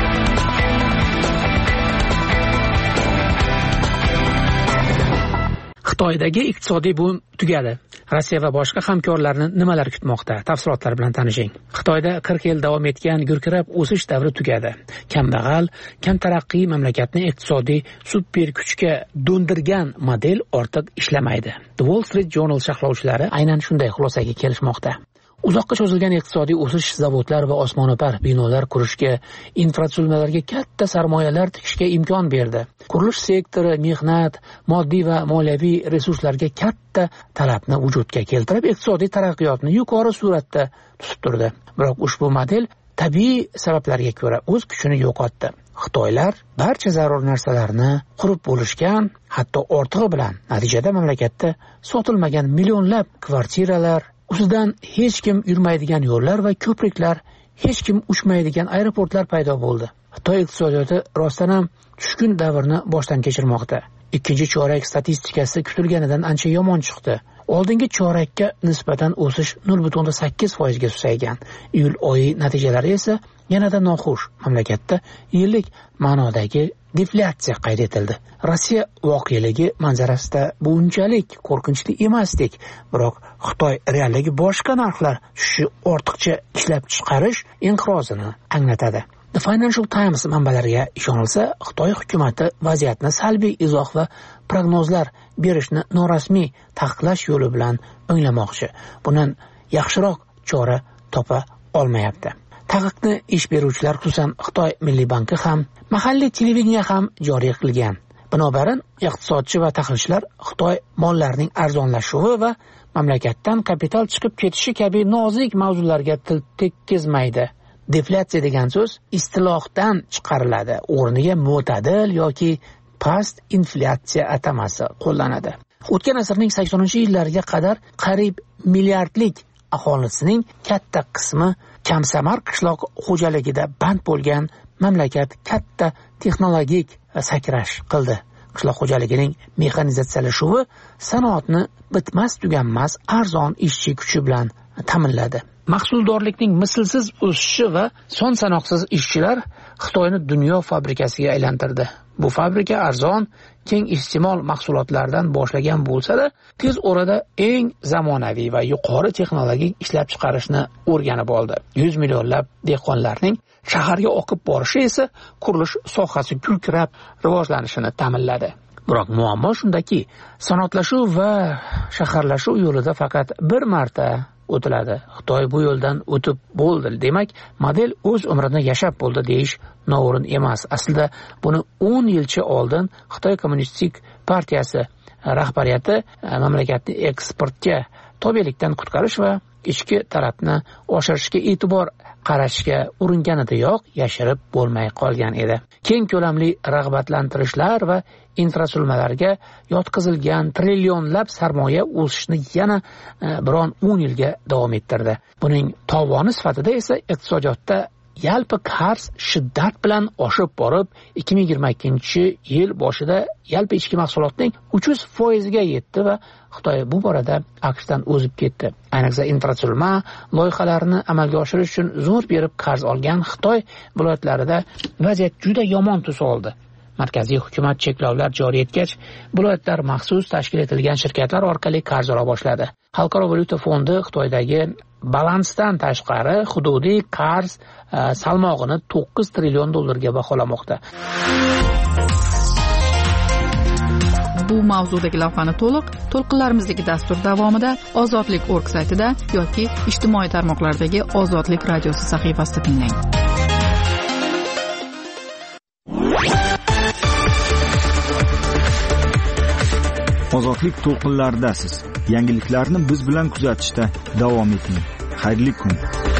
Xitoydagi iqtisodiy boom tugadi. Rossiya va boshqa hamkorlarni nimalar kutmoqda? Tafsilotlar bilan tanishing. Xitoyda qirq yil davom etgan gurkirab o'sish davri tugadi. Kambag'al, kam taraqqiy mamlakatni iqtisodiy super kuchga do'ndirgan model ortiq ishlamaydi. The Wall Street Journal sharhlovchilari aynan shunday xulosaga kelishmoqda. Uzoqqa cho'zilgan iqtisodiy o'sish zavodlar va osmono'par binolar qurishga, infratuzilmalarga katta sarmoyalar tikishga imkon berdi. Qurilish sektori mehnat, moddiy va moliyaviy resurslarga katta talabni vujudga keltirib, iqtisodiy taraqqiyotni yuqori sur'atda tutib turdi. Biroq ushbu model tabiiy sabablarga ko'ra o'z kuchini yo'qotdi. Xitoylar barcha zarur narsalarni qurib bo'lishgan, hatto ortig'i bilan. Natijada mamlakatda sotilmagan millionlab kvartiralar, ustidan hech kim yurmaydigan yo'llar va ko'priklar, hech kim uchmaydigan aeroportlar paydo bo'ldi. Xitoy iqtisodiyoti rostdan ham tushkun davrni boshdan kechirmoqda. ikkinchi chorak statistikasi kutilganidan ancha yomon chiqdi. Oldingi chorakka nisbatan o'sish nol butun sakkiz foizga susaygan. Iyul oyi natijalari esa yanada noxush. Mamlakatda yillik ma'nodagi deflyatsiya qayd etildi. Rossiya voqealigi manzarasida bu unchalik qo'rqinchli emasdik, biroq Xitoy realligi boshqa narxlar tushishi ortiqcha ishlab chiqarish inqirozini anglatadi. The Financial Times manbalariga ishonilsa, Xitoy hukumati vaziyatni salbiy izoh va prognozlar berishni norasmiy taqiqlash yo'li bilan o'nglamoqchi. Bundan yaxshiroq chora topa olmayapti. Taqiqni ish beruvchilar, xususan Xitoy Milliy banki ham, mahalliy televideniya ham joriy qilgan. Binobarin, iqtisodchi va tahlilchilar Xitoy mollarining arzonlashuvi va mamlakatdan kapital chiqib ketishi kabi nozik mavzularga til tekkizmaydi. Deflyatsiya degan so'z istilohdan chiqariladi. O'rniga mo'tadil yoki past inflyatsiya atamasi qo'llanadi. O'tgan asrning saksoninchi yillariga qadar qariyb milliardlik aholisining katta qismi kamsamar qishloq xo'jaligida band bo'lgan mamlakat katta texnologik sakrash qildi. Qishloq xo'jaligining mexanizatsiyalashuvi sanoatni bitmas tuganmas arzon ishchi kuchi bilan ta'minladi. Mahsuldorlikning mislsiz o'sishi va son sanoqsiz ishchilar Xitoyni dunyo fabrikasiga aylantirdi. Bu fabrika arzon, keng iste'mol mahsulotlardan boshlagan bo'lsa-da, tez orada eng zamonaviy va yuqori texnologik ishlab chiqarishni o'rganib oldi. yuz millionlab dehqonlarning shaharga oqib borishi esa qurilish sohasi gurkirab rivojlanishini ta'minladi. Biroq muammo shundaki, sanoatlashuv va shaharlashuv yo'lida faqat bir marta o'tiladi. Xitoy bu yo'ldan o'tib bo'ldi. Demak, model o'z umrini yashab bo'ldi deyish noo'rin emas. Aslida buni o'n yilcha oldin Xitoy Kommunistik partiyasi rahbariyati mamlakatni eksportga tobelikdan qutqarish va ichki tarafni oshirishga e'tibor qarashga uringganidayoq yashirib bo'lmay qolgan edi. Keng ko'lamli rag'batlantirishlar va infratuzilmalarga yotqizilgan trillionlab sarmoya o'sishni yana biron o'n yilga davom ettirdi. Buning tovoni sifatida esa iqtisodiyotda yalpi qarz shiddat bilan oshib borib, ikki ming yigirma ikkinchi yil boshida yalpi ichki mahsulotning uch yuz foizga yetdi va Xitoy bu borada AQShdan o'zib ketdi. Ayniqsa infratuzilma loyihalarini amalga oshirish uchun zo'r berib qarz olgan Xitoy viloyatlarida vaziyat juda yomon tus oldi. Markaziy hukumat cheklovlar joriy etgach, viloyatlar maxsus tashkil etilgan shirkatlar orqali qarz ola boshladi. Xalqaro valyuta fondi Xitoydagi balansdan tashqari hududiy qarz salmog'ini to'qqiz trillion dollarga baholamoqda. Bu mavzudagi lavhani to'liq to'lqinlarimizdagi dastur davomida Ozodlik nokta org saytida yoki ijtimoiy tarmoqlardagi Ozodlik radiosi sahifasida tinglang. Ozodlik to'lqinlaridasiz. Yangiliklarni biz bilan kuzatishda davom eting. Xayrli kun.